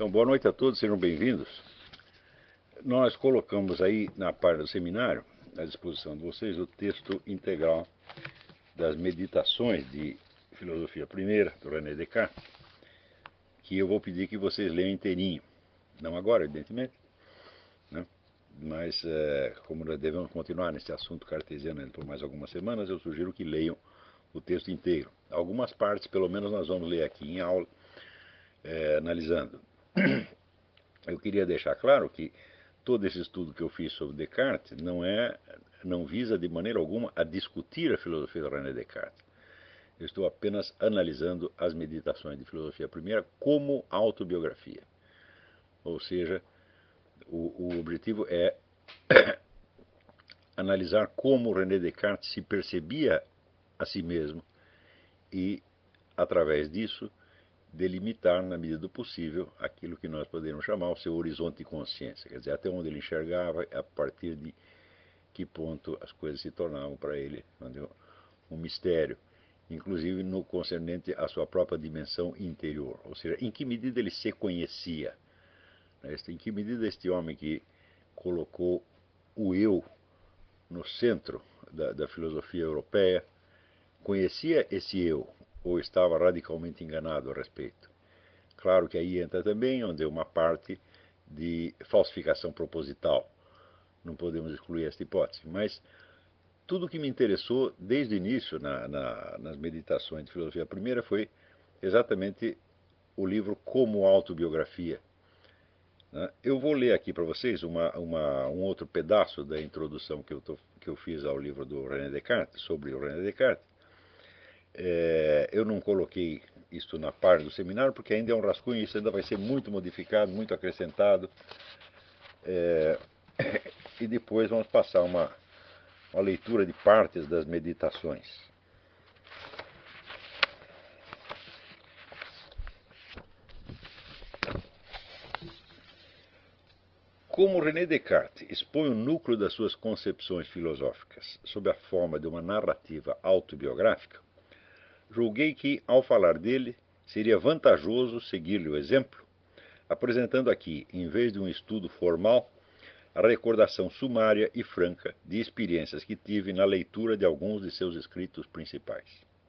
Então, boa noite a todos, sejam bem-vindos. Nós colocamos aí na parte do seminário, à disposição de vocês, o texto integral das meditações de filosofia primeira, do René Descartes, que eu vou pedir que vocês leiam inteirinho. Não agora, evidentemente, né? Mas como nós devemos continuar nesse assunto cartesiano por mais algumas semanas, eu sugiro que leiam o texto inteiro. Algumas partes, pelo menos, nós vamos ler aqui em aula, analisando. Eu queria deixar claro que todo esse estudo que eu fiz sobre Descartes não visa de maneira alguma a discutir a filosofia de René Descartes. Eu estou apenas analisando as meditações de filosofia primeira como autobiografia. Ou seja, o objetivo é analisar como René Descartes se percebia a si mesmo e, através disso, delimitar, na medida do possível, aquilo que nós podemos chamar o seu horizonte de consciência. Quer dizer, até onde ele enxergava, a partir de que ponto as coisas se tornavam para ele um mistério, inclusive no concernente à sua própria dimensão interior. Ou seja, em que medida ele se conhecia. Em que medida este homem que colocou o eu no centro da filosofia europeia conhecia esse eu ou estava radicalmente enganado a respeito. Claro que aí entra também onde é uma parte de falsificação proposital. Não podemos excluir esta hipótese, mas tudo que me interessou desde o início nas meditações de filosofia primeira foi exatamente o livro como autobiografia. Eu vou ler aqui para vocês um outro pedaço da introdução que eu fiz ao livro do René Descartes, sobre o René Descartes. Eu não coloquei isto na parte do seminário porque ainda é um rascunho, isso ainda vai ser muito modificado, muito acrescentado. E depois vamos passar uma leitura de partes das meditações. Como René Descartes expõe o núcleo das suas concepções filosóficas sob a forma de uma narrativa autobiográfica, julguei que, ao falar dele, seria vantajoso seguir-lhe o exemplo, apresentando aqui, em vez de um estudo formal, a recordação sumária e franca de experiências que tive na leitura de alguns de seus escritos principais.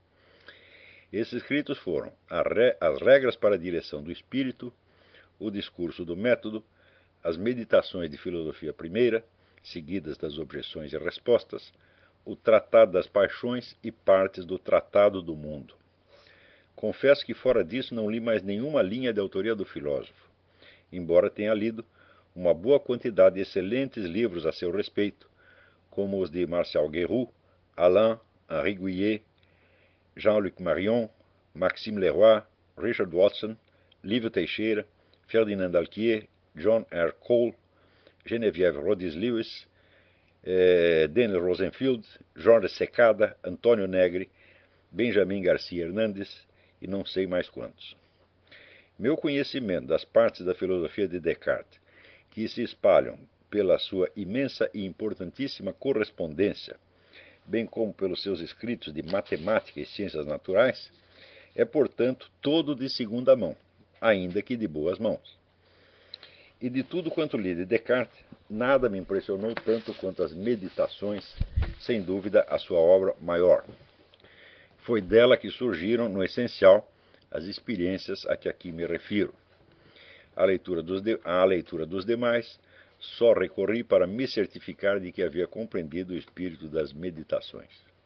Esses escritos foram As Regras para a Direção do Espírito, O Discurso do Método, As Meditações de Filosofia Primeira, seguidas das Objeções e Respostas, o Tratado das Paixões e partes do Tratado do Mundo. Confesso que fora disso não li mais nenhuma linha de autoria do filósofo, embora tenha lido uma boa quantidade de excelentes livros a seu respeito, como os de Martial Guéroult, Alain, Henri Gouillet, Jean-Luc Marion, Maxime Leroy, Richard Watson, Lívio Teixeira, Ferdinand Alquier, John R. Cole, Geneviève Rodis-Lewis, Daniel Rosenfield, Jorge Secada, Antônio Negri, Benjamin Garcia Hernandes e não sei mais quantos. Meu conhecimento das partes da filosofia de Descartes que se espalham pela sua imensa e importantíssima correspondência, bem como pelos seus escritos de matemática e ciências naturais, é, portanto, todo de segunda mão, ainda que de boas mãos. E de tudo quanto li de Descartes, nada me impressionou tanto quanto as Meditações, sem dúvida a sua obra maior. Foi dela que surgiram, no essencial, as experiências a que aqui me refiro. À leitura dos demais, só recorri para me certificar de que havia compreendido o espírito das Meditações.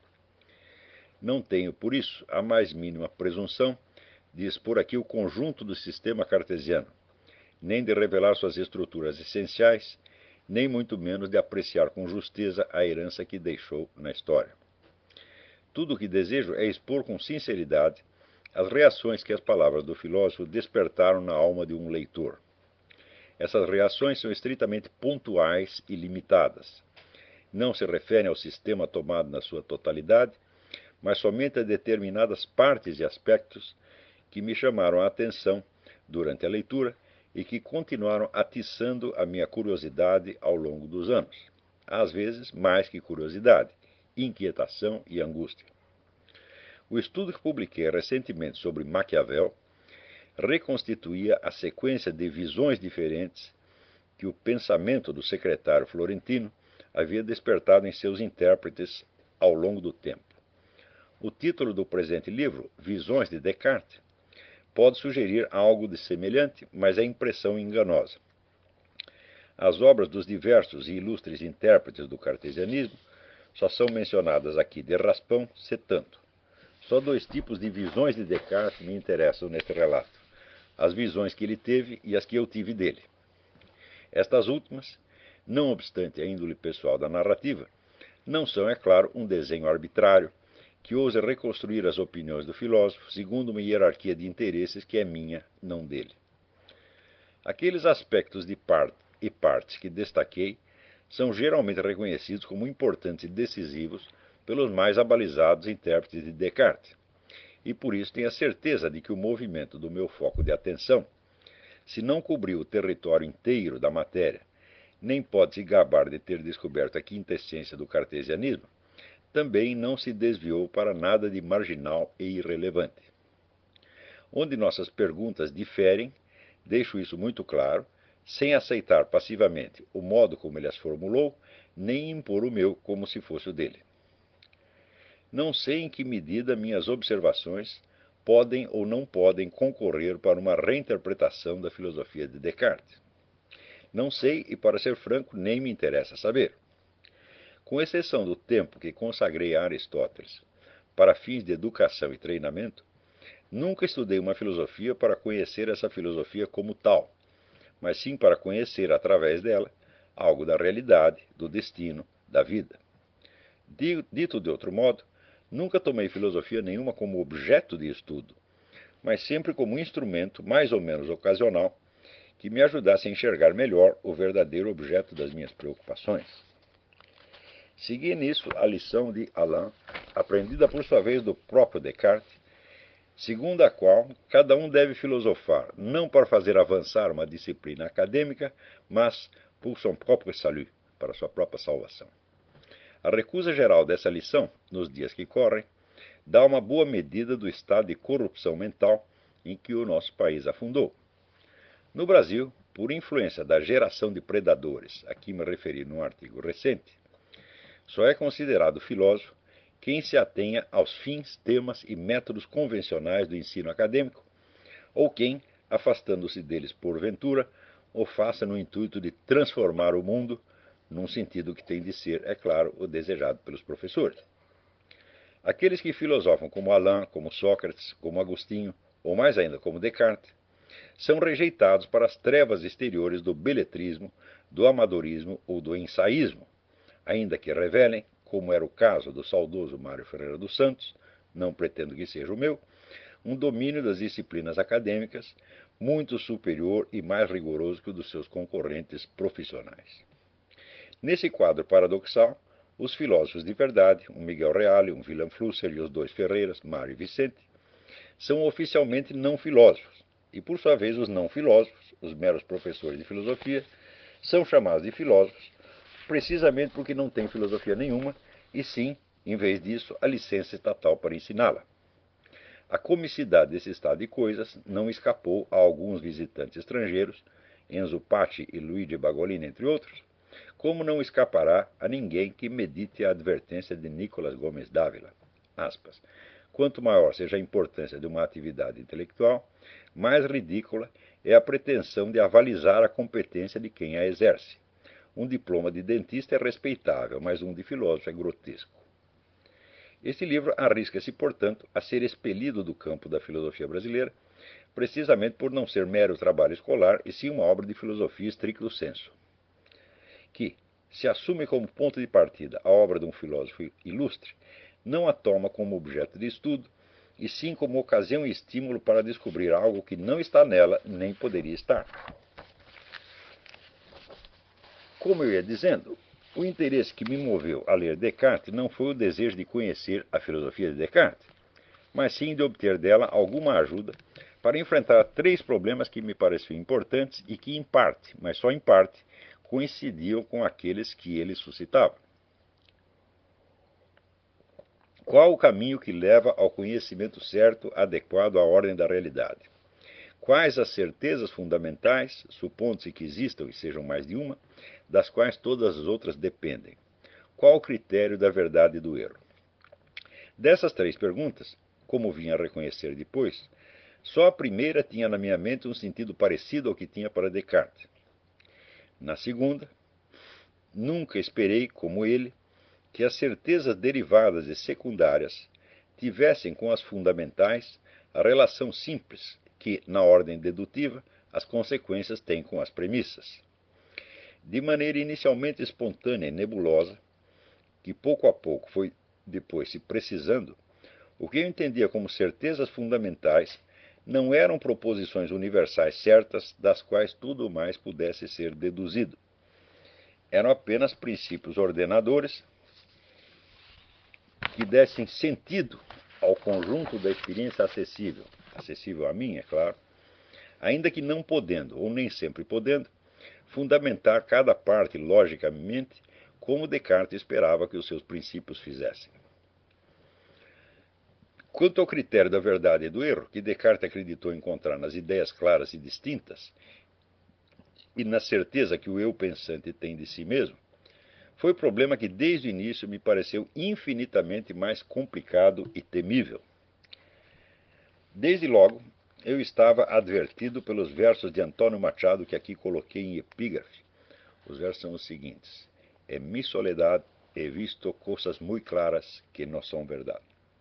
Não tenho, por isso, a mais mínima presunção de expor aqui o conjunto do sistema cartesiano, nem de revelar suas estruturas essenciais, nem muito menos de apreciar com justeza a herança que deixou na história. Tudo o que desejo é expor com sinceridade as reações que as palavras do filósofo despertaram na alma de um leitor. Essas reações são estritamente pontuais e limitadas. Não se referem ao sistema tomado na sua totalidade, mas somente a determinadas partes e aspectos que me chamaram a atenção durante a leitura e que continuaram atiçando a minha curiosidade ao longo dos anos. Às vezes, mais que curiosidade, inquietação e angústia. O estudo que publiquei recentemente sobre Maquiavel reconstituía a sequência de visões diferentes que o pensamento do secretário florentino havia despertado em seus intérpretes ao longo do tempo. O título do presente livro, Visões de Descartes, pode sugerir algo de semelhante, mas é impressão enganosa. As obras dos diversos e ilustres intérpretes do cartesianismo só são mencionadas aqui de raspão, citando. Só dois tipos de visões de Descartes me interessam neste relato: as visões que ele teve e as que eu tive dele. Estas últimas, não obstante a índole pessoal da narrativa, não são, é claro, um desenho arbitrário que ouse reconstruir as opiniões do filósofo segundo uma hierarquia de interesses que é minha, não dele. Aqueles aspectos de partes que destaquei são geralmente reconhecidos como importantes e decisivos pelos mais abalizados intérpretes de Descartes, e por isso tenho a certeza de que o movimento do meu foco de atenção, se não cobriu o território inteiro da matéria, nem pode se gabar de ter descoberto a quintessência do cartesianismo, também não se desviou para nada de marginal e irrelevante. Onde nossas perguntas diferem, deixo isso muito claro, sem aceitar passivamente o modo como ele as formulou, nem impor o meu como se fosse o dele. Não sei em que medida minhas observações podem ou não podem concorrer para uma reinterpretação da filosofia de Descartes. Não sei e, para ser franco, nem me interessa saber. Com exceção do tempo que consagrei a Aristóteles para fins de educação e treinamento, nunca estudei uma filosofia para conhecer essa filosofia como tal, mas sim para conhecer, através dela, algo da realidade, do destino, da vida. Dito de outro modo, nunca tomei filosofia nenhuma como objeto de estudo, mas sempre como instrumento mais ou menos ocasional que me ajudasse a enxergar melhor o verdadeiro objeto das minhas preocupações. Segui nisso a lição de Alain, aprendida por sua vez do próprio Descartes, segundo a qual cada um deve filosofar não para fazer avançar uma disciplina acadêmica, mas por son propre salut, para sua própria salvação. A recusa geral dessa lição, nos dias que correm, dá uma boa medida do estado de corrupção mental em que o nosso país afundou. No Brasil, por influência da geração de predadores, a que me referi num artigo recente, só é considerado filósofo quem se atenha aos fins, temas e métodos convencionais do ensino acadêmico, ou quem, afastando-se deles porventura, o faça no intuito de transformar o mundo, num sentido que tem de ser, é claro, o desejado pelos professores. Aqueles que filosofam como Alain, como Sócrates, como Agostinho, ou mais ainda como Descartes, são rejeitados para as trevas exteriores do beletrismo, do amadorismo ou do ensaísmo, ainda que revelem, como era o caso do saudoso Mário Ferreira dos Santos, não pretendo que seja o meu, um domínio das disciplinas acadêmicas muito superior e mais rigoroso que o dos seus concorrentes profissionais. Nesse quadro paradoxal, os filósofos de verdade, um Miguel Reale, um Wilhelm Flusser e os dois Ferreiras, Mário e Vicente, são oficialmente não filósofos, e por sua vez os não filósofos, os meros professores de filosofia, são chamados de filósofos precisamente porque não têm filosofia nenhuma, e sim, em vez disso, a licença estatal para ensiná-la. A comicidade desse estado de coisas não escapou a alguns visitantes estrangeiros, Enzo Patti e Luigi Bagolini, entre outros, como não escapará a ninguém que medite a advertência de Nicolas Gomes Dávila. Aspas. Quanto maior seja a importância de uma atividade intelectual, mais ridícula é a pretensão de avalizar a competência de quem a exerce. Um diploma de dentista é respeitável, mas um de filósofo é grotesco. Este livro arrisca-se, portanto, a ser expelido do campo da filosofia brasileira, precisamente por não ser mero trabalho escolar, e sim uma obra de filosofia stricto sensu, que, se assume como ponto de partida a obra de um filósofo ilustre, não a toma como objeto de estudo, e sim como ocasião e estímulo para descobrir algo que não está nela nem poderia estar. Como eu ia dizendo, o interesse que me moveu a ler Descartes não foi o desejo de conhecer a filosofia de Descartes, mas sim de obter dela alguma ajuda para enfrentar três problemas que me pareciam importantes e que, em parte, mas só em parte, coincidiam com aqueles que ele suscitava. Qual o caminho que leva ao conhecimento certo, adequado à ordem da realidade? Quais as certezas fundamentais, supondo-se que existam e sejam mais de uma, das quais todas as outras dependem? Qual o critério da verdade e do erro? Dessas três perguntas, como vim a reconhecer depois, só a primeira tinha na minha mente um sentido parecido ao que tinha para Descartes. Na segunda, nunca esperei, como ele, que as certezas derivadas e secundárias tivessem com as fundamentais a relação simples que, na ordem dedutiva, as consequências têm com as premissas. De maneira inicialmente espontânea e nebulosa, que pouco a pouco foi depois se precisando, o que eu entendia como certezas fundamentais não eram proposições universais certas das quais tudo mais pudesse ser deduzido. Eram apenas princípios ordenadores que dessem sentido ao conjunto da experiência acessível a mim, é claro, ainda que não podendo, ou nem sempre podendo, fundamentar cada parte logicamente como Descartes esperava que os seus princípios fizessem. Quanto ao critério da verdade e do erro, que Descartes acreditou encontrar nas ideias claras e distintas e na certeza que o eu pensante tem de si mesmo, foi problema que desde o início me pareceu infinitamente mais complicado e temível. Desde logo, eu estava advertido pelos versos de Antônio Machado que aqui coloquei em epígrafe. Os versos são os seguintes: En mi soledad he visto coisas muito claras que não são verdade.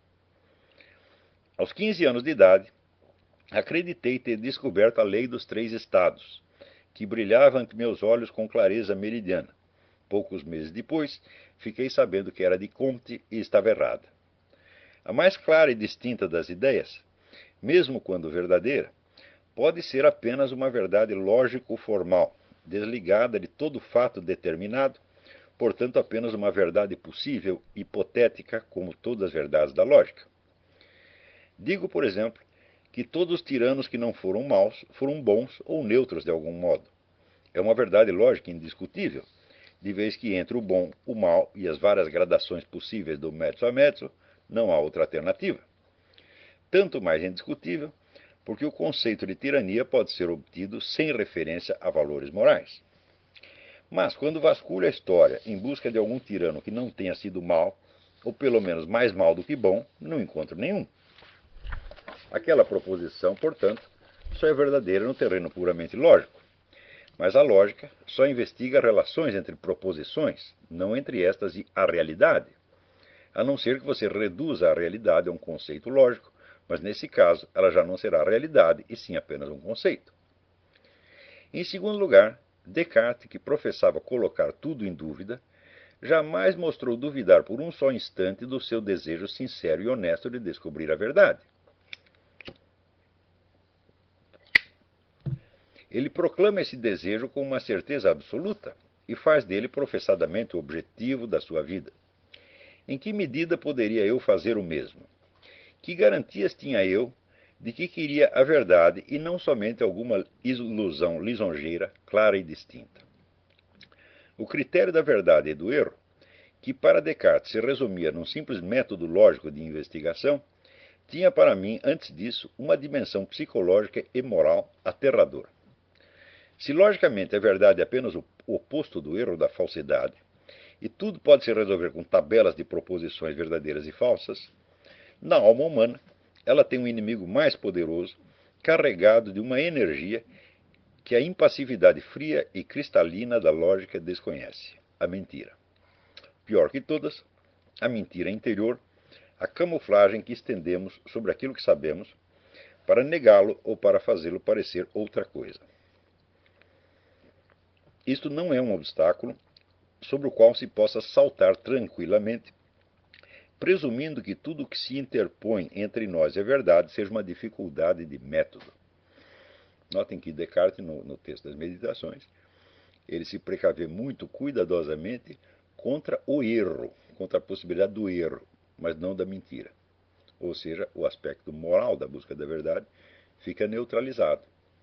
Aos 15 anos de idade, acreditei ter descoberto a lei dos três estados, que brilhava ante meus olhos com clareza meridiana. Poucos meses depois, fiquei sabendo que era de Comte e estava errada. A mais clara e distinta das ideias, mesmo quando verdadeira, pode ser apenas uma verdade lógico-formal, desligada de todo fato determinado, portanto apenas uma verdade possível, hipotética, como todas as verdades da lógica. Digo, por exemplo, que todos os tiranos que não foram maus foram bons ou neutros de algum modo. É uma verdade lógica indiscutível, de vez que entre o bom, o mal e as várias gradações possíveis do mezzo a mezzo, não há outra alternativa. Tanto mais indiscutível, porque o conceito de tirania pode ser obtido sem referência a valores morais. Mas, quando vasculho a história em busca de algum tirano que não tenha sido mau, ou pelo menos mais mau do que bom, não encontro nenhum. Aquela proposição, portanto, só é verdadeira no terreno puramente lógico. Mas a lógica só investiga relações entre proposições, não entre estas e a realidade. A não ser que você reduza a realidade a um conceito lógico, mas nesse caso ela já não será realidade e sim apenas um conceito. Em segundo lugar, Descartes, que professava colocar tudo em dúvida, jamais mostrou duvidar por um só instante do seu desejo sincero e honesto de descobrir a verdade. Ele proclama esse desejo com uma certeza absoluta e faz dele professadamente o objetivo da sua vida. Em que medida poderia eu fazer o mesmo? Que garantias tinha eu de que queria a verdade e não somente alguma ilusão lisonjeira, clara e distinta? O critério da verdade e do erro, que para Descartes se resumia num simples método lógico de investigação, tinha para mim, antes disso, uma dimensão psicológica e moral aterradora. Se logicamente a verdade é apenas o oposto do erro, da falsidade, e tudo pode se resolver com tabelas de proposições verdadeiras e falsas, na alma humana ela tem um inimigo mais poderoso, carregado de uma energia que a impassividade fria e cristalina da lógica desconhece: a mentira. Pior que todas, a mentira interior, a camuflagem que estendemos sobre aquilo que sabemos para negá-lo ou para fazê-lo parecer outra coisa. Isto não é um obstáculo sobre o qual se possa saltar tranquilamente, presumindo que tudo o que se interpõe entre nós e a verdade seja uma dificuldade de método. Notem que Descartes, no texto das Meditações, ele se precavê muito cuidadosamente contra o erro, contra a possibilidade do erro, mas não da mentira. Ou seja, o aspecto moral da busca da verdade fica neutralizado.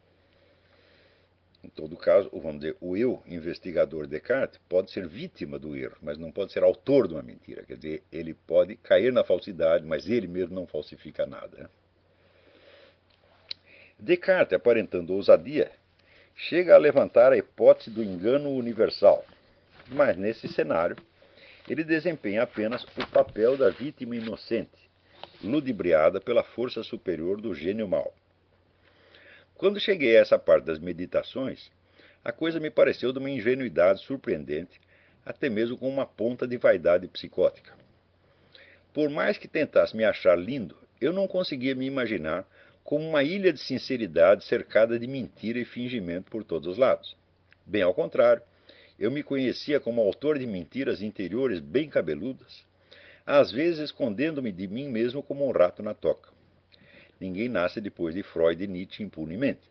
Em todo caso, vamos dizer, o eu, investigador Descartes, pode ser vítima do erro, mas não pode ser autor de uma mentira. Quer dizer, ele pode cair na falsidade, mas ele mesmo não falsifica nada. Descartes, aparentando ousadia, chega a levantar a hipótese do engano universal, mas nesse cenário ele desempenha apenas o papel da vítima inocente, ludibriada pela força superior do gênio mau. Quando cheguei a essa parte das meditações, a coisa me pareceu de uma ingenuidade surpreendente, até mesmo com uma ponta de vaidade psicótica. Por mais que tentasse me achar lindo, eu não conseguia me imaginar como uma ilha de sinceridade cercada de mentira e fingimento por todos os lados. Bem ao contrário, eu me conhecia como autor de mentiras interiores bem cabeludas, às vezes escondendo-me de mim mesmo como um rato na toca. Ninguém nasce depois de Freud e Nietzsche impunemente.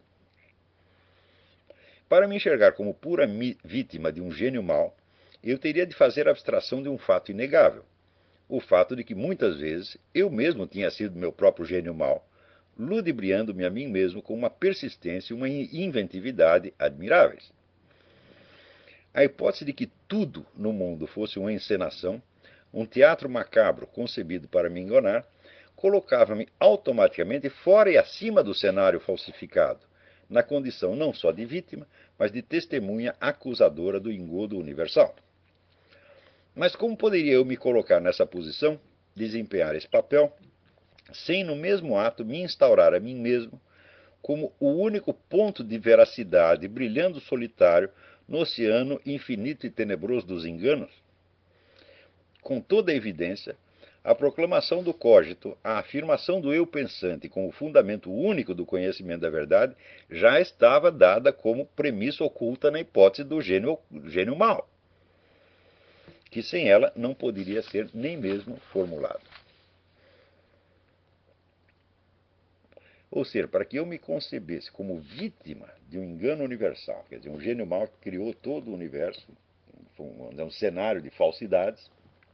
Para me enxergar como pura vítima de um gênio mau, eu teria de fazer abstração de um fato inegável: o fato de que muitas vezes eu mesmo tinha sido meu próprio gênio mau, ludibriando-me a mim mesmo com uma persistência e uma inventividade admiráveis. A hipótese de que tudo no mundo fosse uma encenação, um teatro macabro concebido para me enganar, colocava-me automaticamente fora e acima do cenário falsificado, na condição não só de vítima, mas de testemunha acusadora do engodo universal. Mas como poderia eu me colocar nessa posição, desempenhar esse papel, sem no mesmo ato me instaurar a mim mesmo como o único ponto de veracidade brilhando solitário no oceano infinito e tenebroso dos enganos? Com toda a evidência, a proclamação do cogito, a afirmação do eu pensante como fundamento único do conhecimento da verdade, já estava dada como premissa oculta na hipótese do gênio mau, que sem ela não poderia ser nem mesmo formulado. Ou seja, para que eu me concebesse como vítima de um engano universal, quer dizer, um gênio mau que criou todo o universo, um cenário de falsidades,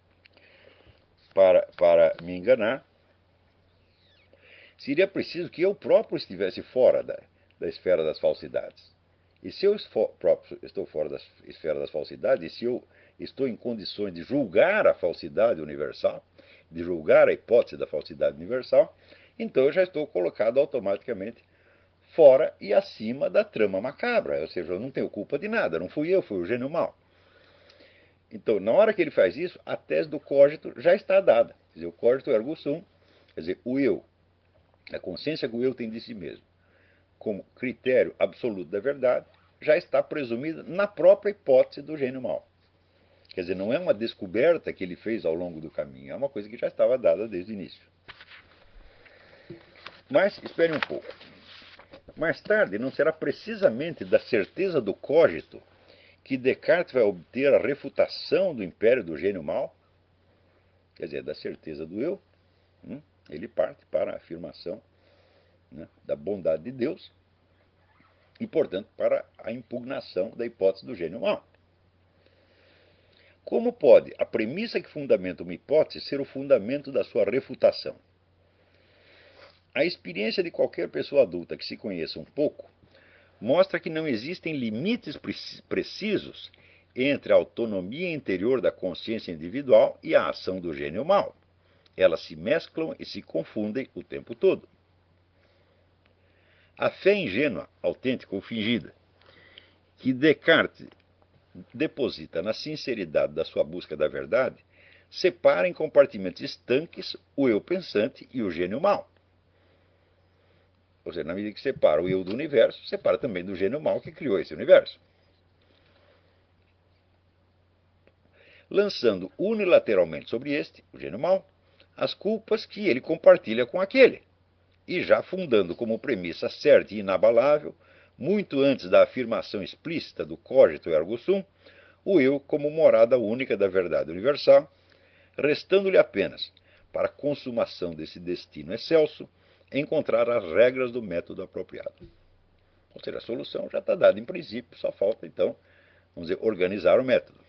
para me enganar, seria preciso que eu próprio estivesse fora da esfera das falsidades. E se eu próprio estou fora da esfera das falsidades, e se eu estou em condições de julgar a falsidade universal, de julgar a hipótese da falsidade universal, então eu já estou colocado automaticamente fora e acima da trama macabra. Ou seja, eu não tenho culpa de nada, não fui eu, fui o gênio mau. Então, na hora que ele faz isso, a tese do cogito já está dada. Quer dizer, o cogito ergo sum, quer dizer, o eu, a consciência que o eu tem de si mesmo, como critério absoluto da verdade, já está presumida na própria hipótese do gênio mau. Quer dizer, não é uma descoberta que ele fez ao longo do caminho, é uma coisa que já estava dada desde o início. Mas, espere um pouco. Mais tarde, não será precisamente da certeza do cogito que Descartes vai obter a refutação do império do gênio mau? Quer dizer, da certeza do eu, ele parte para a afirmação, da bondade de Deus e, portanto, para a impugnação da hipótese do gênio mau. Como pode a premissa que fundamenta uma hipótese ser o fundamento da sua refutação? A experiência de qualquer pessoa adulta que se conheça um pouco mostra que não existem limites precisos entre a autonomia interior da consciência individual e a ação do gênio mau. Elas se mesclam e se confundem o tempo todo. A fé ingênua, autêntica ou fingida, que Descartes deposita na sinceridade da sua busca da verdade, separa em compartimentos estanques o eu pensante e o gênio mau. Ou seja, na medida que separa o eu do universo, separa também do gênio mau que criou esse universo. Lançando unilateralmente sobre este, o gênio mau, as culpas que ele compartilha com aquele, e já fundando como premissa certa e inabalável, muito antes da afirmação explícita do cogito ergo sum, o eu como morada única da verdade universal, restando-lhe apenas, para a consumação desse destino excelso, encontrar as regras do método apropriado. Ou seja, a solução já está dada em princípio, só falta então, vamos dizer, organizar o método.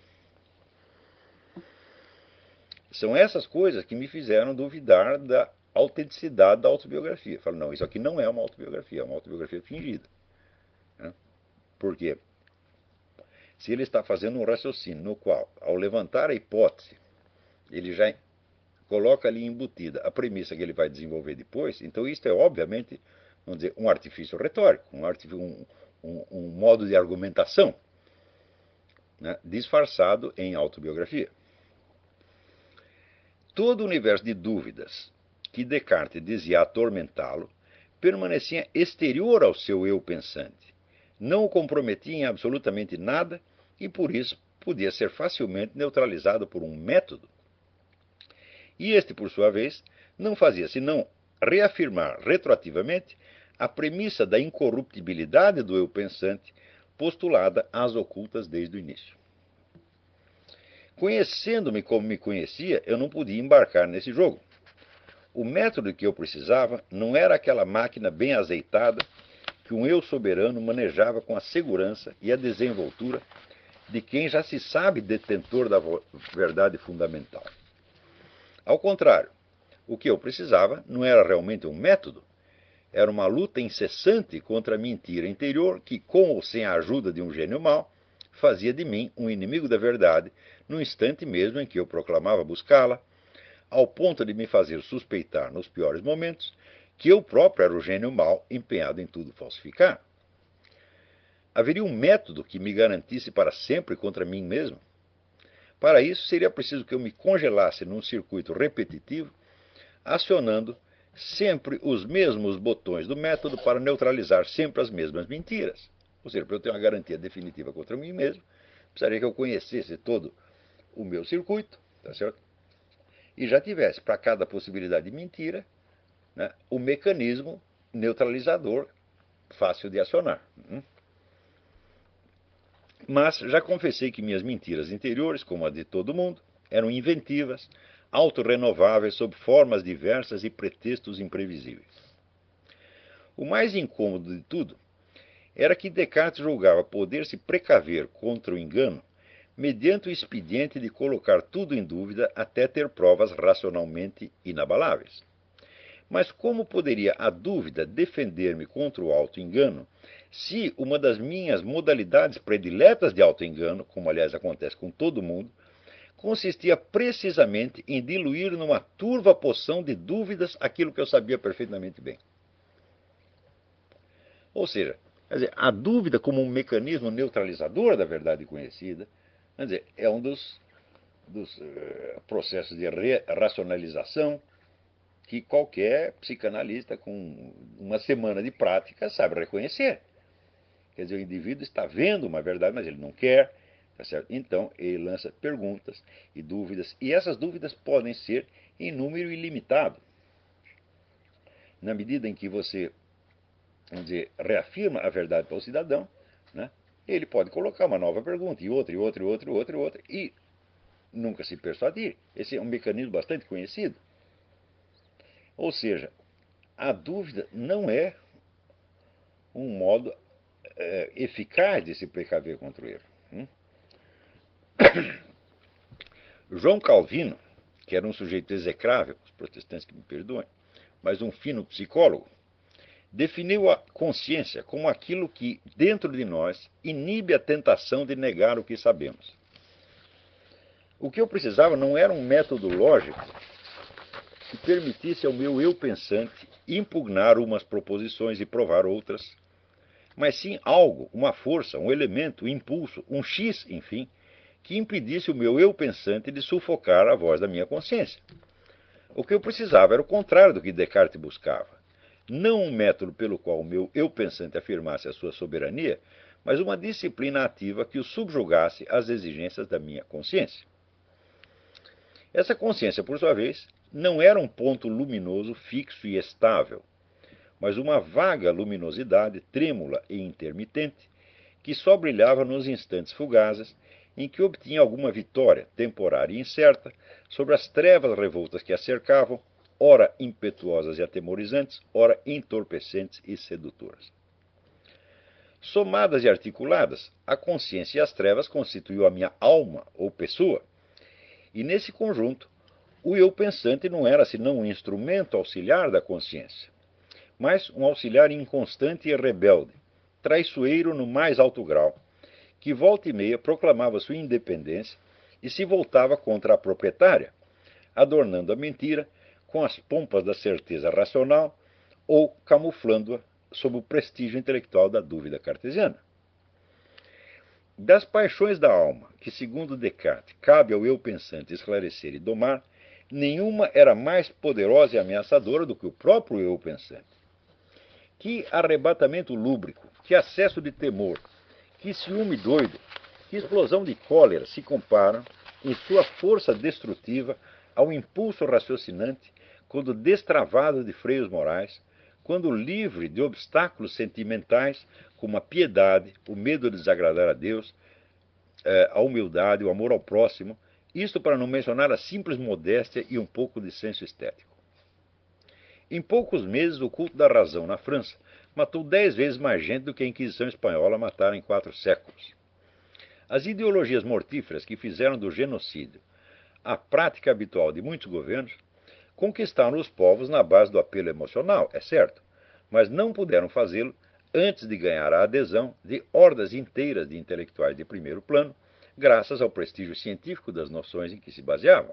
São essas coisas que me fizeram duvidar da autenticidade da autobiografia. Eu falo, não, isso aqui não é uma autobiografia, é uma autobiografia fingida. Por quê? Se ele está fazendo um raciocínio no qual, ao levantar a hipótese, ele já coloca ali embutida a premissa que ele vai desenvolver depois, então isso é obviamente vamos dizer, um artifício retórico, um modo de argumentação, né, disfarçado em autobiografia. Todo o universo de dúvidas que Descartes dizia atormentá-lo permanecia exterior ao seu eu pensante, não o comprometia em absolutamente nada e, por isso, podia ser facilmente neutralizado por um método. E este, por sua vez, não fazia senão reafirmar retroativamente a premissa da incorruptibilidade do eu pensante postulada às ocultas desde o início. Conhecendo-me como me conhecia, eu não podia embarcar nesse jogo. O método que eu precisava não era aquela máquina bem azeitada que um eu soberano manejava com a segurança e a desenvoltura de quem já se sabe detentor da verdade fundamental. Ao contrário, o que eu precisava não era realmente um método, era uma luta incessante contra a mentira interior que, com ou sem a ajuda de um gênio mau, fazia de mim um inimigo da verdade no instante mesmo em que eu proclamava buscá-la, ao ponto de me fazer suspeitar nos piores momentos que eu próprio era o gênio mau empenhado em tudo falsificar. Haveria um método que me garantisse para sempre contra mim mesmo? Para isso, seria preciso que eu me congelasse num circuito repetitivo, acionando sempre os mesmos botões do método para neutralizar sempre as mesmas mentiras. Ou seja, para eu ter uma garantia definitiva contra mim mesmo, precisaria que eu conhecesse todo o meu circuito, tá certo? E já tivesse, para cada possibilidade de mentira, né, o mecanismo neutralizador fácil de acionar. Mas já confessei que minhas mentiras interiores, como a de todo mundo, eram inventivas, autorrenováveis sob formas diversas e pretextos imprevisíveis. O mais incômodo de tudo era que Descartes julgava poder se precaver contra o engano mediante o expediente de colocar tudo em dúvida até ter provas racionalmente inabaláveis. Mas como poderia a dúvida defender-me contra o auto-engano se uma das minhas modalidades prediletas de auto-engano, como aliás acontece com todo mundo, consistia precisamente em diluir numa turva poção de dúvidas aquilo que eu sabia perfeitamente bem. Ou seja, quer dizer, a dúvida como um mecanismo neutralizador da verdade conhecida, quer dizer, é um dos processos de racionalização que qualquer psicanalista com uma semana de prática sabe reconhecer. Quer dizer, o indivíduo está vendo uma verdade, mas ele não quer, tá certo? Então, ele lança perguntas e dúvidas, e essas dúvidas podem ser em número ilimitado. Na medida em que você, vamos dizer, reafirma a verdade para o cidadão, né, ele pode colocar uma nova pergunta, e outra, e outra, e outra, e outra, e outra, e nunca se persuadir. Esse é um mecanismo bastante conhecido. Ou seja, a dúvida não é um modo eficaz de se precaver contra o erro. João Calvino, que era um sujeito execrável, os protestantes que me perdoem, mas um fino psicólogo, definiu a consciência como aquilo que, dentro de nós, inibe a tentação de negar o que sabemos. O que eu precisava não era um método lógico que permitisse ao meu eu pensante impugnar umas proposições e provar outras, mas sim algo, uma força, um elemento, um impulso, um X, enfim, que impedisse o meu eu pensante de sufocar a voz da minha consciência. O que eu precisava era o contrário do que Descartes buscava. Não um método pelo qual o meu eu pensante afirmasse a sua soberania, mas uma disciplina ativa que o subjugasse às exigências da minha consciência. Essa consciência, por sua vez, não era um ponto luminoso fixo e estável, mas uma vaga luminosidade trêmula e intermitente que só brilhava nos instantes fugazes em que obtinha alguma vitória temporária e incerta sobre as trevas revoltas que a cercavam, ora impetuosas e atemorizantes, ora entorpecentes e sedutoras. Somadas e articuladas, a consciência e as trevas constituiu a minha alma ou pessoa, e nesse conjunto, o eu pensante não era senão um instrumento auxiliar da consciência, mas um auxiliar inconstante e rebelde, traiçoeiro no mais alto grau, que volta e meia proclamava sua independência e se voltava contra a proprietária, adornando a mentira com as pompas da certeza racional ou camuflando-a sob o prestígio intelectual da dúvida cartesiana. Das paixões da alma, que, segundo Descartes, cabe ao eu pensante esclarecer e domar, nenhuma era mais poderosa e ameaçadora do que o próprio eu pensante. Que arrebatamento lúbrico, que acesso de temor, que ciúme doido, que explosão de cólera se comparam, em sua força destrutiva, ao impulso raciocinante, quando destravado de freios morais, quando livre de obstáculos sentimentais, como a piedade, o medo de desagradar a Deus, a humildade, o amor ao próximo, isto para não mencionar a simples modéstia e um pouco de senso estético. Em poucos meses, o culto da razão na França matou 10 vezes mais gente do que a Inquisição Espanhola matara em 4 séculos. As ideologias mortíferas que fizeram do genocídio a prática habitual de muitos governos conquistaram os povos na base do apelo emocional, é certo, mas não puderam fazê-lo antes de ganhar a adesão de hordas inteiras de intelectuais de primeiro plano, graças ao prestígio científico das noções em que se baseavam.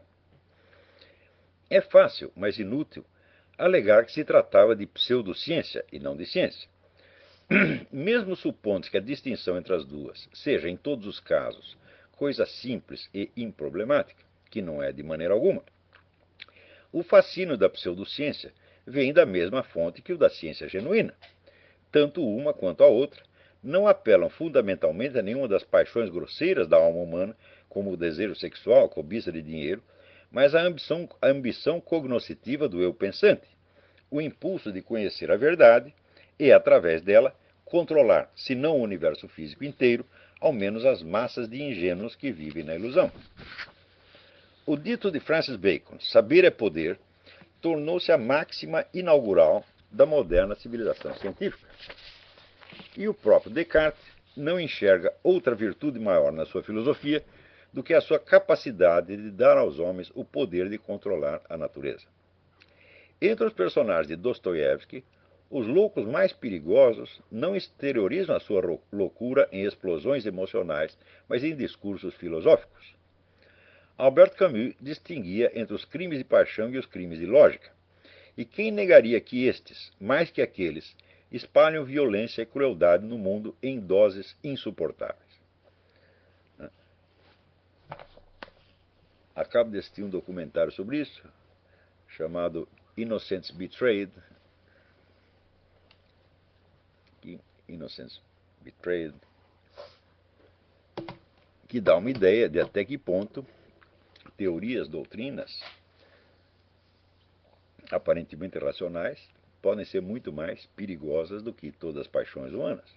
É fácil, mas inútil, alegar que se tratava de pseudociência e não de ciência. Mesmo supondo que a distinção entre as duas seja, em todos os casos, coisa simples e improblemática, que não é de maneira alguma, o fascínio da pseudociência vem da mesma fonte que o da ciência genuína. Tanto uma quanto a outra não apelam fundamentalmente a nenhuma das paixões grosseiras da alma humana, como o desejo sexual, a cobiça de dinheiro, mas a ambição cognoscitiva do eu pensante, o impulso de conhecer a verdade e, através dela, controlar, se não o universo físico inteiro, ao menos as massas de ingênuos que vivem na ilusão. O dito de Francis Bacon, saber é poder, tornou-se a máxima inaugural da moderna civilização científica. E o próprio Descartes não enxerga outra virtude maior na sua filosofia do que a sua capacidade de dar aos homens o poder de controlar a natureza. Entre os personagens de Dostoiévski, os loucos mais perigosos não exteriorizam a sua loucura em explosões emocionais, mas em discursos filosóficos. Albert Camus distinguia entre os crimes de paixão e os crimes de lógica. E quem negaria que estes, mais que aqueles, espalham violência e crueldade no mundo em doses insuportáveis? Acabo de assistir um documentário sobre isso, chamado Innocents Betrayed. Innocents Betrayed, que dá uma ideia de até que ponto teorias, doutrinas, aparentemente racionais, podem ser muito mais perigosas do que todas as paixões humanas.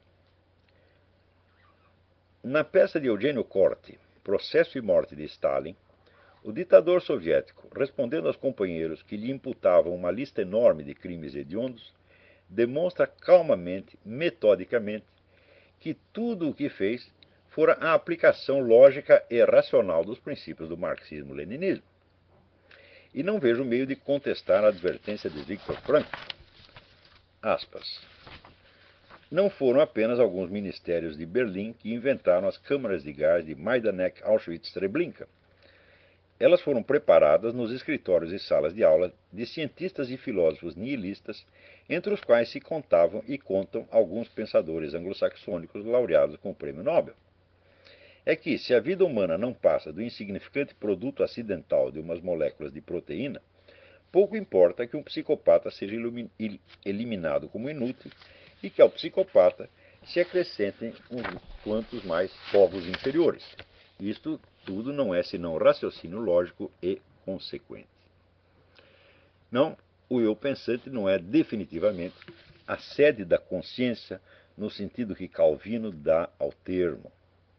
Na peça de Eugênio Corti, Processo e Morte de Stalin, o ditador soviético, respondendo aos companheiros que lhe imputavam uma lista enorme de crimes hediondos, demonstra calmamente, metodicamente, que tudo o que fez fora a aplicação lógica e racional dos princípios do marxismo-leninismo. E não vejo meio de contestar a advertência de Viktor Frankl. Aspas. Não foram apenas alguns ministérios de Berlim que inventaram as câmaras de gás de Majdanek, Auschwitz, Treblinka. Elas foram preparadas nos escritórios e salas de aula de cientistas e filósofos nihilistas, entre os quais se contavam e contam alguns pensadores anglo-saxônicos laureados com o Prêmio Nobel. É que, se a vida humana não passa do insignificante produto acidental de umas moléculas de proteína, pouco importa que um psicopata seja eliminado como inútil e que ao psicopata se acrescentem uns quantos mais povos inferiores. Isto tudo não é senão raciocínio lógico e consequente. Não, o eu pensante não é definitivamente a sede da consciência no sentido que Calvino dá ao termo.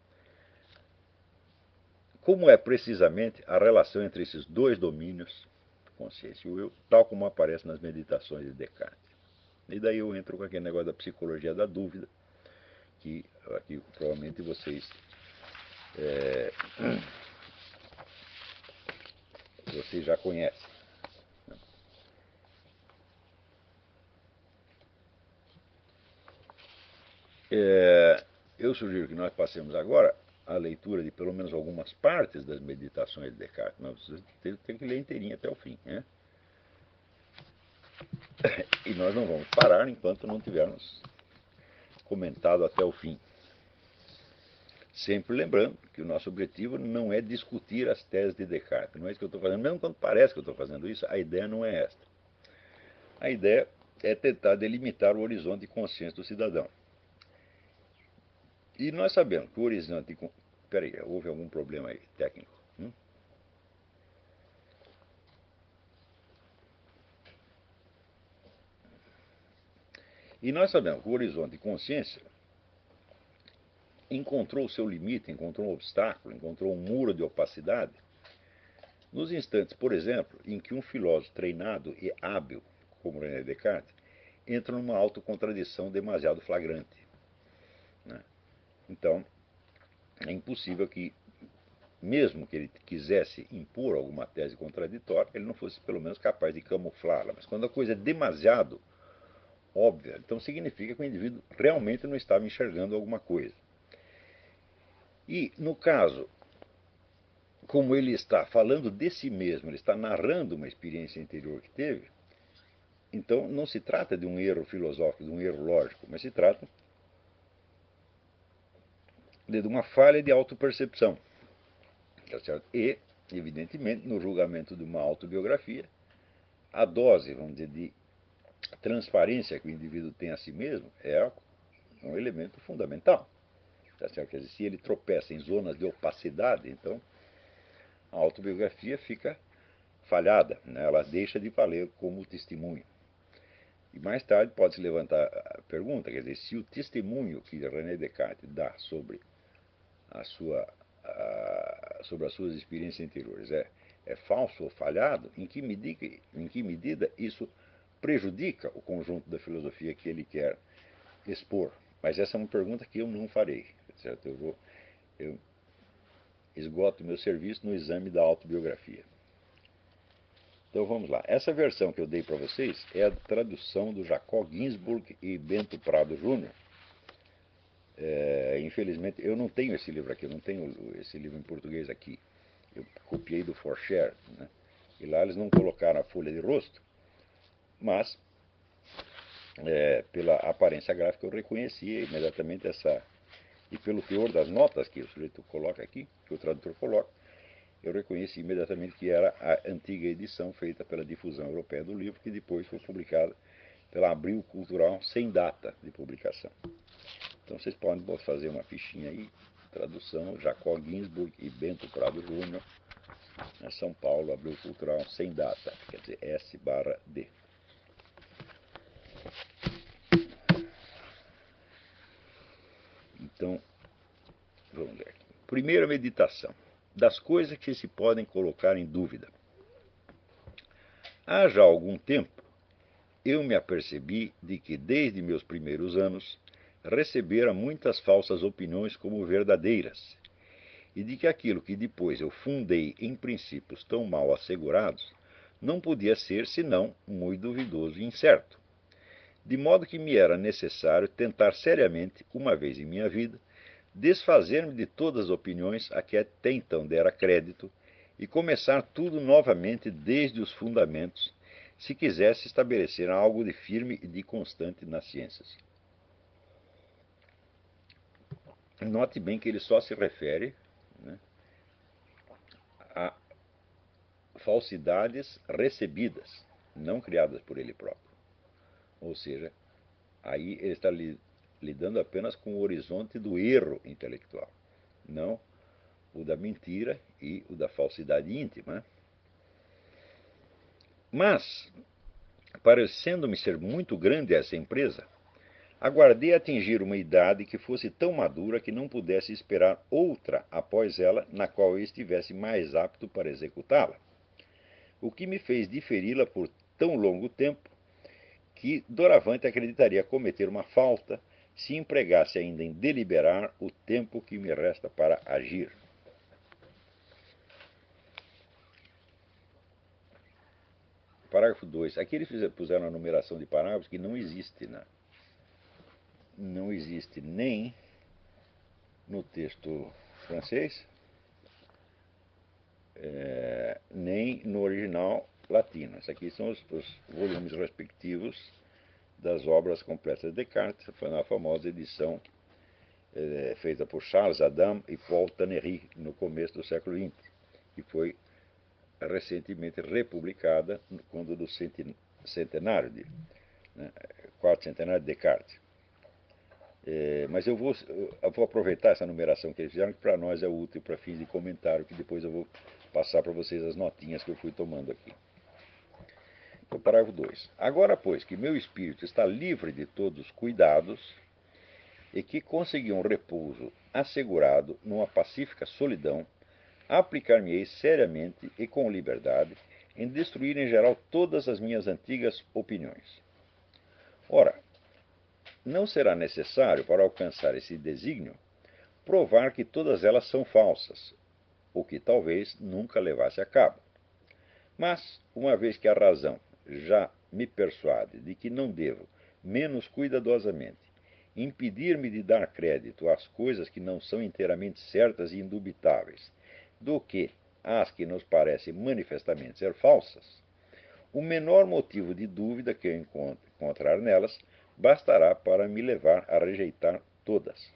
Como é precisamente a relação entre esses dois domínios, consciência e o eu, tal como aparece nas meditações de Descartes. E daí eu entro com aquele negócio da psicologia da dúvida, que aqui provavelmente vocês já conhecem. Eu sugiro que nós passemos agora a leitura de pelo menos algumas partes das meditações de Descartes. Mas vocês têm que ler inteirinha até o fim, né? E nós não vamos parar enquanto não tivermos comentado até o fim. Sempre lembrando que o nosso objetivo não é discutir as teses de Descartes. Não é isso que eu estou fazendo. Mesmo quando parece que eu estou fazendo isso, a ideia não é esta. A ideia é tentar delimitar o horizonte de consciência do cidadão. E nós sabemos que o horizonte de... Peraí, houve algum problema aí técnico? E nós sabemos que o horizonte de consciência encontrou o seu limite, encontrou um obstáculo, encontrou um muro de opacidade, nos instantes, por exemplo, em que um filósofo treinado e hábil, como René Descartes, entra numa autocontradição demasiado flagrante. Né? Então, é impossível que, mesmo que ele quisesse impor alguma tese contraditória, ele não fosse pelo menos capaz de camuflá-la. Mas quando a coisa é demasiado óbvia, então significa que o indivíduo realmente não estava enxergando alguma coisa. E, no caso, como ele está falando de si mesmo, ele está narrando uma experiência interior que teve, então não se trata de um erro filosófico, de um erro lógico, mas se trata de uma falha de autopercepção. Tá certo? E, evidentemente, no julgamento de uma autobiografia, a dose, vamos dizer, de transparência que o indivíduo tem a si mesmo é um elemento fundamental. Tá certo? Quer dizer, se ele tropeça em zonas de opacidade, então a autobiografia fica falhada, né? Ela deixa de valer como testemunho. E mais tarde pode-se levantar a pergunta, quer dizer, se o testemunho que René Descartes dá sobre sobre as suas experiências interiores é falso ou falhado, em que medida isso prejudica o conjunto da filosofia que ele quer expor? Mas essa é uma pergunta que eu não farei, certo? Eu esgoto meu serviço no exame da autobiografia. Então vamos lá. Essa versão que eu dei para vocês é a tradução do Jacob Ginsburg e Bento Prado Júnior. Infelizmente, eu não tenho esse livro aqui, eu não tenho esse livro em português aqui. Eu copiei do Forshare, né? E lá eles não colocaram a folha de rosto, mas pela aparência gráfica eu reconhecia imediatamente essa... E pelo teor das notas que o sujeito coloca aqui, que o tradutor coloca, eu reconheci imediatamente que era a antiga edição feita pela Difusão Europeia do Livro, que depois foi publicada pela Abril Cultural sem data de publicação. Então vocês podem fazer uma fichinha aí, tradução, Jacob Ginsburg e Bento Prado Júnior, São Paulo, Abril Cultural sem data, quer dizer, S/D. Então, vamos ver. Primeira meditação. Das coisas que se podem colocar em dúvida. Há já algum tempo, eu me apercebi de que, desde meus primeiros anos, recebera muitas falsas opiniões como verdadeiras, e de que aquilo que depois eu fundei em princípios tão mal assegurados, não podia ser senão muito duvidoso e incerto. De modo que me era necessário tentar seriamente, uma vez em minha vida, desfazer-me de todas as opiniões a que até então dera crédito e começar tudo novamente desde os fundamentos, se quisesse estabelecer algo de firme e de constante nas ciências. Note bem que ele só se refere, né, a falsidades recebidas, não criadas por ele próprio. Ou seja, aí ele está lidando apenas com o horizonte do erro intelectual, não o da mentira e o da falsidade íntima. Mas, parecendo-me ser muito grande essa empresa, aguardei atingir uma idade que fosse tão madura que não pudesse esperar outra após ela, na qual eu estivesse mais apto para executá-la. O que me fez diferi-la por tão longo tempo que doravante acreditaria cometer uma falta se empregasse ainda em deliberar o tempo que me resta para agir. Parágrafo 2. Aqui eles puseram a numeração de parágrafos que não existe, né? Não existe nem no texto francês, nem no original latino. Esses aqui são os volumes respectivos das obras completas de Descartes, foi na famosa edição feita por Charles Adam e Paul Tannery no começo do século XX, que foi recentemente republicada quando do centenário, quarto centenário de Descartes. Mas eu vou aproveitar essa numeração que eles fizeram, que para nós é útil para fins de comentário, que depois eu vou passar para vocês as notinhas que eu fui tomando aqui. Então, parágrafo 2. Agora, pois, que meu espírito está livre de todos os cuidados e que consegui um repouso assegurado numa pacífica solidão, aplicar-me-ei seriamente e com liberdade em destruir em geral todas as minhas antigas opiniões. Ora, não será necessário, para alcançar esse desígnio, provar que todas elas são falsas, o que talvez nunca levasse a cabo. Mas, uma vez que a razão já me persuade de que não devo, menos cuidadosamente, impedir-me de dar crédito às coisas que não são inteiramente certas e indubitáveis, do que às que nos parecem manifestamente ser falsas, o menor motivo de dúvida que eu encontrar nelas bastará para me levar a rejeitar todas.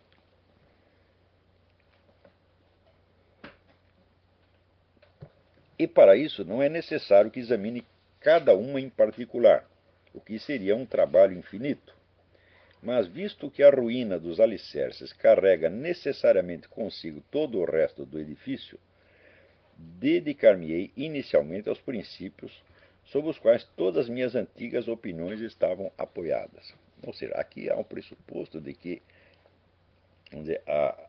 E para isso não é necessário que examine cada uma em particular, o que seria um trabalho infinito. Mas visto que a ruína dos alicerces carrega necessariamente consigo todo o resto do edifício, dedicar-me-ei inicialmente aos princípios sobre os quais todas as minhas antigas opiniões estavam apoiadas. Ou seja, aqui há um pressuposto de que, vamos dizer,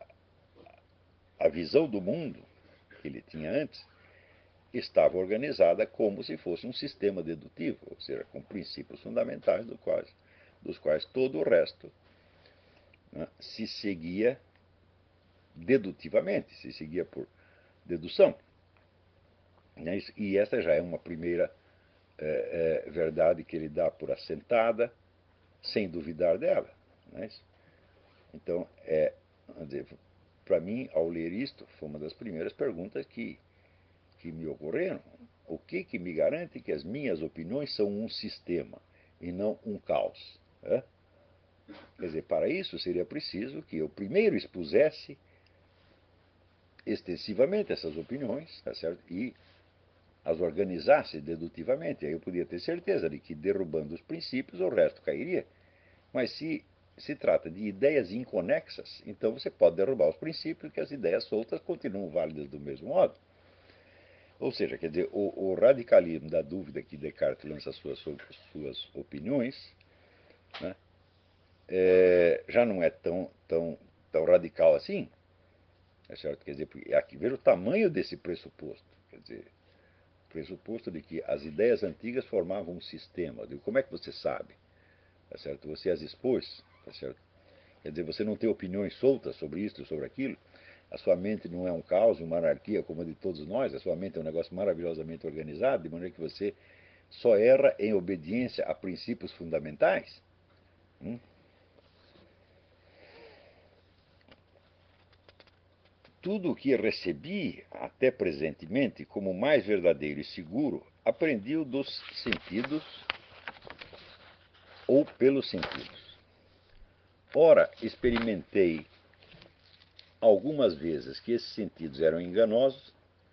a visão do mundo que ele tinha antes estava organizada como se fosse um sistema dedutivo, ou seja, com princípios fundamentais dos quais todo o resto, né, se seguia dedutivamente, se seguia por dedução. Né? E essa já é uma primeira verdade que ele dá por assentada, sem duvidar dela. Né? Então, para mim, ao ler isto, foi uma das primeiras perguntas que me ocorreram. O que me garante que as minhas opiniões são um sistema e não um caos? Né? Quer dizer, para isso seria preciso que eu primeiro expusesse extensivamente essas opiniões, tá certo? E as organizasse dedutivamente. Aí eu podia ter certeza de que, derrubando os princípios, o resto cairia. Mas se trata de ideias inconexas, então você pode derrubar os princípios, que as ideias soltas continuam válidas do mesmo modo. Ou seja, quer dizer, o radicalismo da dúvida que Descartes lança sobre suas opiniões, né, já não é tão radical assim. É certo? Quer dizer, aqui veja o tamanho desse pressuposto. Quer dizer, o pressuposto de que as ideias antigas formavam um sistema. Como é que você sabe? Tá certo? Você as expôs, tá certo? Quer dizer, você não tem opiniões soltas sobre isso, sobre aquilo. A sua mente não é um caos, uma anarquia como a de todos nós. A sua mente é um negócio maravilhosamente organizado, de maneira que você só erra em obediência a princípios fundamentais. Tudo o que recebi até presentemente como mais verdadeiro e seguro, aprendi-o dos sentidos ou pelos sentidos. Ora, experimentei algumas vezes que esses sentidos eram enganosos.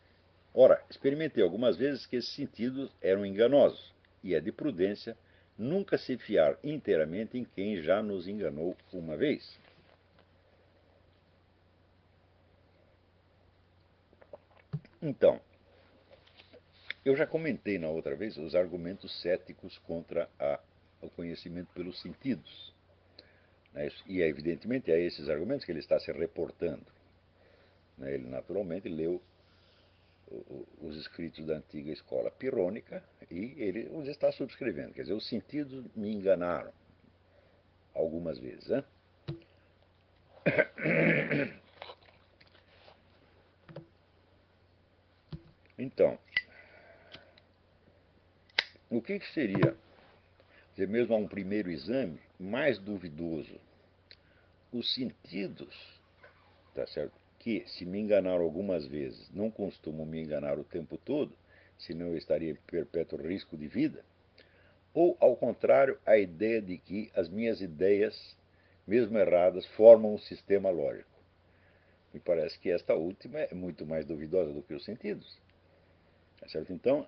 E é de prudência nunca se fiar inteiramente em quem já nos enganou uma vez. Então, eu já comentei na outra vez os argumentos céticos contra o conhecimento pelos sentidos. Né? E, evidentemente, é esses argumentos que ele está se reportando. Né? Ele, naturalmente, leu os escritos da antiga escola pirrônica e ele os está subscrevendo. Quer dizer, os sentidos me enganaram algumas vezes. Né? Então, o que seria, dizer, mesmo a um primeiro exame, mais duvidoso? Os sentidos, tá certo? Que, se me enganaram algumas vezes, não costumam me enganar o tempo todo, senão eu estaria em perpétuo risco de vida. Ou, ao contrário, a ideia de que as minhas ideias, mesmo erradas, formam um sistema lógico? Me parece que esta última é muito mais duvidosa do que os sentidos. Tá certo? Então,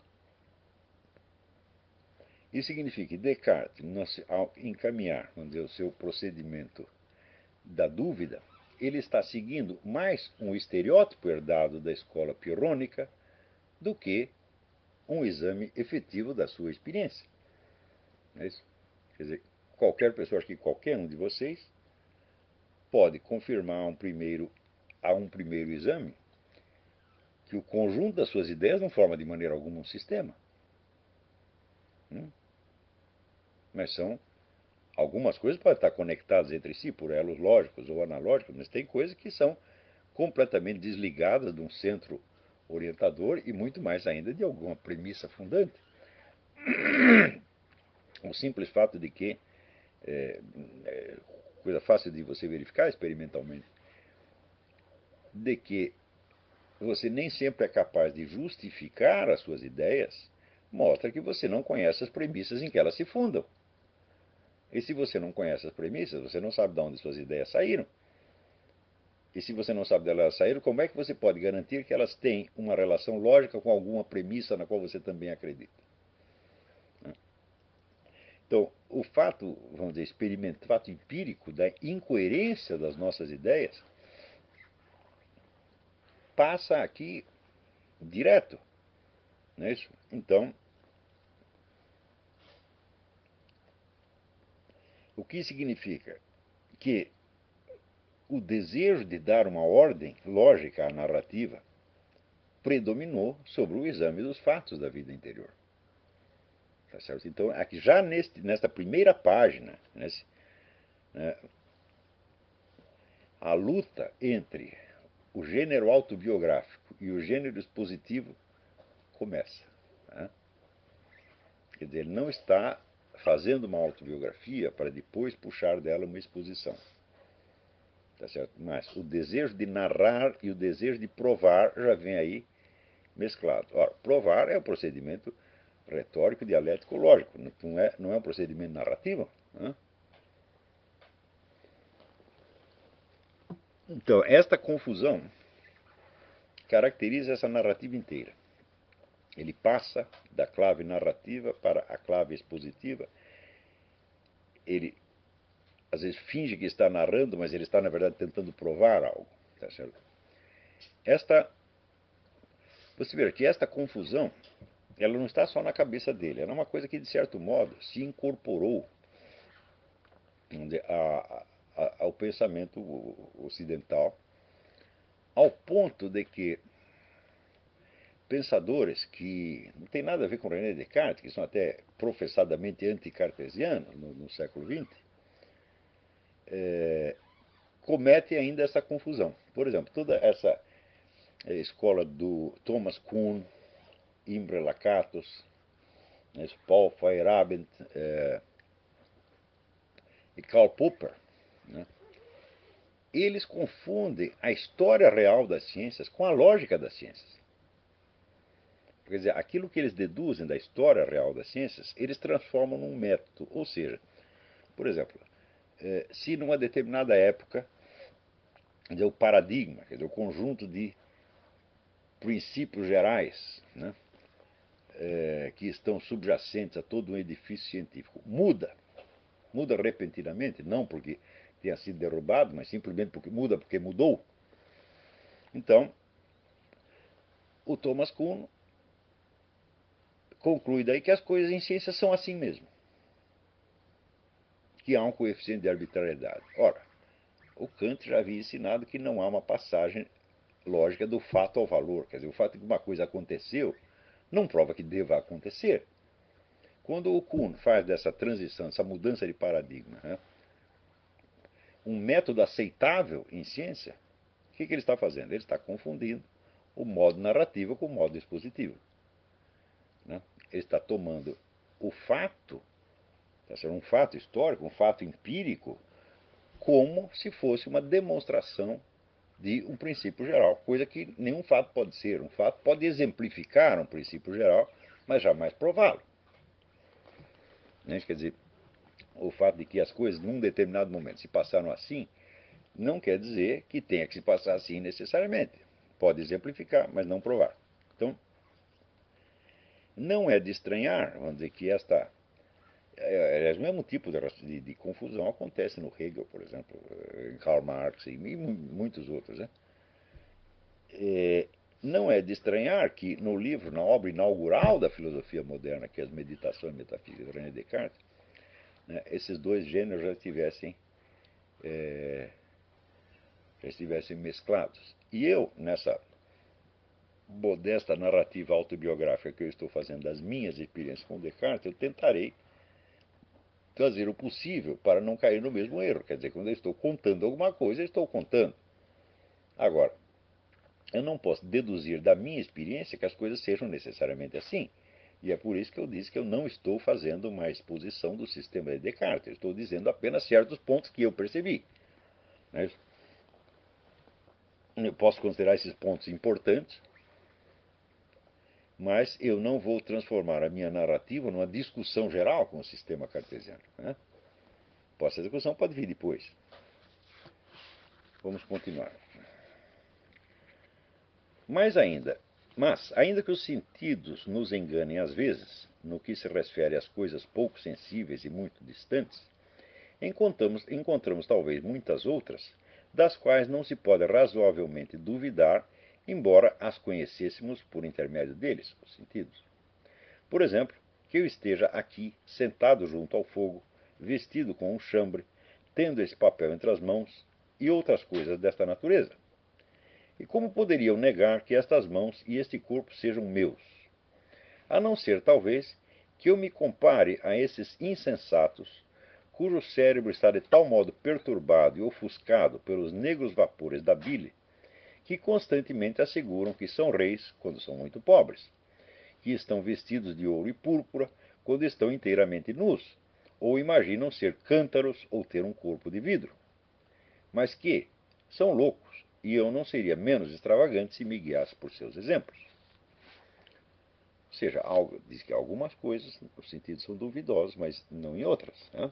isso significa que Descartes, ao encaminhar, vamos dizer, o seu procedimento da dúvida, ele está seguindo mais um estereótipo herdado da escola pirrônica do que um exame efetivo da sua experiência. Não é isso? Quer dizer, qualquer pessoa, acho que qualquer um de vocês, pode confirmar a um primeiro exame que o conjunto das suas ideias não forma de maneira alguma um sistema. Mas são algumas coisas podem estar conectadas entre si por elos lógicos ou analógicos, mas tem coisas que são completamente desligadas de um centro orientador e muito mais ainda de alguma premissa fundante. O simples fato de que, coisa fácil de você verificar experimentalmente, de que você nem sempre é capaz de justificar as suas ideias, mostra que você não conhece as premissas em que elas se fundam. E se você não conhece as premissas, você não sabe de onde suas ideias saíram. E se você não sabe de onde elas saíram, como é que você pode garantir que elas têm uma relação lógica com alguma premissa na qual você também acredita? Então, o fato, vamos dizer, fato empírico da incoerência das nossas ideias passa aqui direto, não é isso? Então, o que significa? Que o desejo de dar uma ordem lógica à narrativa predominou sobre o exame dos fatos da vida interior. Tá certo? Então, aqui já nesta primeira página, a luta entre o gênero autobiográfico e o gênero expositivo começa. Né? Quer dizer, ele não está fazendo uma autobiografia para depois puxar dela uma exposição. Tá certo? Mas o desejo de narrar e o desejo de provar já vem aí mesclado. Ora, provar é o procedimento retórico, dialético, lógico, não é um procedimento narrativo. Né? Então, esta confusão caracteriza essa narrativa inteira. Ele passa da clave narrativa para a clave expositiva. Ele, às vezes, finge que está narrando, mas ele está, na verdade, tentando provar algo. Tá certo? Você vê que esta confusão, ela não está só na cabeça dele, ela é uma coisa que, de certo modo, se incorporou ao pensamento ocidental, ao ponto de que pensadores que não têm nada a ver com René Descartes, que são até professadamente anticartesianos no século XX, cometem ainda essa confusão. Por exemplo, toda essa escola do Thomas Kuhn, Imre Lakatos, Paul Feyerabend e Karl Popper, né? Eles confundem a história real das ciências com a lógica das ciências. Quer dizer, aquilo que eles deduzem da história real das ciências, eles transformam num método. Ou seja, por exemplo, se numa determinada época, quer dizer, o paradigma, quer dizer, o conjunto de princípios gerais, né, que estão subjacentes a todo um edifício científico, muda repentinamente, não porque tenha sido derrubado, mas simplesmente porque mudou. Então, o Thomas Kuhn conclui daí que as coisas em ciência são assim mesmo, que há um coeficiente de arbitrariedade. Ora, o Kant já havia ensinado que não há uma passagem lógica do fato ao valor. Quer dizer, o fato de que uma coisa aconteceu não prova que deva acontecer. Quando o Kuhn faz dessa transição, essa mudança de paradigma, né, um método aceitável em ciência, o que ele está fazendo? Ele está confundindo o modo narrativo com o modo expositivo. Né? Ele está tomando o fato, um fato histórico, um fato empírico, como se fosse uma demonstração de um princípio geral, coisa que nenhum fato pode ser. Um fato pode exemplificar um princípio geral, mas jamais prová-lo. né? Quer dizer, o fato de que as coisas, num determinado momento, se passaram assim, não quer dizer que tenha que se passar assim necessariamente. Pode exemplificar, mas não provar. Então, não é de estranhar, vamos dizer, que esta. Aliás, o mesmo tipo de confusão acontece no Hegel, por exemplo, em Karl Marx e muitos outros. Né? Não é de estranhar que no livro, na obra inaugural da filosofia moderna, que é as Meditações Metafísicas de René Descartes, né, esses dois gêneros já estivessem mesclados. E eu, nessa modesta narrativa autobiográfica que eu estou fazendo das minhas experiências com Descartes, eu tentarei fazer o possível para não cair no mesmo erro. Quer dizer, quando eu estou contando alguma coisa, eu estou contando. Agora, eu não posso deduzir da minha experiência que as coisas sejam necessariamente assim. E é por isso que eu disse que eu não estou fazendo uma exposição do sistema de Descartes. Eu estou dizendo apenas certos pontos que eu percebi. Né? Eu posso considerar esses pontos importantes, mas eu não vou transformar a minha narrativa numa discussão geral com o sistema cartesiano. Né? Essa discussão pode vir depois. Vamos continuar. Ainda que os sentidos nos enganem às vezes, no que se refere às coisas pouco sensíveis e muito distantes, encontramos talvez muitas outras, das quais não se pode razoavelmente duvidar, embora as conhecêssemos por intermédio deles, os sentidos. Por exemplo, que eu esteja aqui, sentado junto ao fogo, vestido com um chambre, tendo esse papel entre as mãos, e outras coisas desta natureza. E como poderiam negar que estas mãos e este corpo sejam meus? A não ser, talvez, que eu me compare a esses insensatos, cujo cérebro está de tal modo perturbado e ofuscado pelos negros vapores da bile, que constantemente asseguram que são reis quando são muito pobres, que estão vestidos de ouro e púrpura quando estão inteiramente nus, ou imaginam ser cântaros ou ter um corpo de vidro. Mas que são loucos, e eu não seria menos extravagante se me guiasse por seus exemplos. Ou seja, diz que algumas coisas, os sentidos são duvidosos, mas não em outras. Né?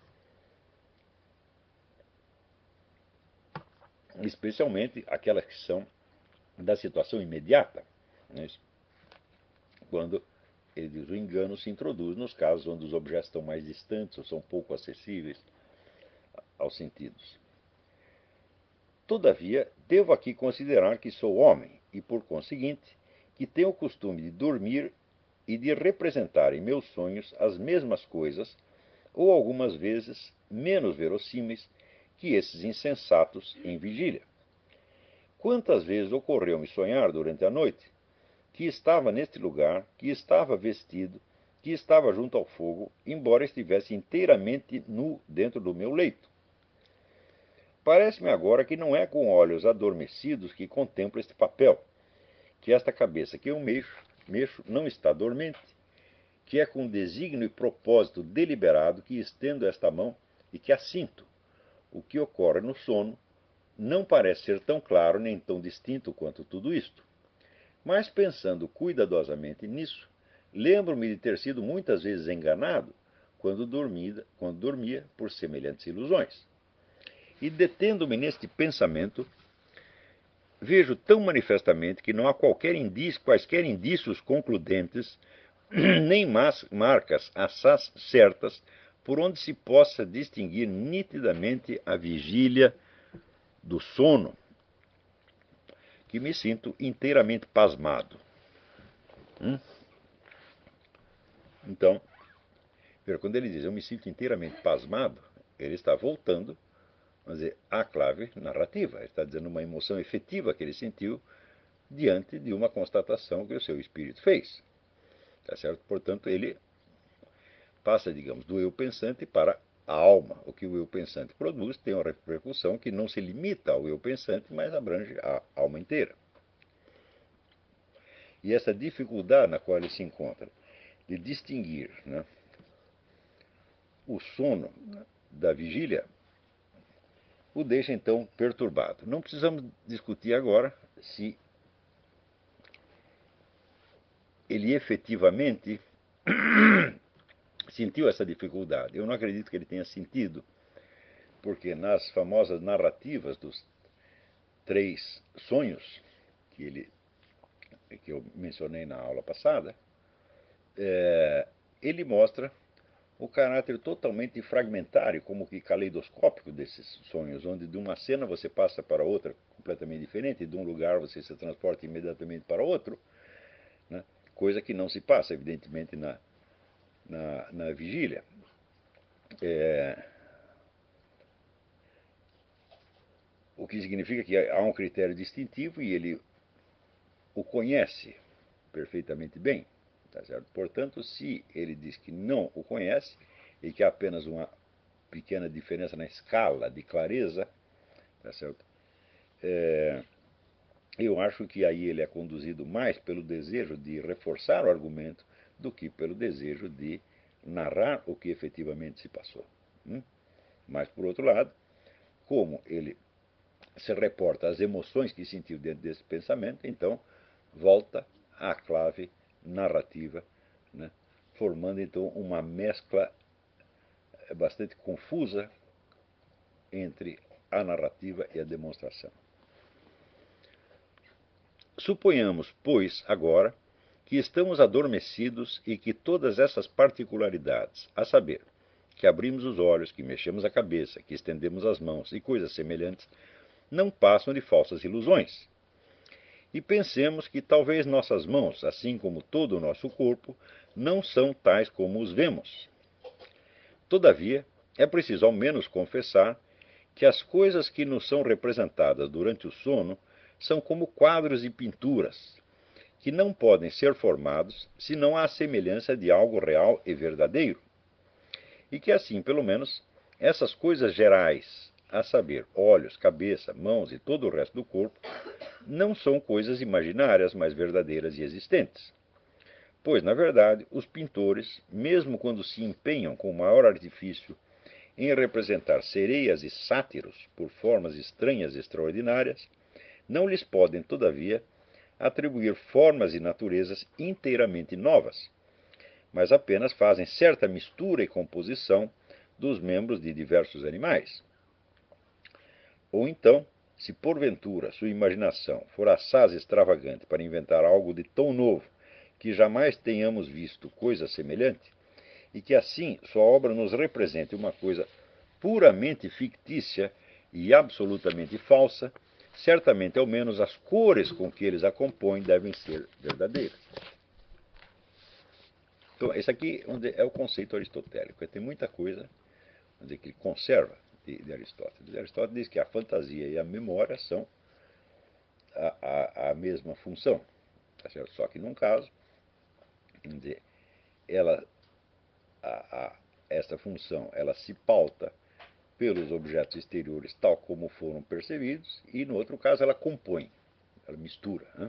Especialmente aquelas que são da situação imediata. Né? Quando ele diz o engano se introduz nos casos onde os objetos estão mais distantes ou são pouco acessíveis aos sentidos. Todavia, devo aqui considerar que sou homem e, por conseguinte, que tenho o costume de dormir e de representar em meus sonhos as mesmas coisas, ou algumas vezes menos verossímeis que esses insensatos em vigília. Quantas vezes ocorreu-me sonhar durante a noite que estava neste lugar, que estava vestido, que estava junto ao fogo, embora estivesse inteiramente nu dentro do meu leito. Parece-me agora que não é com olhos adormecidos que contemplo este papel, que esta cabeça que eu mexo não está dormente, que é com desígnio e propósito deliberado que estendo esta mão e que a sinto. O que ocorre no sono não parece ser tão claro nem tão distinto quanto tudo isto. Mas pensando cuidadosamente nisso, lembro-me de ter sido muitas vezes enganado quando dormia por semelhantes ilusões. E detendo-me neste pensamento, vejo tão manifestamente que não há quaisquer indícios concludentes, nem marcas assaz certas, por onde se possa distinguir nitidamente a vigília do sono, que me sinto inteiramente pasmado. Então, quando ele diz eu me sinto inteiramente pasmado, ele está voltando, vamos dizer, à clave narrativa. Ele está dizendo uma emoção efetiva que ele sentiu diante de uma constatação que o seu espírito fez. Tá certo? Portanto, ele passa, digamos, do eu pensante para a alma. O que o eu pensante produz tem uma repercussão que não se limita ao eu pensante, mas abrange a alma inteira. E essa dificuldade na qual ele se encontra de distinguir, né, o sono da vigília o deixa então perturbado. Não precisamos discutir agora se ele efetivamente sentiu essa dificuldade. Eu não acredito que ele tenha sentido, porque nas famosas narrativas dos 3 sonhos que eu mencionei na aula passada, ele mostra o caráter totalmente fragmentário, como que caleidoscópico desses sonhos, onde de uma cena você passa para outra completamente diferente, de um lugar você se transporta imediatamente para outro, né? Coisa que não se passa, evidentemente, na vigília. O que significa que há um critério distintivo e ele o conhece perfeitamente bem. Tá certo? Portanto, se ele diz que não o conhece e que há apenas uma pequena diferença na escala de clareza, tá certo? Eu acho que aí ele é conduzido mais pelo desejo de reforçar o argumento do que pelo desejo de narrar o que efetivamente se passou. Mas, por outro lado, como ele se reporta às emoções que sentiu dentro desse pensamento, então volta à clave narrativa, né? Formando então uma mescla bastante confusa entre a narrativa e a demonstração. Suponhamos, pois, agora, que estamos adormecidos e que todas essas particularidades, a saber, que abrimos os olhos, que mexemos a cabeça, que estendemos as mãos e coisas semelhantes, não passam de falsas ilusões. E pensemos que talvez nossas mãos, assim como todo o nosso corpo, não são tais como os vemos. Todavia, é preciso ao menos confessar que as coisas que nos são representadas durante o sono são como quadros e pinturas, que não podem ser formados senão à semelhança de algo real e verdadeiro. E que assim, pelo menos, essas coisas gerais, a saber, olhos, cabeça, mãos e todo o resto do corpo, não são coisas imaginárias, mas verdadeiras e existentes. Pois, na verdade, os pintores, mesmo quando se empenham com o maior artifício em representar sereias e sátiros por formas estranhas e extraordinárias, não lhes podem, todavia, atribuir formas e naturezas inteiramente novas, mas apenas fazem certa mistura e composição dos membros de diversos animais. Ou então, se porventura sua imaginação for assaz extravagante para inventar algo de tão novo que jamais tenhamos visto coisa semelhante, e que assim sua obra nos represente uma coisa puramente fictícia e absolutamente falsa, certamente ao menos as cores com que eles a compõem devem ser verdadeiras. Então, esse aqui é o conceito aristotélico. Tem muita coisa que ele conserva de Aristóteles. Aristóteles diz que a fantasia e a memória são a mesma função. Tá certo? Só que, num caso, dizer, essa função ela se pauta pelos objetos exteriores tal como foram percebidos, e, no outro caso, ela compõe, ela mistura. Né?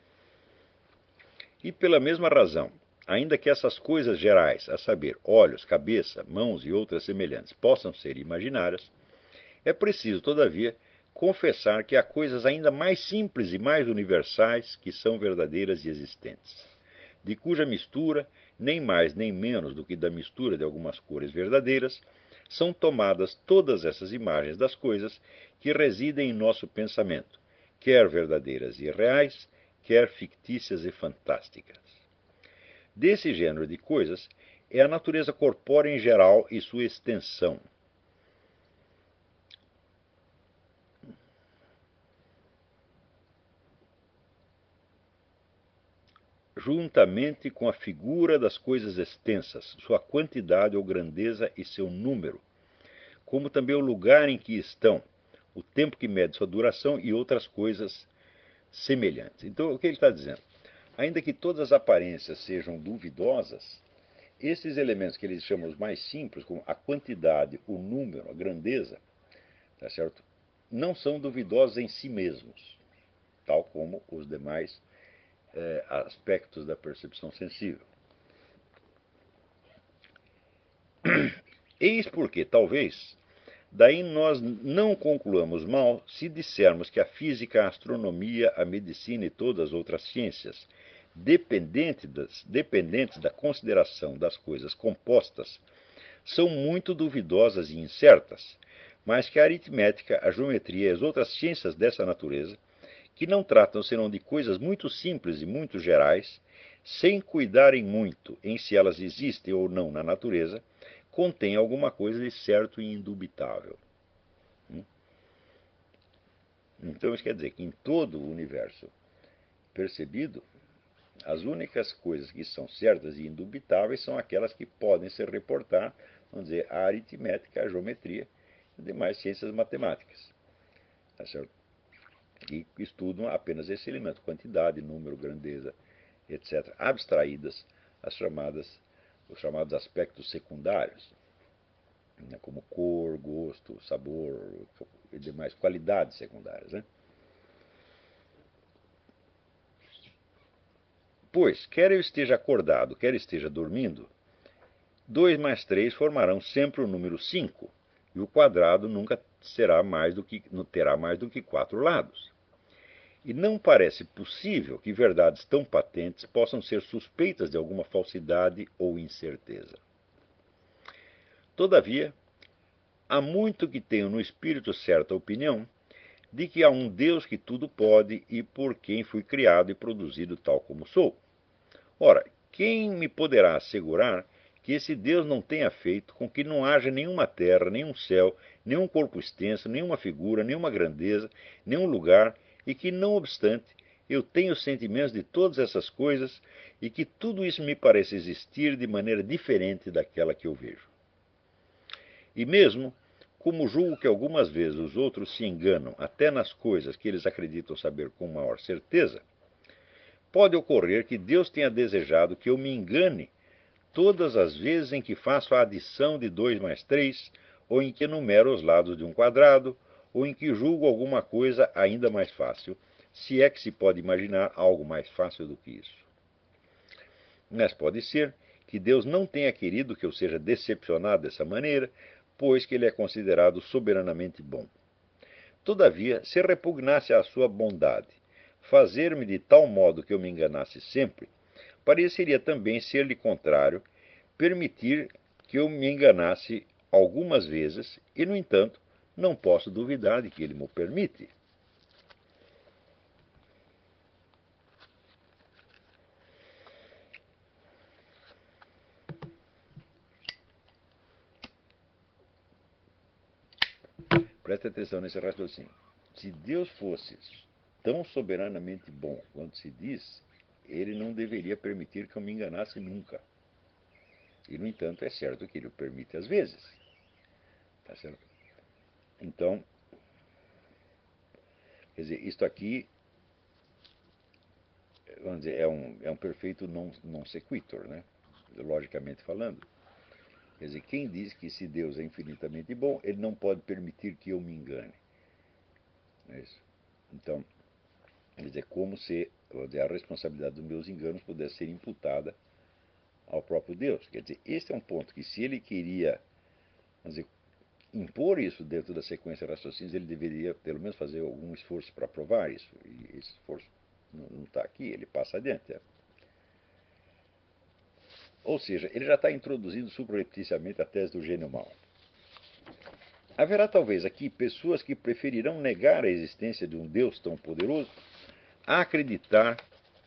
E pela mesma razão, ainda que essas coisas gerais, a saber, olhos, cabeça, mãos e outras semelhantes, possam ser imaginárias, é preciso, todavia, confessar que há coisas ainda mais simples e mais universais que são verdadeiras e existentes, de cuja mistura, nem mais nem menos do que da mistura de algumas cores verdadeiras, são tomadas todas essas imagens das coisas que residem em nosso pensamento, quer verdadeiras e reais, quer fictícias e fantásticas. Desse gênero de coisas é a natureza corpórea em geral e sua extensão. Juntamente com a figura das coisas extensas, sua quantidade ou grandeza e seu número, como também o lugar em que estão, o tempo que mede sua duração e outras coisas semelhantes. Então, o que ele está dizendo? Ainda que todas as aparências sejam duvidosas, esses elementos que eles chamam os mais simples, como a quantidade, o número, a grandeza, tá certo? Não são duvidosos em si mesmos, tal como os demais aspectos da percepção sensível. Eis porque, talvez, daí nós não concluamos mal se dissermos que a física, a astronomia, a medicina e todas as outras ciências dependentes da consideração das coisas compostas, são muito duvidosas e incertas, mas que a aritmética, a geometria e as outras ciências dessa natureza, que não tratam senão de coisas muito simples e muito gerais, sem cuidarem muito em se elas existem ou não na natureza, contêm alguma coisa de certo e indubitável. Então isso quer dizer que em todo o universo percebido, as únicas coisas que são certas e indubitáveis são aquelas que podem se reportar, vamos dizer, a aritmética, a geometria e demais ciências matemáticas. Tá certo? Que estudam apenas esse elemento, quantidade, número, grandeza, etc., abstraídas os chamados aspectos secundários, né, como cor, gosto, sabor e demais qualidades secundárias. Né? Pois, quer eu esteja acordado, quer esteja dormindo, 2 mais 3 formarão sempre o número 5, e o quadrado nunca terá mais do que 4 lados. E não parece possível que verdades tão patentes possam ser suspeitas de alguma falsidade ou incerteza. Todavia, há muito que tenho no espírito certa opinião de que há um Deus que tudo pode e por quem fui criado e produzido tal como sou. Ora, quem me poderá assegurar que esse Deus não tenha feito com que não haja nenhuma terra, nenhum céu, nenhum corpo extenso, nenhuma figura, nenhuma grandeza, nenhum lugar, e que, não obstante, eu tenho sentimentos de todas essas coisas e que tudo isso me parece existir de maneira diferente daquela que eu vejo. E mesmo, como julgo que algumas vezes os outros se enganam até nas coisas que eles acreditam saber com maior certeza, pode ocorrer que Deus tenha desejado que eu me engane todas as vezes em que faço a adição de 2 mais 3, ou em que enumero os lados de um quadrado, ou em que julgo alguma coisa ainda mais fácil, se é que se pode imaginar algo mais fácil do que isso. Mas pode ser que Deus não tenha querido que eu seja decepcionado dessa maneira, pois que ele é considerado soberanamente bom. Todavia, se repugnasse à sua bondade fazer-me de tal modo que eu me enganasse sempre, pareceria também ser-lhe contrário permitir que eu me enganasse algumas vezes e, no entanto, não posso duvidar de que ele me permite. Preste atenção nesse raciocínio. Se Deus fosse tão soberanamente bom quanto se diz, ele não deveria permitir que eu me enganasse nunca. E, no entanto, é certo que ele o permite às vezes. Tá certo? Então, quer dizer, isto aqui, vamos dizer, é um perfeito non sequitur, né? Logicamente falando. Quer dizer, quem diz que se Deus é infinitamente bom, ele não pode permitir que eu me engane. Não é isso? Então, quer dizer, como se a responsabilidade dos meus enganos pudesse ser imputada ao próprio Deus. Quer dizer, esse é um ponto que, se ele queria, vamos dizer, impor isso dentro da sequência de raciocínios, ele deveria pelo menos fazer algum esforço para provar isso. E esse esforço não está aqui, ele passa adiante. Ou seja, ele já está introduzindo subrepticiamente a tese do gênio mau. Haverá talvez aqui pessoas que preferirão negar a existência de um Deus tão poderoso a acreditar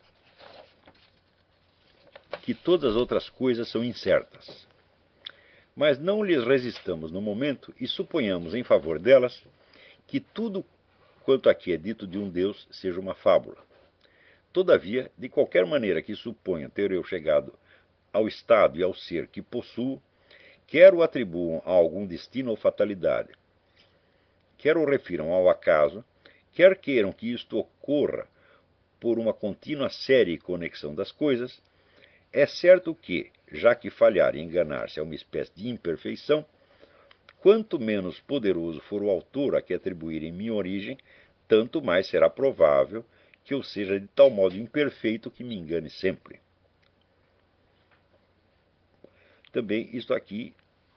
que todas as outras coisas são incertas. Mas não lhes resistamos no momento e suponhamos em favor delas que tudo quanto aqui é dito de um Deus seja uma fábula. Todavia, de qualquer maneira que suponham ter eu chegado ao estado e ao ser que possuo, quer o atribuam a algum destino ou fatalidade, quer o refiram ao acaso, quer queiram que isto ocorra por uma contínua série e conexão das coisas, é certo que, já que falhar e enganar-se é uma espécie de imperfeição, quanto menos poderoso for o autor a que atribuírem minha origem, tanto mais será provável que eu seja de tal modo imperfeito que me engane sempre. Também isto aqui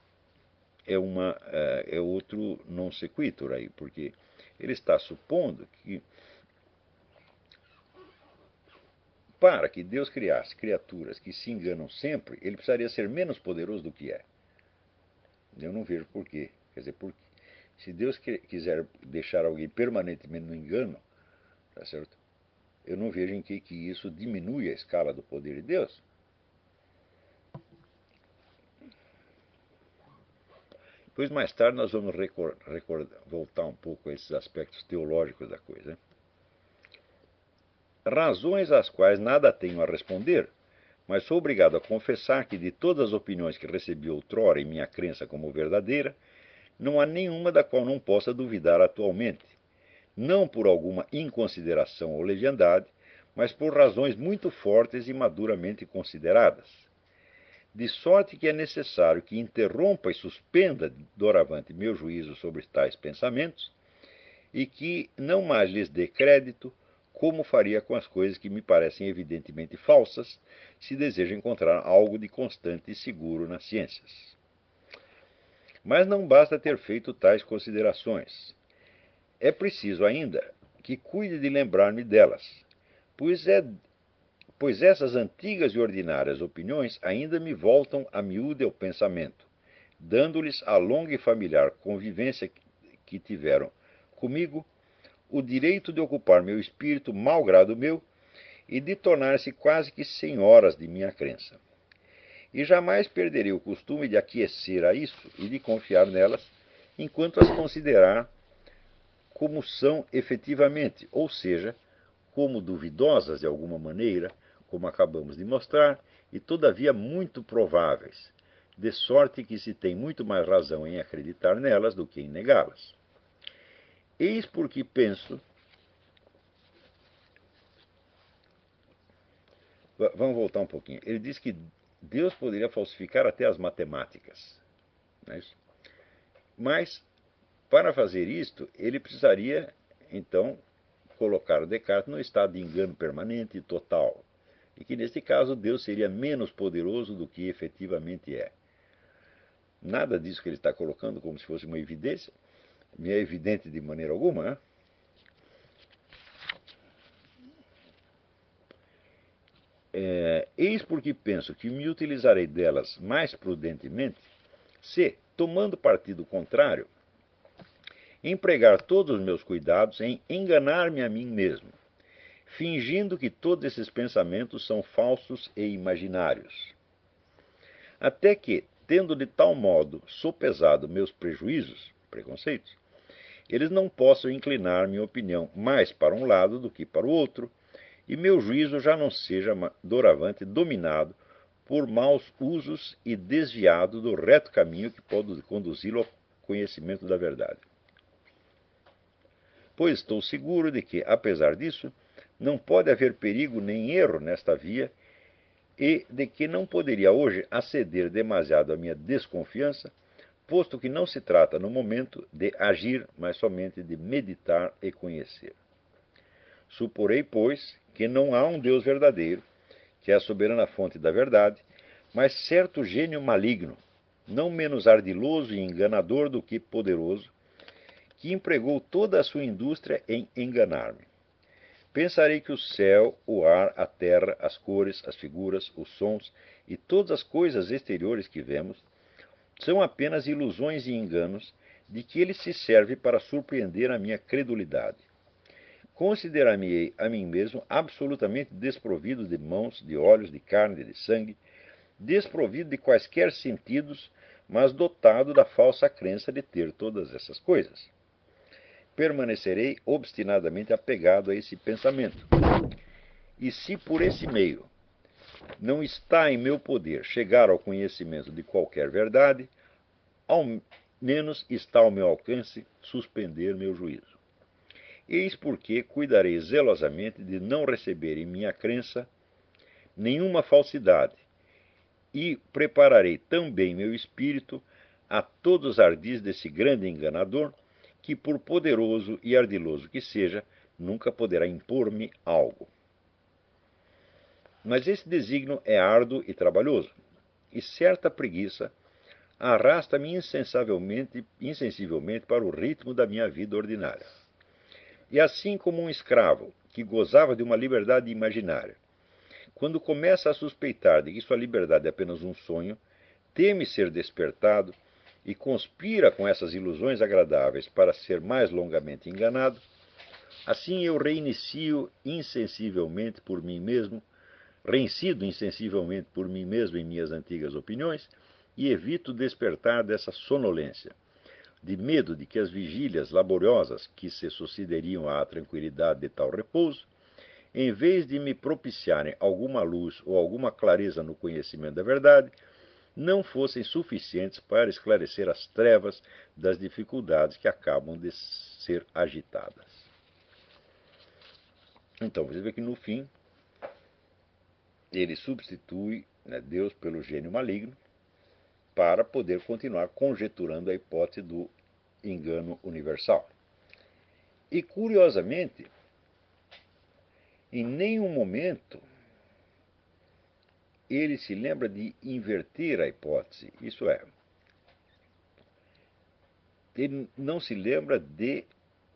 é outro non sequitur aí, porque ele está supondo que para que Deus criasse criaturas que se enganam sempre, ele precisaria ser menos poderoso do que é. Eu não vejo por quê. Quer dizer, se Deus quiser deixar alguém permanentemente no engano, tá certo? Eu não vejo em que isso diminui a escala do poder de Deus. Depois, mais tarde, nós vamos voltar um pouco a esses aspectos teológicos da coisa, né? Razões às quais nada tenho a responder, mas sou obrigado a confessar que de todas as opiniões que recebi outrora em minha crença como verdadeira, não há nenhuma da qual não possa duvidar atualmente, não por alguma inconsideração ou leviandade, mas por razões muito fortes e maduramente consideradas. De sorte que é necessário que interrompa e suspenda doravante meu juízo sobre tais pensamentos, e que não mais lhes dê crédito, como faria com as coisas que me parecem evidentemente falsas, se deseja encontrar algo de constante e seguro nas ciências. Mas não basta ter feito tais considerações. É preciso ainda que cuide de lembrar-me delas, pois essas antigas e ordinárias opiniões ainda me voltam a miúde ao pensamento, dando-lhes a longa e familiar convivência que tiveram comigo o direito de ocupar meu espírito malgrado meu e de tornar-se quase que senhoras de minha crença. E jamais perderei o costume de aquecer a isso e de confiar nelas, enquanto as considerar como são efetivamente, ou seja, como duvidosas de alguma maneira, como acabamos de mostrar, e todavia muito prováveis, de sorte que se tem muito mais razão em acreditar nelas do que em negá-las. Eis porque penso. Vamos voltar um pouquinho. Ele diz que Deus poderia falsificar até as matemáticas. Não é isso? Mas, para fazer isto, ele precisaria, então, colocar o Descartes no estado de engano permanente e total. E que, neste caso, Deus seria menos poderoso do que efetivamente é. Nada disso que ele está colocando como se fosse uma evidência, me é evidente de maneira alguma, né? Eis porque penso que me utilizarei delas mais prudentemente se, tomando partido contrário, empregar todos os meus cuidados em enganar-me a mim mesmo, fingindo que todos esses pensamentos são falsos e imaginários. Até que, tendo de tal modo sopesado meus preconceitos, eles não possam inclinar minha opinião mais para um lado do que para o outro, e meu juízo já não seja doravante dominado por maus usos e desviado do reto caminho que pode conduzi-lo ao conhecimento da verdade. Pois estou seguro de que, apesar disso, não pode haver perigo nem erro nesta via, e de que não poderia hoje aceder demasiado à minha desconfiança, posto que não se trata, no momento, de agir, mas somente de meditar e conhecer. Suporei, pois, que não há um Deus verdadeiro, que é a soberana fonte da verdade, mas certo gênio maligno, não menos ardiloso e enganador do que poderoso, que empregou toda a sua indústria em enganar-me. Pensarei que o céu, o ar, a terra, as cores, as figuras, os sons e todas as coisas exteriores que vemos são apenas ilusões e enganos de que ele se serve para surpreender a minha credulidade. Considerar-me-ei a mim mesmo absolutamente desprovido de mãos, de olhos, de carne, de sangue, desprovido de quaisquer sentidos, mas dotado da falsa crença de ter todas essas coisas. Permanecerei obstinadamente apegado a esse pensamento. E se por esse meio não está em meu poder chegar ao conhecimento de qualquer verdade, ao menos está ao meu alcance suspender meu juízo. Eis porque cuidarei zelosamente de não receber em minha crença nenhuma falsidade, e prepararei também meu espírito a todos os ardis desse grande enganador, que, por poderoso e ardiloso que seja, nunca poderá impor-me algo. Mas esse desígnio é árduo e trabalhoso, e certa preguiça arrasta-me insensivelmente para o ritmo da minha vida ordinária. E assim como um escravo, que gozava de uma liberdade imaginária, quando começa a suspeitar de que sua liberdade é apenas um sonho, teme ser despertado e conspira com essas ilusões agradáveis para ser mais longamente enganado, assim eu reinicio insensivelmente por mim mesmo, reincido insensivelmente por mim mesmo em minhas antigas opiniões e evito despertar dessa sonolência, de medo de que as vigílias laboriosas que se sucederiam à tranquilidade de tal repouso, em vez de me propiciarem alguma luz ou alguma clareza no conhecimento da verdade, não fossem suficientes para esclarecer as trevas das dificuldades que acabam de ser agitadas. Então, você vê que no fim, ele substitui, né, Deus pelo gênio maligno para poder continuar conjeturando a hipótese do engano universal. E, curiosamente, em nenhum momento ele se lembra de inverter a hipótese. Isso é, ele não se lembra de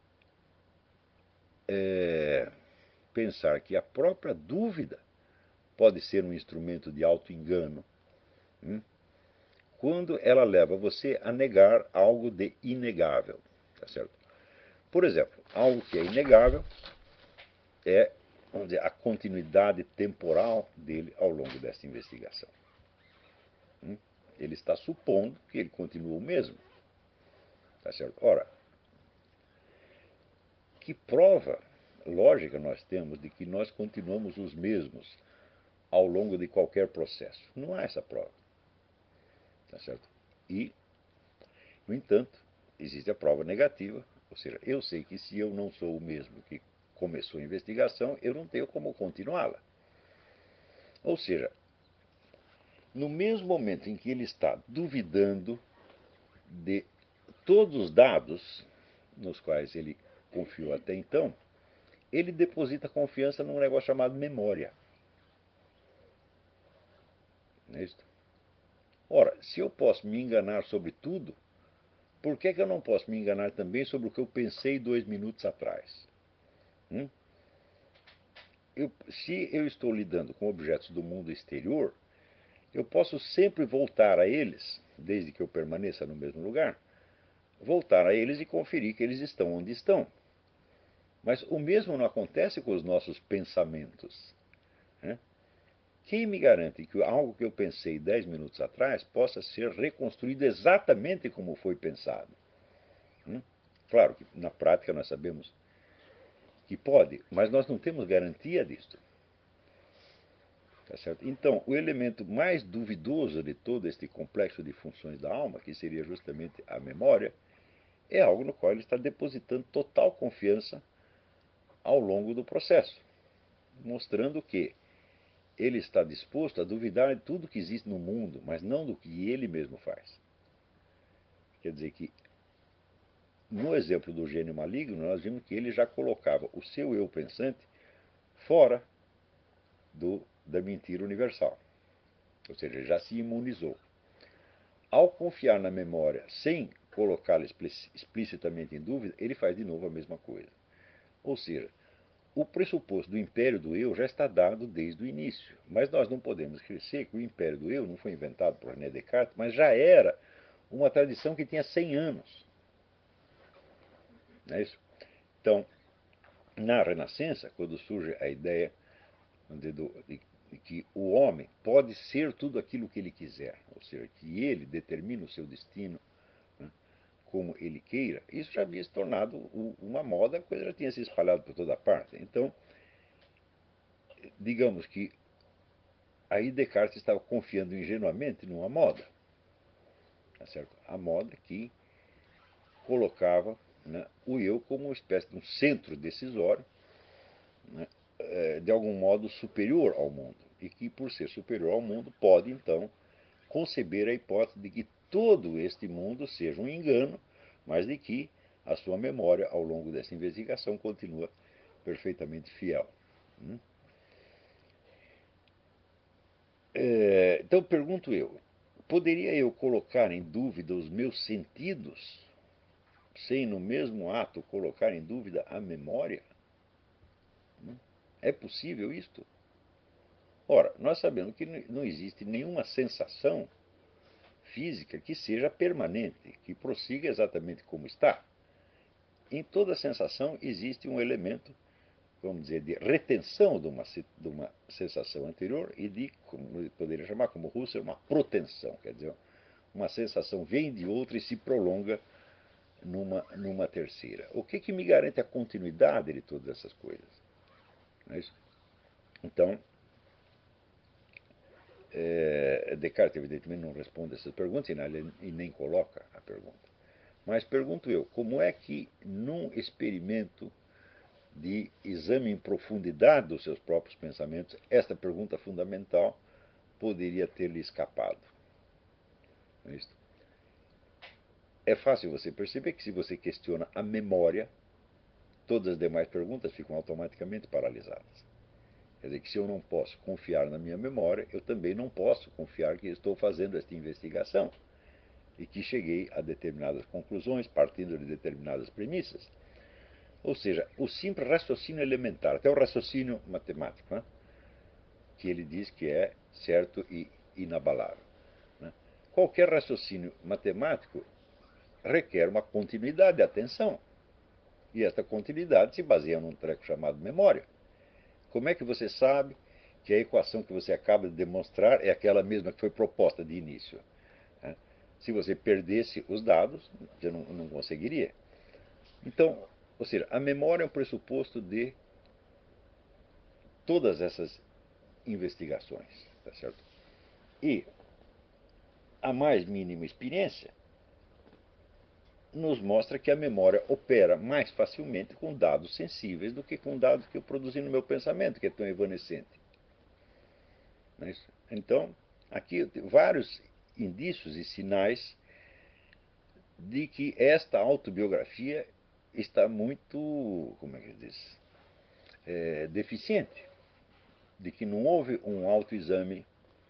pensar que a própria dúvida pode ser um instrumento de auto-engano, quando ela leva você a negar algo de inegável. Tá certo? Por exemplo, algo que é inegável é, vamos dizer, a continuidade temporal dele ao longo dessa investigação. Ele está supondo que ele continua o mesmo. Tá certo? Ora, que prova lógica nós temos de que nós continuamos os mesmos ao longo de qualquer processo? Não há essa prova. Tá certo? E, no entanto, existe a prova negativa, ou seja, eu sei que se eu não sou o mesmo que começou a investigação, eu não tenho como continuá-la. Ou seja, no mesmo momento em que ele está duvidando de todos os dados nos quais ele confiou até então, ele deposita confiança num negócio chamado memória. Não é isso? Ora, se eu posso me enganar sobre tudo, por que eu não posso me enganar também sobre o que eu pensei 2 minutos atrás? Se eu estou lidando com objetos do mundo exterior, eu posso sempre voltar a eles, desde que eu permaneça no mesmo lugar, voltar a eles e conferir que eles estão onde estão. Mas o mesmo não acontece com os nossos pensamentos. Né? Quem me garante que algo que eu pensei 10 minutos atrás possa ser reconstruído exatamente como foi pensado? Claro que na prática nós sabemos que pode, mas nós não temos garantia disto. Tá certo? Então, o elemento mais duvidoso de todo este complexo de funções da alma, que seria justamente a memória, é algo no qual ele está depositando total confiança ao longo do processo, mostrando que ele está disposto a duvidar de tudo que existe no mundo, mas não do que ele mesmo faz. Quer dizer que, no exemplo do gênio maligno, nós vimos que ele já colocava o seu eu pensante fora da mentira universal. Ou seja, já se imunizou. Ao confiar na memória sem colocá-la explicitamente em dúvida, ele faz de novo a mesma coisa. Ou seja, o pressuposto do império do eu já está dado desde o início. Mas nós não podemos esquecer que o império do eu não foi inventado por René Descartes, mas já era uma tradição que tinha 100 anos. Não é isso? Então, na Renascença, quando surge a ideia de que o homem pode ser tudo aquilo que ele quiser, ou seja, que ele determina o seu destino, né, como ele queira, isso já havia se tornado uma moda, a coisa já tinha se espalhado por toda parte. Então, digamos que aí Descartes estava confiando ingenuamente numa moda, tá certo? A moda que colocava, né, o eu como uma espécie de um centro decisório, né, de algum modo superior ao mundo, e que, por ser superior ao mundo, pode então conceber a hipótese de que todo este mundo seja um engano, mas de que a sua memória ao longo dessa investigação continua perfeitamente fiel. Então pergunto eu, poderia eu colocar em dúvida os meus sentidos sem no mesmo ato colocar em dúvida a memória? É possível isto? Ora, nós sabemos que não existe nenhuma sensação física que seja permanente, que prossiga exatamente como está. Em toda sensação existe um elemento, vamos dizer, de retenção de uma sensação anterior e de, como poderia chamar, como Husserl, uma protensão. Quer dizer, uma sensação vem de outra e se prolonga numa terceira. O que me garante a continuidade de todas essas coisas? Não é isso? Então, Descartes, evidentemente, não responde essas perguntas e nem coloca a pergunta. Mas pergunto eu, como é que num experimento de exame em profundidade dos seus próprios pensamentos, esta pergunta fundamental poderia ter-lhe escapado? Não é isso? É fácil você perceber que se você questiona a memória, todas as demais perguntas ficam automaticamente paralisadas. Quer dizer que se eu não posso confiar na minha memória, eu também não posso confiar que estou fazendo esta investigação e que cheguei a determinadas conclusões partindo de determinadas premissas. Ou seja, o simples raciocínio elementar, até o raciocínio matemático, né, que ele diz que é certo e inabalável. Né? Qualquer raciocínio matemático requer uma continuidade de atenção. E esta continuidade se baseia num treco chamado memória. Como é que você sabe que a equação que você acaba de demonstrar é aquela mesma que foi proposta de início? Né? Se você perdesse os dados, você não conseguiria. Então, ou seja, a memória é um pressuposto de todas essas investigações, tá certo? E a mais mínima experiência nos mostra que a memória opera mais facilmente com dados sensíveis do que com dados que eu produzi no meu pensamento, que é tão evanescente. Não é isso? Então, aqui eu tenho vários indícios e sinais de que esta autobiografia está muito, como é que diz, deficiente, de que não houve um autoexame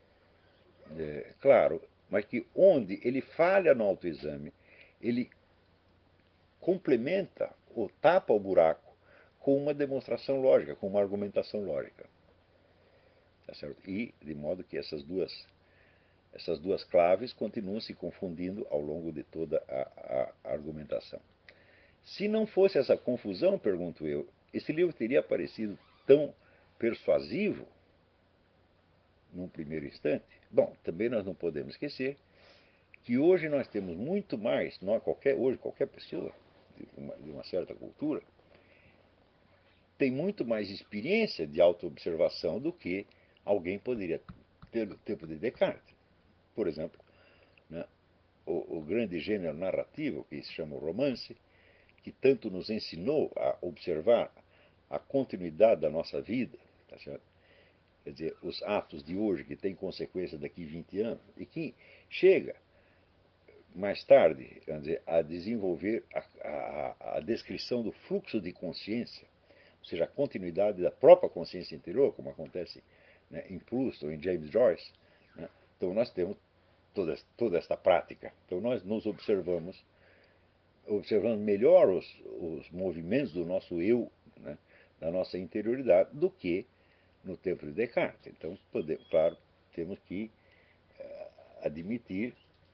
claro, mas que onde ele falha no autoexame, ele complementa ou tapa o buraco com uma demonstração lógica, com uma argumentação lógica. Tá certo? E de modo que essas duas claves continuam se confundindo ao longo de toda a argumentação. Se não fosse essa confusão, pergunto eu, esse livro teria parecido tão persuasivo num primeiro instante? Bom, também nós não podemos esquecer que hoje nós temos muito mais, hoje qualquer pessoa de uma certa cultura tem muito mais experiência de autoobservação do que alguém poderia ter no tempo de Descartes. Por exemplo, né, o grande gênero narrativo, que se chama o romance, que tanto nos ensinou a observar a continuidade da nossa vida, tá certo? Quer dizer, os atos de hoje que têm consequência daqui a 20 anos, e que chega mais tarde, quer dizer, a desenvolver a descrição do fluxo de consciência, ou seja, a continuidade da própria consciência interior, como acontece, né, em Proust ou em James Joyce. Né? Então nós temos toda esta prática. Então nós nos observamos melhor os movimentos do nosso eu, né, da nossa interioridade, do que no tempo de Descartes. Então, claro, temos que admitir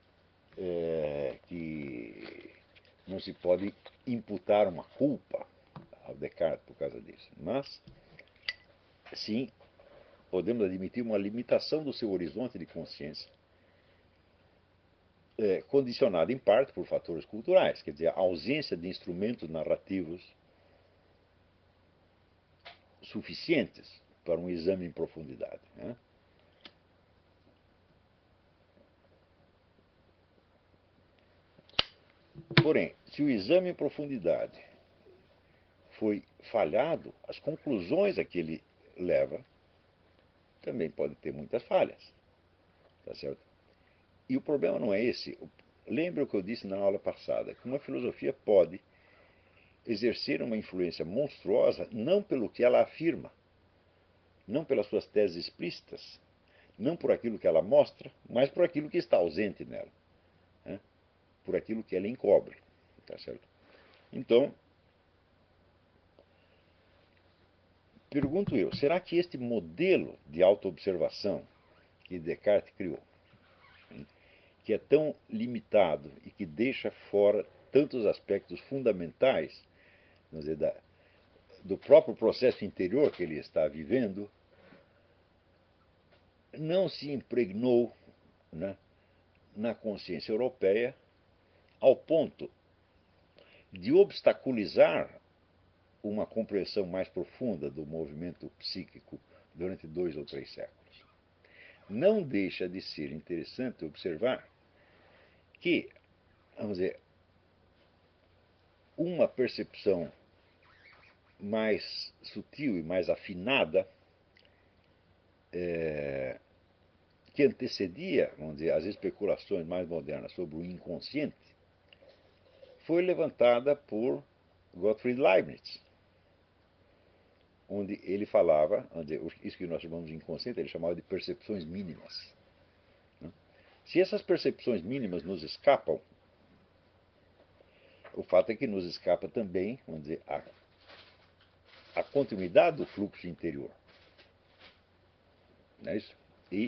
que não se pode imputar uma culpa ao Descartes por causa disso. Mas, sim, podemos admitir uma limitação do seu horizonte de consciência, condicionada em parte por fatores culturais, quer dizer, a ausência de instrumentos narrativos suficientes para um exame em profundidade. Né? Porém, se o exame em profundidade foi falhado, as conclusões a que ele leva também podem ter muitas falhas. Tá certo? E o problema não é esse. Lembra o que eu disse na aula passada, que uma filosofia pode exercer uma influência monstruosa não pelo que ela afirma, não pelas suas teses explícitas, não por aquilo que ela mostra, mas por aquilo que está ausente nela, né? Por aquilo que ela encobre. Tá certo? Então, pergunto eu, será que este modelo de autoobservação que Descartes criou, que é tão limitado e que deixa fora tantos aspectos fundamentais, vamos dizer, do próprio processo interior que ele está vivendo, não se impregnou, né, na consciência europeia ao ponto de obstaculizar uma compreensão mais profunda do movimento psíquico durante 2 ou 3 séculos. Não deixa de ser interessante observar que, vamos dizer, uma percepção mais sutil e mais afinada, que antecedia, vamos dizer, as especulações mais modernas sobre o inconsciente, foi levantada por Gottfried Leibniz, onde ele falava, isso que nós chamamos de inconsciente, ele chamava de percepções mínimas. Se essas percepções mínimas nos escapam, o fato é que nos escapa também, vamos dizer, a continuidade do fluxo interior. Não é isso? E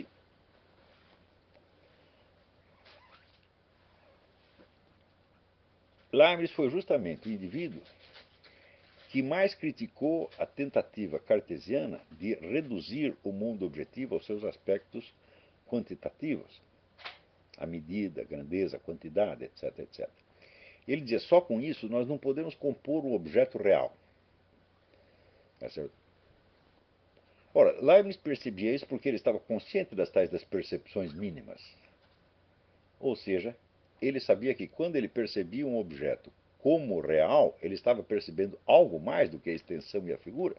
Leibniz foi justamente o indivíduo que mais criticou a tentativa cartesiana de reduzir o mundo objetivo aos seus aspectos quantitativos, a medida, a grandeza, a quantidade, etc, etc. Ele dizia, só com isso nós não podemos compor um objeto real. Tá certo? Ora, Leibniz percebia isso porque ele estava consciente das percepções mínimas. Ou seja, ele sabia que quando ele percebia um objeto como real, ele estava percebendo algo mais do que a extensão e a figura.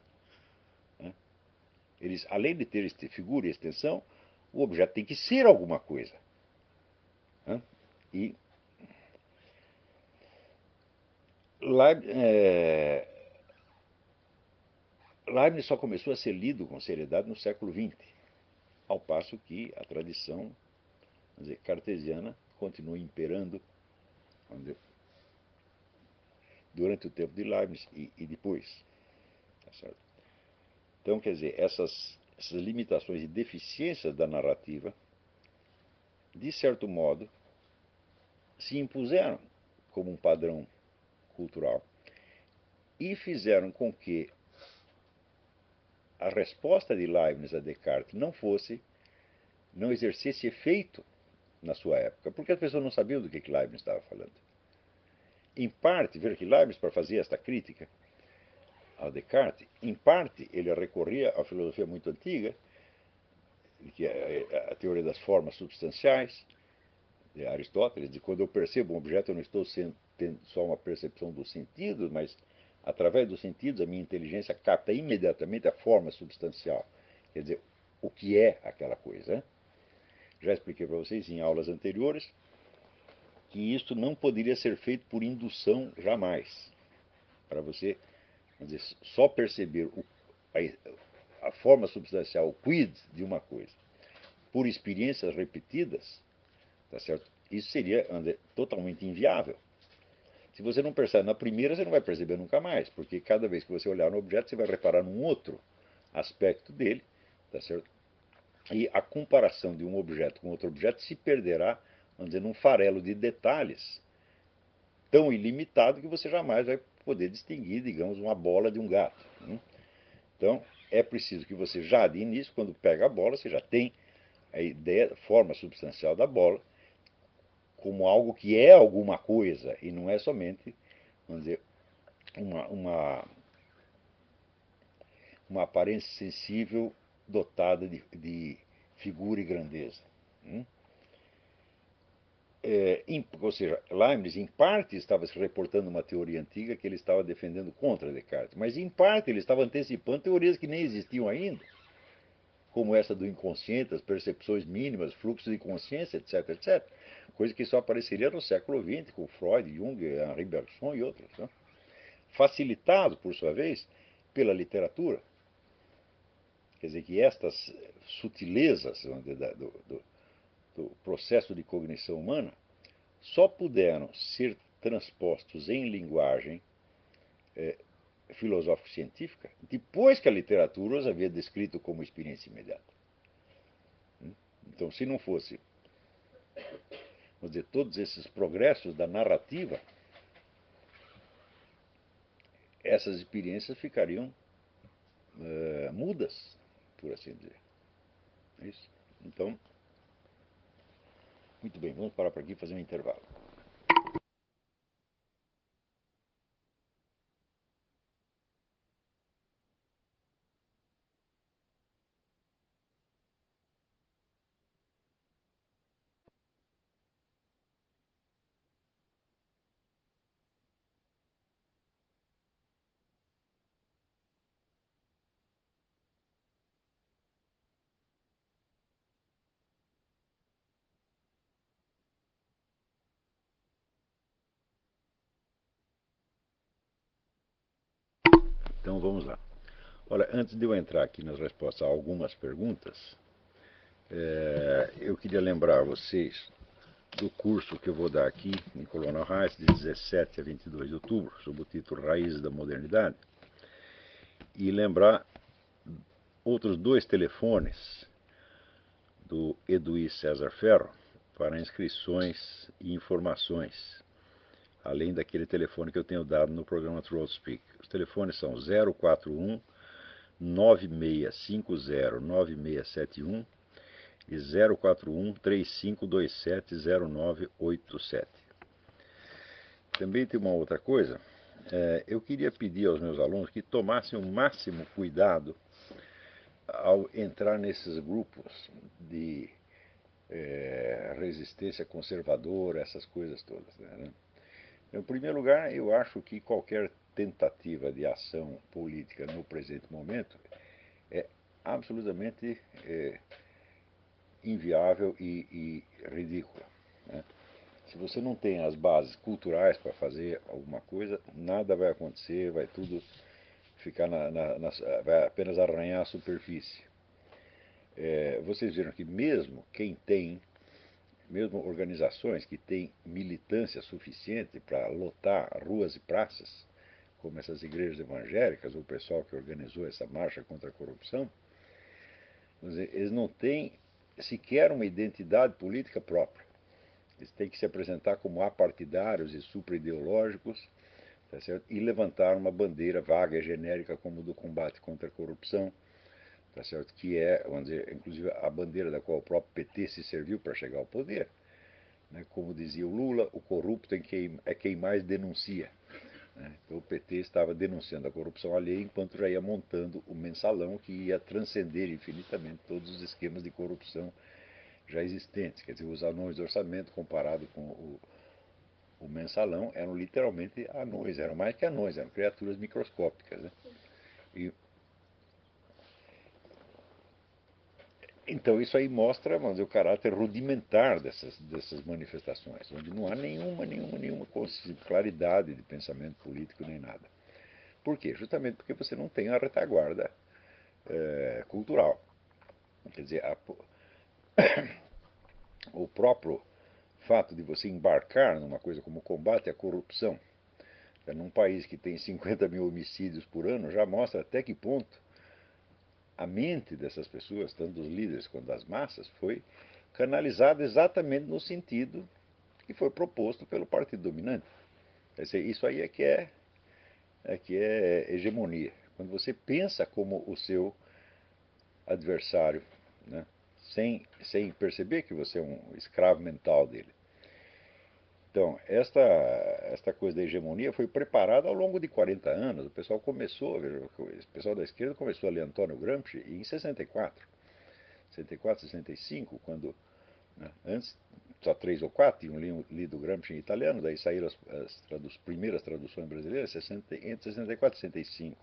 Eles, além de ter figura e extensão, o objeto tem que ser alguma coisa. E Leibniz só começou a ser lido com seriedade no século XX, ao passo que a tradição, vamos dizer, cartesiana continua imperando, vamos dizer, durante o tempo de Leibniz e depois. Tá certo? Então, quer dizer, essas limitações e deficiências da narrativa, de certo modo, se impuseram como um padrão cultural e fizeram com que a resposta de Leibniz a Descartes não exercesse efeito na sua época, porque as pessoas não sabiam do que Leibniz estava falando. Em parte, veja que Leibniz, para fazer esta crítica ao Descartes, em parte ele recorria à filosofia muito antiga, que é a teoria das formas substanciais, de Aristóteles, de quando eu percebo um objeto, eu não estou tendo só uma percepção dos sentidos, mas através dos sentidos a minha inteligência capta imediatamente a forma substancial, quer dizer, o que é aquela coisa. Já expliquei para vocês em aulas anteriores que isso não poderia ser feito por indução jamais. Para você, vamos dizer, só perceber a forma substancial, o quid de uma coisa, por experiências repetidas, tá certo? Isso seria totalmente inviável. Se você não percebe na primeira, você não vai perceber nunca mais, porque cada vez que você olhar no objeto, você vai reparar num outro aspecto dele, tá certo? E a comparação de um objeto com outro objeto se perderá, vamos dizer, num farelo de detalhes tão ilimitado que você jamais vai poder distinguir, digamos, uma bola de um gato. Então, é preciso que você já de início, quando pega a bola, você já tem a ideia, a forma substancial da bola, como algo que é alguma coisa, e não é somente, vamos dizer, uma aparência sensível dotada de figura e grandeza. Ou seja, Leibniz, em parte, estava se reportando uma teoria antiga que ele estava defendendo contra Descartes, mas, em parte, ele estava antecipando teorias que nem existiam ainda, como essa do inconsciente, as percepções mínimas, fluxos de consciência, etc, etc. Coisa que só apareceria no século XX, com Freud, Jung, Henri Bergson e outros. Né? Facilitado, por sua vez, pela literatura. Quer dizer que estas sutilezas do processo de cognição humana só puderam ser transpostos em linguagem filosófico-científica depois que a literatura os havia descrito como experiência imediata. Então, se não fosse, vamos dizer, todos esses progressos da narrativa, essas experiências ficariam mudas, por assim dizer. É isso. Então, muito bem, vamos parar por aqui e fazer um intervalo. Então vamos lá. Olha, antes de eu entrar aqui nas respostas a algumas perguntas, eu queria lembrar vocês do curso que eu vou dar aqui em Colonel Heights, de 17 a 22 de outubro, sob o título Raízes da Modernidade, e lembrar outros dois telefones do Eduí César Ferro para inscrições e informações, além daquele telefone que eu tenho dado no programa Throat Speak. Os telefones são 041 9650 9671 e 041 3527 0987. Também tem uma outra coisa, eu queria pedir aos meus alunos que tomassem o máximo cuidado ao entrar nesses grupos de resistência conservadora, essas coisas todas. Né? Em primeiro lugar, eu acho que qualquer tentativa de ação política no presente momento é absolutamente inviável e ridícula. Né? Se você não tem as bases culturais para fazer alguma coisa, nada vai acontecer, vai tudo ficar vai apenas arranhar a superfície. Vocês viram que mesmo organizações que têm militância suficiente para lotar ruas e praças, como essas igrejas evangélicas, ou o pessoal que organizou essa marcha contra a corrupção, eles não têm sequer uma identidade política própria. Eles têm que se apresentar como apartidários e supra-ideológicos, tá certo? E levantar uma bandeira vaga e genérica como do combate contra a corrupção, tá certo? Que é, vamos dizer, inclusive a bandeira da qual o próprio PT se serviu para chegar ao poder. Né? Como dizia o Lula, o corrupto é quem mais denuncia. Né? Então, o PT estava denunciando a corrupção alheia enquanto já ia montando o mensalão que ia transcender infinitamente todos os esquemas de corrupção já existentes. Quer dizer, os anões do orçamento comparado com o mensalão eram literalmente anões, eram mais que anões, eram criaturas microscópicas. Né? E, então isso aí mostra, vamos dizer, o caráter rudimentar dessas manifestações, onde não há nenhuma claridade de pensamento político nem nada. Por quê? Justamente porque você não tem a retaguarda cultural. Quer dizer, o próprio fato de você embarcar numa coisa como combate à corrupção, num país que tem 50 mil homicídios por ano, já mostra até que ponto a mente dessas pessoas, tanto dos líderes quanto das massas, foi canalizada exatamente no sentido que foi proposto pelo partido dominante. Isso aí é que é hegemonia. Quando você pensa como o seu adversário, né, sem perceber que você é um escravo mental dele. Então, esta coisa da hegemonia foi preparada ao longo de 40 anos. O pessoal o pessoal da esquerda começou a ler Antônio Gramsci em 64, 65, quando, né, antes só 3 ou 4 tinham lido Gramsci em italiano, daí saíram as primeiras traduções brasileiras entre 64 e 65.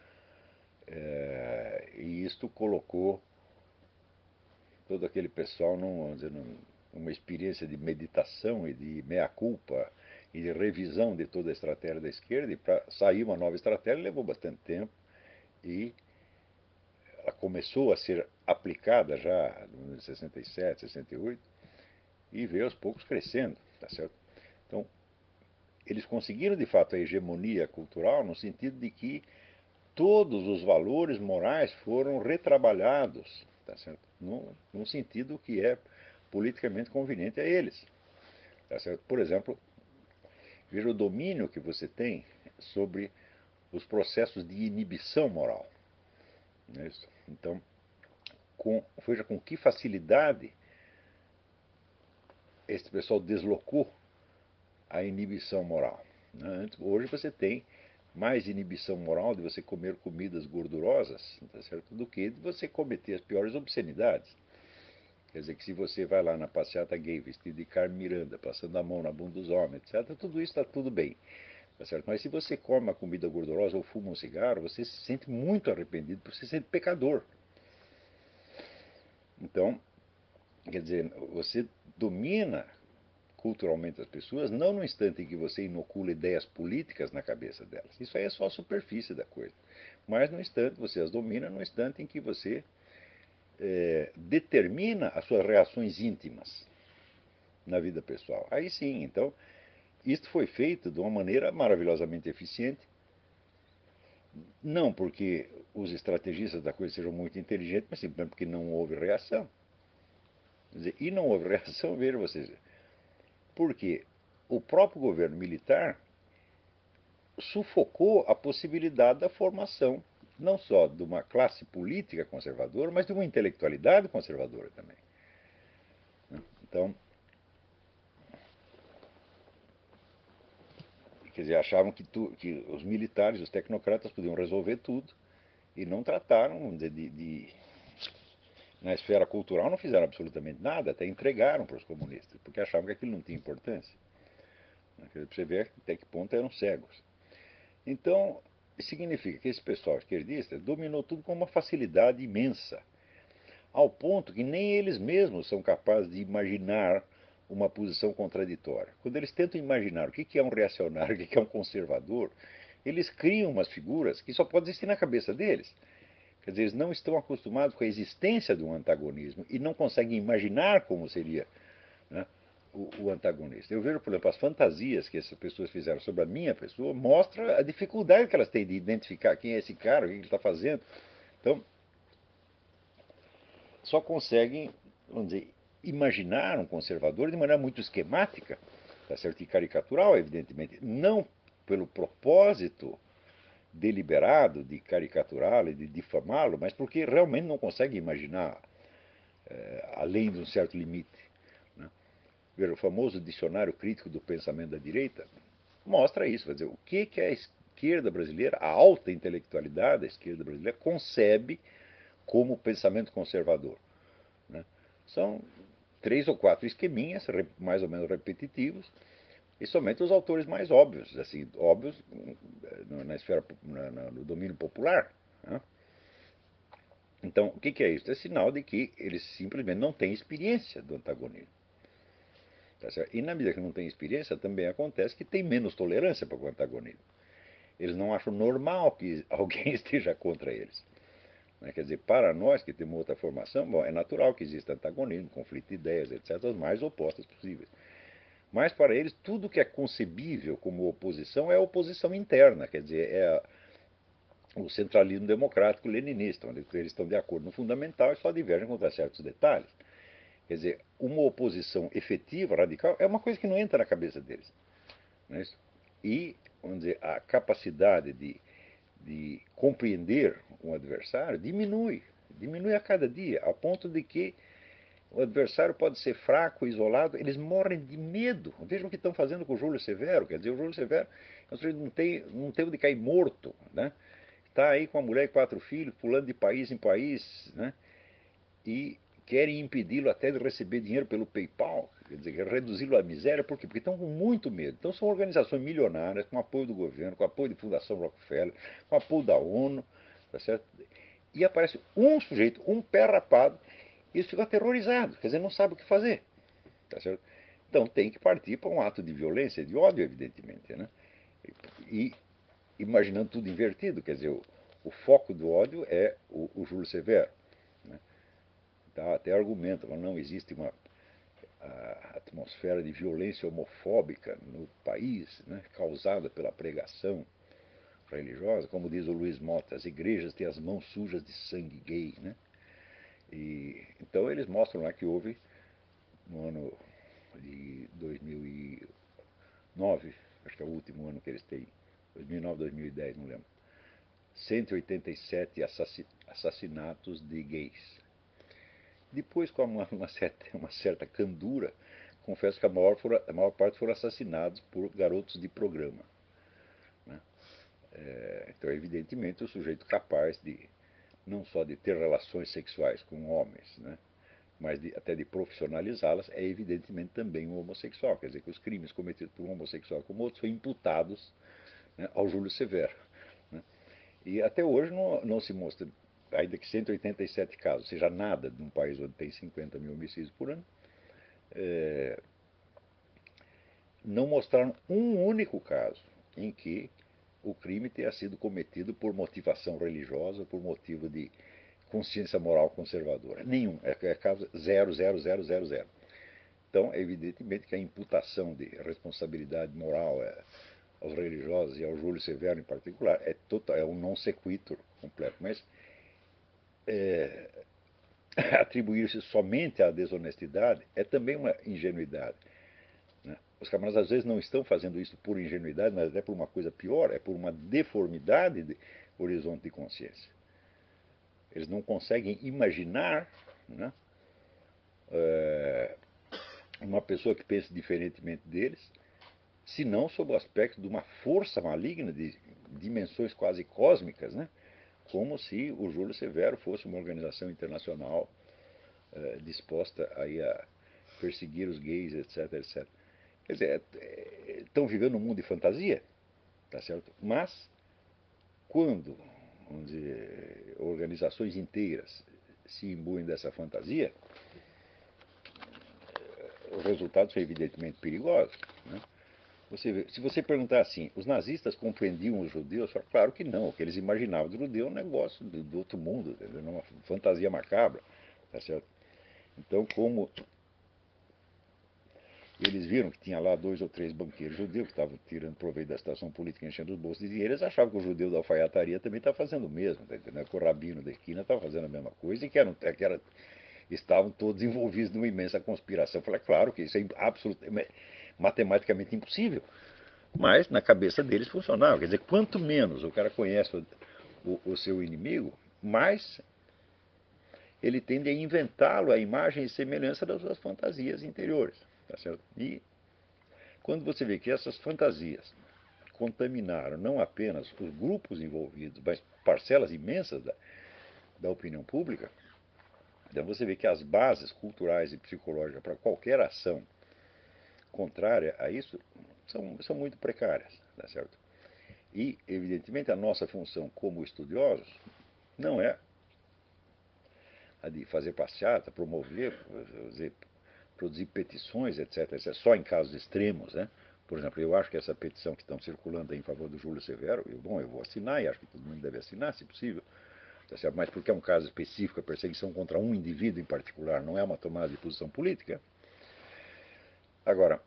E isto colocou todo aquele pessoal numa experiência de meditação e de meia-culpa e de revisão de toda a estratégia da esquerda, e para sair uma nova estratégia levou bastante tempo, e ela começou a ser aplicada já em 67, 68, e veio aos poucos crescendo, tá certo? Então, eles conseguiram de fato a hegemonia cultural no sentido de que todos os valores morais foram retrabalhados, tá certo? Num sentido que é politicamente conveniente a eles. Tá certo? Por exemplo, veja o domínio que você tem sobre os processos de inibição moral. Não é isso? Então, veja com que facilidade esse pessoal deslocou a inibição moral. Né? Hoje você tem mais inibição moral de você comer comidas gordurosas, tá certo? Do que de você cometer as piores obscenidades. Quer dizer que se você vai lá na passeata gay vestido de Carmen Miranda, passando a mão na bunda dos homens, etc., tudo isso está tudo bem. Tá certo? Mas se você come uma comida gordurosa ou fuma um cigarro, você se sente muito arrependido, porque você se sente pecador. Então, quer dizer, você domina culturalmente as pessoas, não no instante em que você inocula ideias políticas na cabeça delas. Isso aí é só a superfície da coisa. Mas no instante, você as domina no instante em que você determina as suas reações íntimas na vida pessoal. Aí sim, então, isto foi feito de uma maneira maravilhosamente eficiente, não porque os estrategistas da coisa sejam muito inteligentes, mas simplesmente porque não houve reação. Quer dizer, e não houve reação, veja vocês, porque o próprio governo militar sufocou a possibilidade da formação não só de uma classe política conservadora, mas de uma intelectualidade conservadora também. Então, quer dizer, achavam que os militares, os tecnocratas podiam resolver tudo e não trataram, vamos dizer, na esfera cultural não fizeram absolutamente nada, até entregaram para os comunistas, porque achavam que aquilo não tinha importância. Para você ver até que ponto eram cegos. Então, significa que esse pessoal esquerdista dominou tudo com uma facilidade imensa, ao ponto que nem eles mesmos são capazes de imaginar uma posição contraditória. Quando eles tentam imaginar o que é um reacionário, o que é um conservador, eles criam umas figuras que só podem existir na cabeça deles. Quer dizer, eles não estão acostumados com a existência de um antagonismo e não conseguem imaginar como seria, né, o antagonista. Eu vejo, por exemplo, as fantasias que essas pessoas fizeram sobre a minha pessoa, mostra a dificuldade que elas têm de identificar quem é esse cara, o que ele está fazendo. Então, só conseguem, vamos dizer, imaginar um conservador de maneira muito esquemática, tá certo? E caricatural, evidentemente, não pelo propósito deliberado de caricaturá-lo e de difamá-lo, mas porque realmente não consegue imaginar além de um certo limite. Né? Veja, o famoso dicionário crítico do pensamento da direita mostra isso, vai dizer, o que a esquerda brasileira, a alta intelectualidade da esquerda brasileira, concebe como pensamento conservador. Né? São 3 ou 4 esqueminhas, mais ou menos repetitivos, e somente os autores mais óbvios, assim, óbvios na esfera, no domínio popular. Né? Então, o que é isso? É sinal de que eles simplesmente não têm experiência do antagonismo. Tá certo? E na medida que não tem experiência, também acontece que tem menos tolerância para o antagonismo. Eles não acham normal que alguém esteja contra eles. Né? Quer dizer, para nós que temos outra formação, bom, é natural que exista antagonismo, conflito de ideias, etc., as mais opostas possíveis. Mas para eles, tudo que é concebível como oposição é oposição interna, quer dizer, o centralismo democrático leninista, onde eles estão de acordo no fundamental e só divergem contra certos detalhes. Quer dizer, uma oposição efetiva, radical, é uma coisa que não entra na cabeça deles. Não é isso? E, vamos dizer, a capacidade de compreender um adversário diminui a cada dia, a ponto de que o adversário pode ser fraco, isolado, eles morrem de medo. Vejam o que estão fazendo com o Júlio Severo. Quer dizer, o Júlio Severo não tem onde cair morto. Né? Está aí com a mulher e 4 filhos, pulando de país em país, né? E querem impedi-lo até de receber dinheiro pelo PayPal, quer dizer, reduzi-lo à miséria, por quê? Porque estão com muito medo. Então são organizações milionárias, com apoio do governo, com apoio de Fundação Rockefeller, com apoio da ONU, tá certo? E aparece um sujeito, um pé rapado, e eles ficam aterrorizados, quer dizer, não sabem o que fazer, tá certo? Então tem que partir para um ato de violência, de ódio, evidentemente, né? E imaginando tudo invertido, quer dizer, o foco do ódio é o Júlio Severo. Né? Tá, até argumenta, mas não existe uma. a atmosfera de violência homofóbica no país, né, causada pela pregação religiosa, como diz o Luiz Mota, as igrejas têm as mãos sujas de sangue gay, né? E, então eles mostram lá que houve, no ano de 2009, acho que é o último ano que eles têm, 2009, 2010, não lembro, 187 assassinatos de gays. Depois, com uma certa candura, confesso que a maior parte foram assassinados por garotos de programa, né? Então, evidentemente, o sujeito capaz de, não só de ter relações sexuais com homens, né, mas até de profissionalizá-las, é evidentemente também um homossexual. Quer dizer que os crimes cometidos por um homossexual como outros foram imputados, né, ao Júlio Severo, né? E até hoje não se mostra, ainda que 187 casos, seja nada num país onde tem 50 mil homicídios por ano, é, não mostraram um único caso em que o crime tenha sido cometido por motivação religiosa, por motivo de consciência moral conservadora. Nenhum. É caso 0,0000. Então, evidentemente que a imputação de responsabilidade moral aos religiosos e ao Júlio Severo em particular é um non sequitur completo. Mas é, atribuir-se somente à desonestidade é também uma ingenuidade, né? Os camaradas às vezes não estão fazendo isso por ingenuidade, mas é por uma coisa pior, é por uma deformidade de horizonte de consciência. Eles não conseguem imaginar, né, uma pessoa que pense diferentemente deles, senão sob o aspecto de uma força maligna de dimensões quase cósmicas, né, como se o Júlio Severo fosse uma organização internacional disposta aí a perseguir os gays, etc, etc. Quer dizer, estão vivendo um mundo de fantasia, tá certo? Mas quando, vamos dizer, organizações inteiras se imbuem dessa fantasia, os resultados são evidentemente perigosos, né? Se você perguntar assim, os nazistas compreendiam os judeus? Fala, claro que não. O que eles imaginavam do judeu é um negócio do outro mundo, uma fantasia macabra, tá certo? Então, como eles viram que tinha lá 2 ou 3 banqueiros judeus que estavam tirando proveito da situação política, enchendo os bolsos de dinheiro, eles achavam que o judeu da alfaiataria também estava fazendo o mesmo, tá entendendo? Que o rabino da esquina estava fazendo a mesma coisa e estavam todos envolvidos numa imensa conspiração. Eu falei, claro que isso é absolutamente, matematicamente impossível, mas na cabeça deles funcionava. Quer dizer, quanto menos o cara conhece o seu inimigo, mais ele tende a inventá-lo à imagem e semelhança das suas fantasias interiores. Tá certo? E quando você vê que essas fantasias contaminaram não apenas os grupos envolvidos, mas parcelas imensas da opinião pública, então você vê que as bases culturais e psicológicas para qualquer ação contrária a isso são muito precárias, tá certo? E, evidentemente, a nossa função como estudiosos não é a de fazer passeata, promover, fazer, produzir petições, etc, etc, só em casos extremos, né? Por exemplo, eu acho que essa petição que estão circulando aí em favor do Júlio Severo, eu vou assinar e acho que todo mundo deve assinar, se possível, tá certo? Mas porque é um caso específico, a perseguição contra um indivíduo em particular, não é uma tomada de posição política. Agora,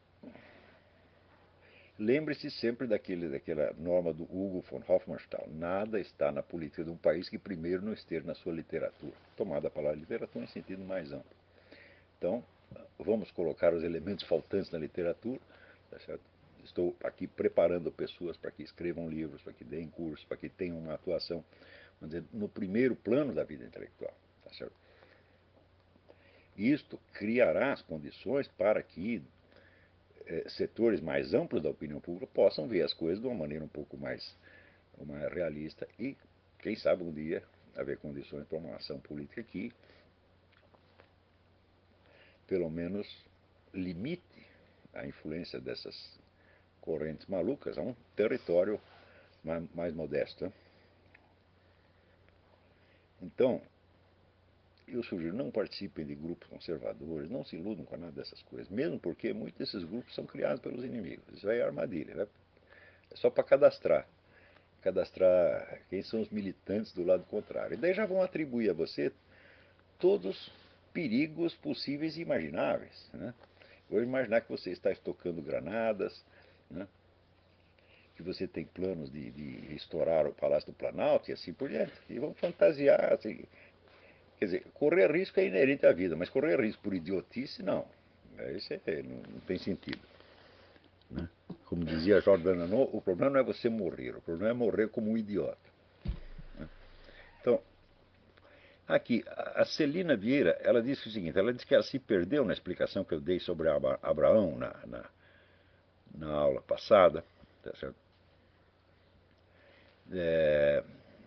lembre-se sempre daquela norma do Hugo von Hofmannsthal. Nada está na política de um país que primeiro não esteja na sua literatura. Tomada a palavra literatura em sentido mais amplo. Então, vamos colocar os elementos faltantes na literatura, tá certo? Estou aqui preparando pessoas para que escrevam livros, para que deem cursos, para que tenham uma atuação, vamos dizer, no primeiro plano da vida intelectual, tá certo? Isto criará as condições para que setores mais amplos da opinião pública possam ver as coisas de uma maneira um pouco mais realista e, quem sabe, um dia haver condições para uma ação política que, pelo menos, limite a influência dessas correntes malucas a um território mais modesto, né? Então, eu sugiro, não participem de grupos conservadores, não se iludam com nada dessas coisas, mesmo porque muitos desses grupos são criados pelos inimigos. Isso aí é armadilha, né? É só para cadastrar quem são os militantes do lado contrário. E daí já vão atribuir a você todos os perigos possíveis e imagináveis, né? Vou imaginar que você está estocando granadas, né? Que você tem planos de estourar o Palácio do Planalto e assim por diante. E vamos fantasiar, assim. Quer dizer, correr risco é inerente à vida, mas correr risco por idiotice, não. Isso não tem sentido. Né? Como dizia Jordan Arnaud, o problema não é você morrer, o problema é morrer como um idiota. Né? Então, aqui, a Celina Vieira, ela disse o seguinte, ela disse que ela se perdeu na explicação que eu dei sobre Abraão na aula passada, tá certo? É,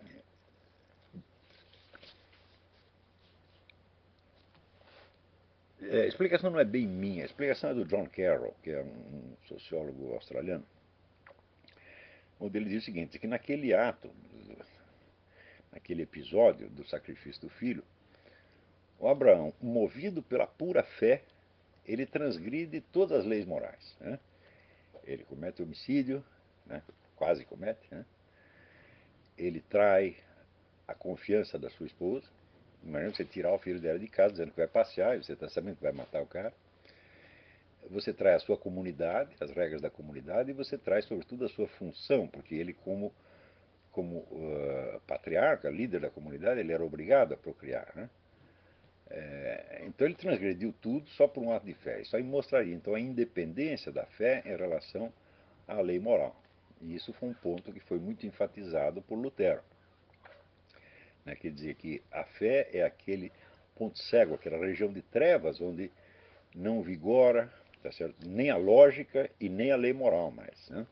a explicação não é bem minha, a explicação é do John Carroll, que é um sociólogo australiano, onde ele diz o seguinte, que naquele ato, naquele episódio do sacrifício do filho, o Abraão, movido pela pura fé, ele transgride todas as leis morais. Né? Ele comete homicídio, né? Quase comete, né? Ele trai a confiança da sua esposa. Imagina você tirar o filho dela de casa dizendo que vai passear, e você está sabendo que vai matar o cara. Você traz a sua comunidade, as regras da comunidade, e você traz, sobretudo, a sua função, porque ele, como patriarca, líder da comunidade, ele era obrigado a procriar. Né? Então ele transgrediu tudo só por um ato de fé. Isso aí mostraria, então, a independência da fé em relação à lei moral. E isso foi um ponto que foi muito enfatizado por Lutero. Né? Quer dizer que a fé é aquele ponto cego, aquela região de trevas onde não vigora, tá certo? Nem a lógica e nem a lei moral mais. Né?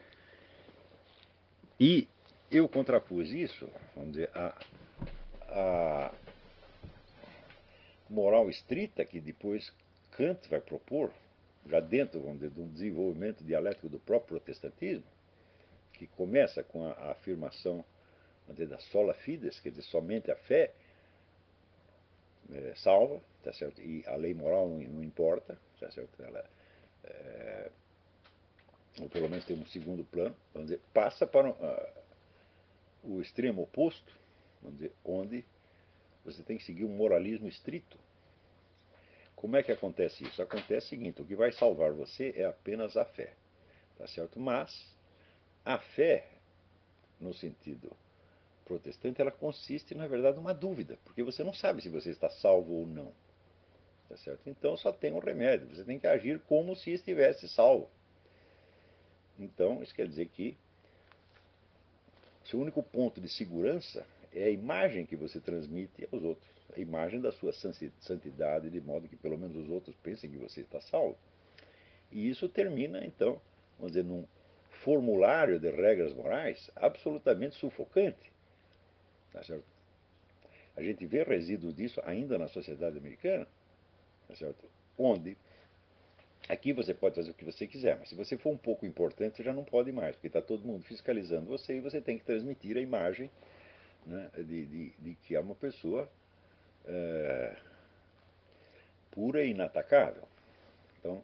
E eu contrapus isso, vamos dizer, a moral estrita que depois Kant vai propor, já dentro, vamos dizer, de um desenvolvimento dialético do próprio protestantismo, que começa com a afirmação, vamos dizer, da sola fides, quer dizer, somente a fé salva, tá certo? E a lei moral não importa, tá certo? Ela, ou pelo menos tem um segundo plano, vamos dizer, passa para o extremo oposto, vamos dizer, onde você tem que seguir um moralismo estrito. Como é que acontece isso? Acontece o seguinte, o que vai salvar você é apenas a fé, tá certo? Mas a fé, no sentido protestante, ela consiste, na verdade, numa dúvida, porque você não sabe se você está salvo ou não, tá certo? Então só tem um remédio, você tem que agir como se estivesse salvo. Então, isso quer dizer que seu único ponto de segurança é a imagem que você transmite aos outros, a imagem da sua santidade, de modo que pelo menos os outros pensem que você está salvo. E isso termina, então, vamos dizer, num formulário de regras morais absolutamente sufocante. Tá certo? A gente vê resíduos disso ainda na sociedade americana, tá certo? Onde aqui você pode fazer o que você quiser, mas se você for um pouco importante, você já não pode mais, porque está todo mundo fiscalizando você e você tem que transmitir a imagem, né, de que é uma pessoa é, pura e inatacável. Então,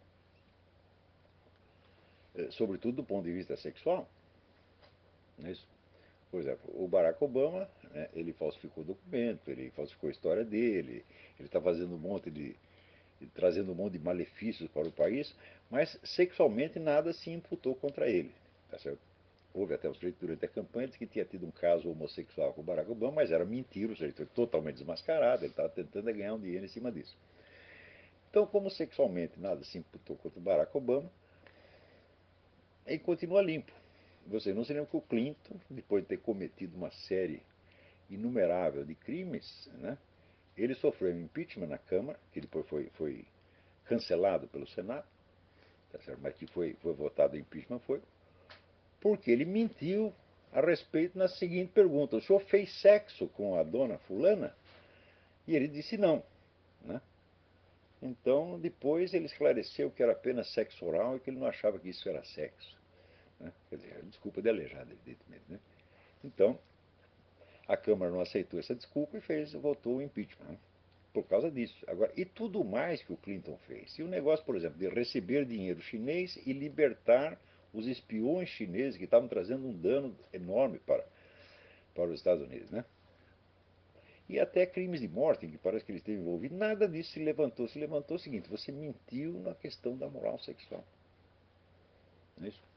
sobretudo do ponto de vista sexual. Não é isso? Por exemplo, o Barack Obama, né, ele falsificou documento, ele falsificou a história dele, ele está fazendo um monte trazendo um monte de malefícios para o país, mas sexualmente nada se imputou contra ele. Tá certo? Houve até um sujeito durante a campanha que tinha tido um caso homossexual com o Barack Obama, mas era mentira, o sujeito foi totalmente desmascarado, ele estava tentando ganhar um dinheiro em cima disso. Então, como sexualmente nada se imputou contra o Barack Obama, ele continua limpo. Você não se lembra que o Clinton, depois de ter cometido uma série inumerável de crimes, né, ele sofreu um impeachment na Câmara, que depois foi cancelado pelo Senado, tá certo? Mas que foi votado o impeachment, porque ele mentiu a respeito na seguinte pergunta: o senhor fez sexo com a dona fulana? E ele disse não. Né? Então, depois ele esclareceu que era apenas sexo oral e que ele não achava que isso era sexo. Né? Quer dizer, desculpa de aleijado, evidentemente. Né? Então, a Câmara não aceitou essa desculpa e votou o impeachment. Né? Por causa disso. Agora, e tudo mais que o Clinton fez? E o negócio, por exemplo, de receber dinheiro chinês e libertar os espiões chineses que estavam trazendo um dano enorme para os Estados Unidos. Né? E até crimes de morte, em que parece que ele esteve envolvido, nada disso se levantou. Se levantou o seguinte: você mentiu na questão da moral sexual. Não é isso?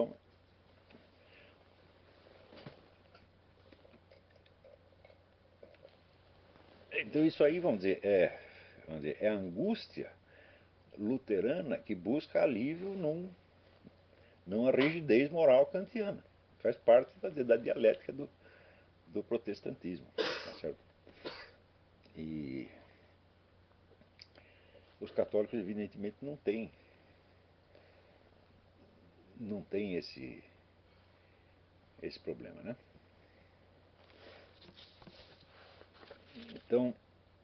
Então isso aí, é a angústia luterana que busca alívio numa rigidez moral kantiana. Faz parte da dialética do protestantismo. Tá certo? E os católicos, evidentemente, não têm esse problema, né? Então,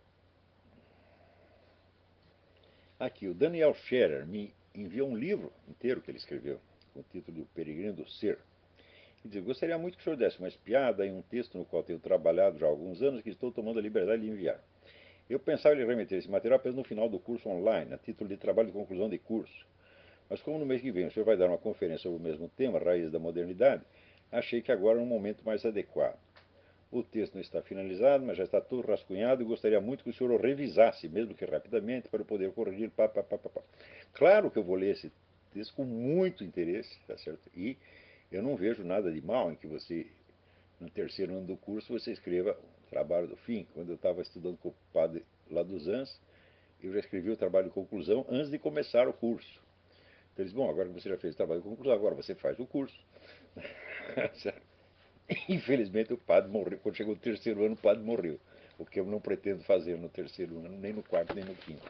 aqui, o Daniel Scherer me enviou um livro inteiro que ele escreveu, com o título de O Peregrino do Ser. Ele diz: gostaria muito que o senhor desse uma espiada em um texto no qual tenho trabalhado já há alguns anos, que estou tomando a liberdade de enviar. Eu pensava em remeter esse material apenas no final do curso online, a título de trabalho de conclusão de curso. Mas como no mês que vem o senhor vai dar uma conferência sobre o mesmo tema, Raízes da Modernidade, achei que agora era um momento mais adequado. O texto não está finalizado, mas já está todo rascunhado e gostaria muito que o senhor o revisasse, mesmo que rapidamente, para eu poder corrigir. Pá, pá, pá, pá, pá. Claro que eu vou ler esse texto com muito interesse, tá certo? E eu não vejo nada de mal em que você, no terceiro ano do curso, você escreva o trabalho do fim. Quando eu estava estudando com o padre lá dos ANS, eu já escrevi o trabalho de conclusão antes de começar o curso. Então eles: bom, agora que você já fez o trabalho de conclusão, agora você faz o curso. Infelizmente o padre morreu. Quando chegou o terceiro ano, o padre morreu. O que eu não pretendo fazer no terceiro ano, nem no quarto, nem no quinto.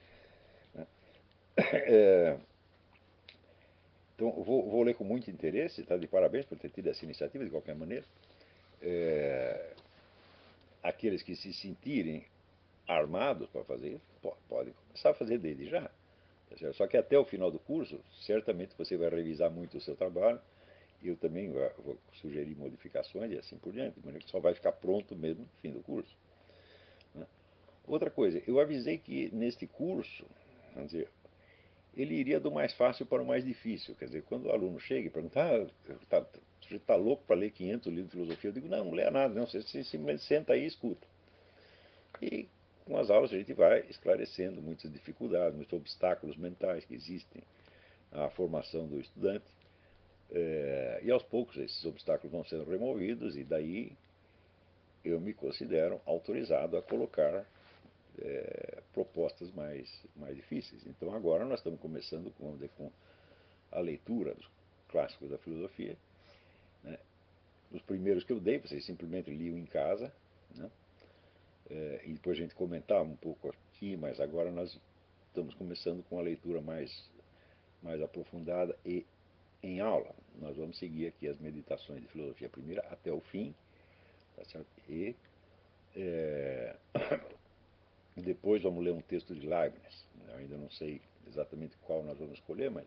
É, então, vou ler com muito interesse, tá? De parabéns por ter tido essa iniciativa, de qualquer maneira. É, aqueles que se sentirem armados para fazer isso, podem começar a fazer desde já. Tá. Só que até o final do curso, certamente você vai revisar muito o seu trabalho. Eu também vou sugerir modificações e assim por diante, de maneira que só vai ficar pronto mesmo no fim do curso. Né? Outra coisa, eu avisei que neste curso, vamos dizer, ele iria do mais fácil para o mais difícil. Quer dizer, quando o aluno chega e pergunta: você está louco para ler 500 livros de filosofia? Eu digo: não, não leia nada, não, você simplesmente senta aí e escuta. E com as aulas a gente vai esclarecendo muitas dificuldades, muitos obstáculos mentais que existem à formação do estudante. E aos poucos esses obstáculos vão sendo removidos, e daí eu me considero autorizado a colocar propostas mais difíceis. Então agora nós estamos começando com a leitura dos clássicos da filosofia. Né? Os primeiros que eu dei, vocês simplesmente liam em casa, né? E depois a gente comentava um pouco aqui, mas agora nós estamos começando com a leitura mais aprofundada e em aula. Nós vamos seguir aqui as meditações de filosofia primeira até o fim, tá certo? E é, depois vamos ler um texto de Leibniz. Eu ainda não sei exatamente qual nós vamos escolher, mas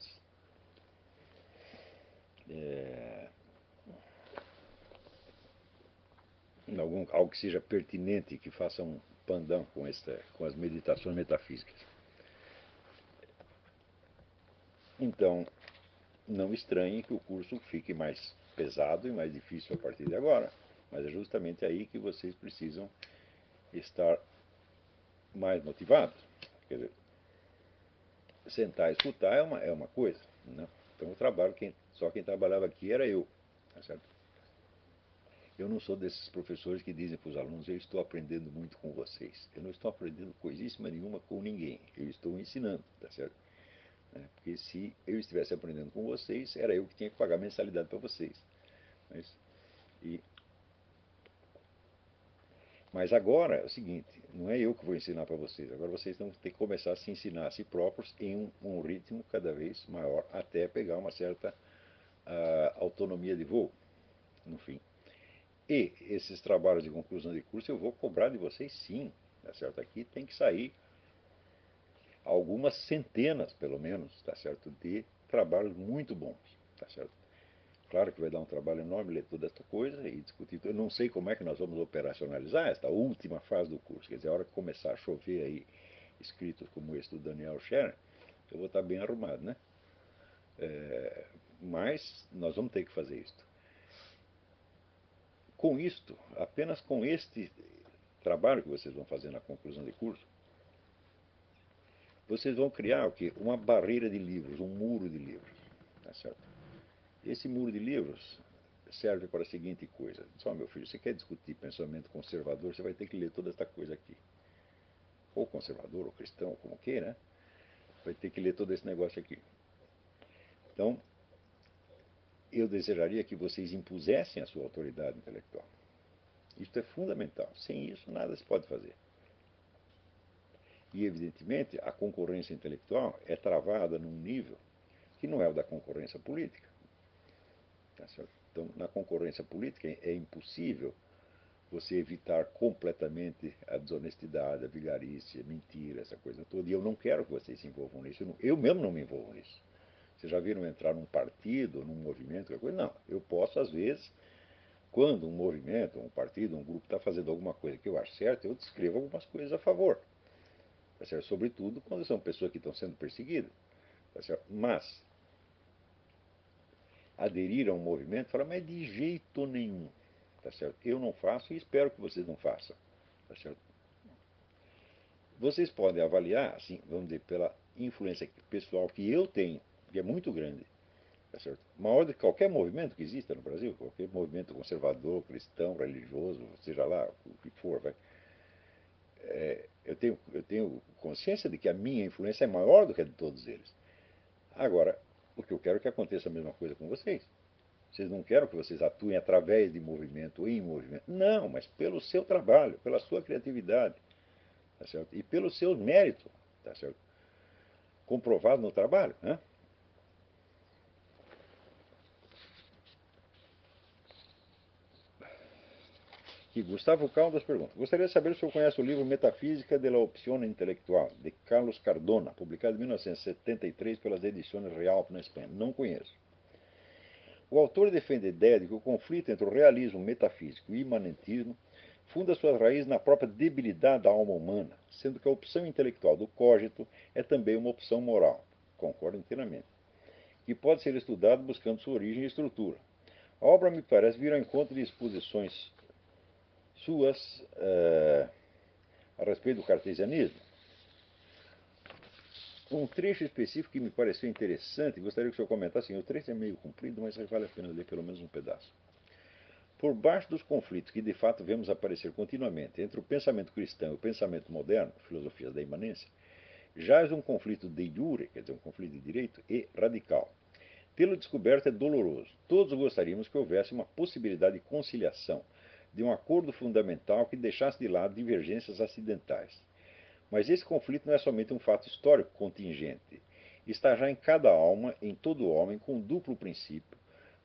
é, algo que seja pertinente, que faça um pandão com as meditações metafísicas. Então, não estranhe que o curso fique mais pesado e mais difícil a partir de agora, mas é justamente aí que vocês precisam estar mais motivados. Quer dizer, sentar e escutar é uma coisa, né? Então, só quem trabalhava aqui era eu, tá certo? Eu não sou desses professores que dizem para os alunos: eu estou aprendendo muito com vocês. Eu não estou aprendendo coisíssima nenhuma com ninguém. Eu estou ensinando, tá certo? Porque se eu estivesse aprendendo com vocês, era eu que tinha que pagar mensalidade para vocês. Mas, e, mas agora é o seguinte: não é eu que vou ensinar para vocês. Agora vocês vão ter que começar a se ensinar a si próprios em um ritmo cada vez maior, até pegar uma certa autonomia de voo, no fim. E esses trabalhos de conclusão de curso eu vou cobrar de vocês, sim, tá certo? Aqui tem que sair algumas centenas, pelo menos, tá certo, de trabalhos muito bons, tá certo? Claro que vai dar um trabalho enorme ler toda esta coisa e discutir. Eu não sei como é que nós vamos operacionalizar esta última fase do curso. Quer dizer, a hora que começar a chover aí escritos como esse do Daniel Scherer, eu vou estar bem arrumado, né? Mas nós vamos ter que fazer isto. Com isto, apenas com este trabalho que vocês vão fazer na conclusão de curso, vocês vão criar o quê? Uma barreira de livros, um muro de livros. Tá certo? Esse muro de livros serve para a seguinte coisa. Só, meu filho, você quer discutir pensamento conservador, você vai ter que ler toda esta coisa aqui. Ou conservador, ou cristão, como queira, né? Vai ter que ler todo esse negócio aqui. Então, eu desejaria que vocês impusessem a sua autoridade intelectual. Isso é fundamental. Sem isso, nada se pode fazer. E, evidentemente, a concorrência intelectual é travada num nível que não é o da concorrência política. Tá certo? Então, na concorrência política é impossível você evitar completamente a desonestidade, a vigarice, a mentira, essa coisa toda. E eu não quero que vocês se envolvam nisso. Eu mesmo não me envolvo nisso. Vocês já viram entrar num partido, num movimento, qualquer coisa? Não. Eu posso, às vezes, quando um movimento, um partido, um grupo está fazendo alguma coisa que eu acho certa, eu descrevo algumas coisas a favor. Tá certo? Sobretudo quando são pessoas que estão sendo perseguidas. Tá certo? Mas aderir a um movimento, fala, mas de jeito nenhum. Tá certo? Eu não faço e espero que vocês não façam. Tá certo? Vocês podem avaliar, assim, vamos dizer, pela influência pessoal que eu tenho, que é muito grande, tá certo? Maior do que qualquer movimento que exista no Brasil, qualquer movimento conservador, cristão, religioso, seja lá o que for, vai. Eu tenho consciência de que a minha influência é maior do que a de todos eles. Agora, o que eu quero é que aconteça a mesma coisa com vocês. Vocês não querem que vocês atuem através de movimento ou em movimento. Não, mas pelo seu trabalho, pela sua criatividade, tá certo? E pelos seus méritos, tá certo? Comprovado no trabalho, né? Que Gustavo Caldas pergunta: gostaria de saber se o senhor conhece o livro Metafísica de la Opción Intelectual, de Carlos Cardona, publicado em 1973 pelas edições Real na Espanha. Não conheço. O autor defende a ideia de que o conflito entre o realismo metafísico e o imanentismo funda suas raízes na própria debilidade da alma humana, sendo que a opção intelectual do cogito é também uma opção moral. Concordo inteiramente. Que pode ser estudado buscando sua origem e estrutura. A obra me parece vir ao encontro de exposições suas a respeito do cartesianismo. Um trecho específico que me pareceu interessante, gostaria que o senhor comentasse. O trecho é meio comprido, mas vale a pena ler pelo menos um pedaço. Por baixo dos conflitos que de fato vemos aparecer continuamente entre o pensamento cristão e o pensamento moderno, filosofias da imanência, jaz um conflito de jure, quer dizer, um conflito de direito, e radical. Tê-lo descoberto é doloroso. Todos gostaríamos que houvesse uma possibilidade de conciliação, de um acordo fundamental que deixasse de lado divergências acidentais. Mas esse conflito não é somente um fato histórico contingente. Está já em cada alma, em todo homem, com um duplo princípio,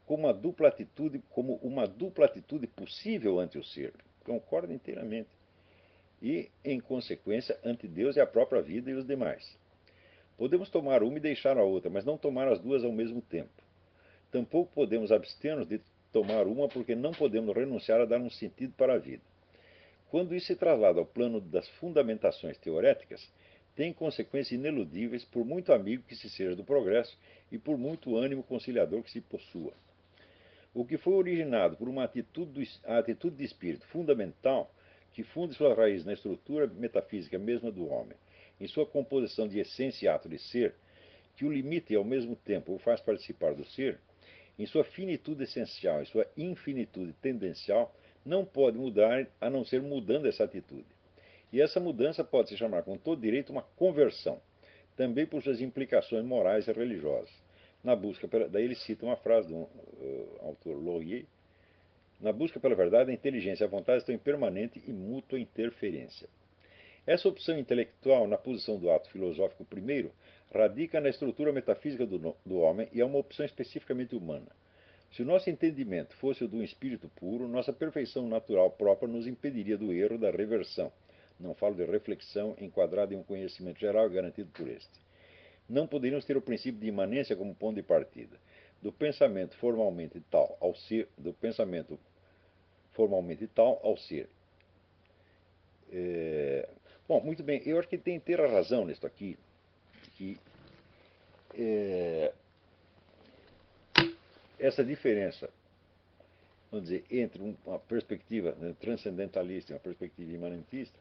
como uma dupla atitude possível ante o ser. Concordo inteiramente. E, em consequência, ante Deus e a própria vida e os demais. Podemos tomar uma e deixar a outra, mas não tomar as duas ao mesmo tempo. Tampouco podemos abster-nos de tomar uma porque não podemos renunciar a dar um sentido para a vida. Quando isso se traslada ao plano das fundamentações teoréticas, tem consequências ineludíveis por muito amigo que se seja do progresso e por muito ânimo conciliador que se possua. O que foi originado por a atitude de espírito fundamental, que funde sua raiz na estrutura metafísica mesma do homem, em sua composição de essência e ato de ser, que o limita e ao mesmo tempo o faz participar do ser, em sua finitude essencial e sua infinitude tendencial, não pode mudar a não ser mudando essa atitude. E essa mudança pode se chamar com todo direito uma conversão, também por suas implicações morais e religiosas. Na busca daí ele cita uma frase do autor Laurier: na busca pela verdade, a inteligência e a vontade estão em permanente e mútua interferência. Essa opção intelectual na posição do ato filosófico primeiro radica na estrutura metafísica do homem e é uma opção especificamente humana. Se o nosso entendimento fosse o de um espírito puro, nossa perfeição natural própria nos impediria do erro da reversão. Não falo de reflexão enquadrada em um conhecimento geral garantido por este. Não poderíamos ter o princípio de imanência como ponto de partida. Do pensamento formalmente tal ao ser. Bom, muito bem, eu acho que ele tem inteira razão nisso aqui, que essa diferença vamos dizer, entre uma perspectiva, né, transcendentalista e uma perspectiva imanentista,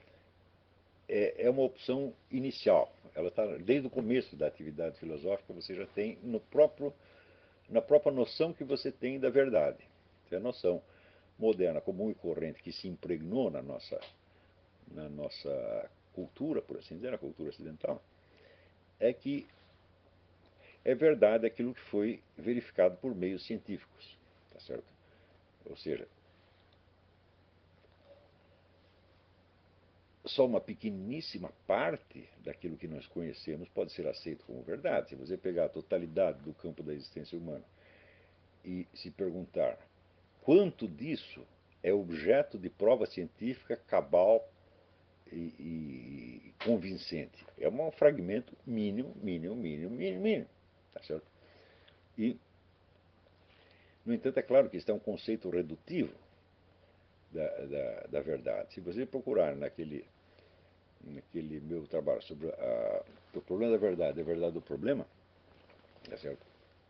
é uma opção inicial. Ela está desde o começo da atividade filosófica, você já tem na própria noção que você tem da verdade. É a noção moderna, comum e corrente, que se impregnou na nossa cultura, por assim dizer, na cultura ocidental, é que é verdade aquilo que foi verificado por meios científicos, tá certo? Ou seja, só uma pequeníssima parte daquilo que nós conhecemos pode ser aceito como verdade. Se você pegar a totalidade do campo da existência humana e se perguntar quanto disso é objeto de prova científica cabal e convincente, é um fragmento mínimo, mínimo, mínimo, mínimo, mínimo, tá certo? E, no entanto, é claro que isso é um conceito redutivo da verdade. Se você procurar naquele meu trabalho sobre o problema da verdade, a verdade do problema, tá certo?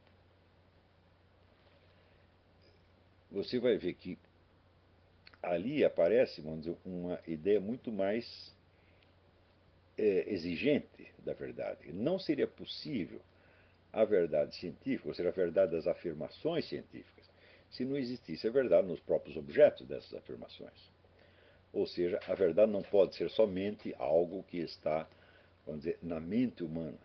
Você vai ver que ali aparece, vamos dizer, uma ideia muito mais exigente da verdade. Não seria possível a verdade científica, ou seja, a verdade das afirmações científicas, se não existisse a verdade nos próprios objetos dessas afirmações. Ou seja, a verdade não pode ser somente algo que está, vamos dizer, na mente humana.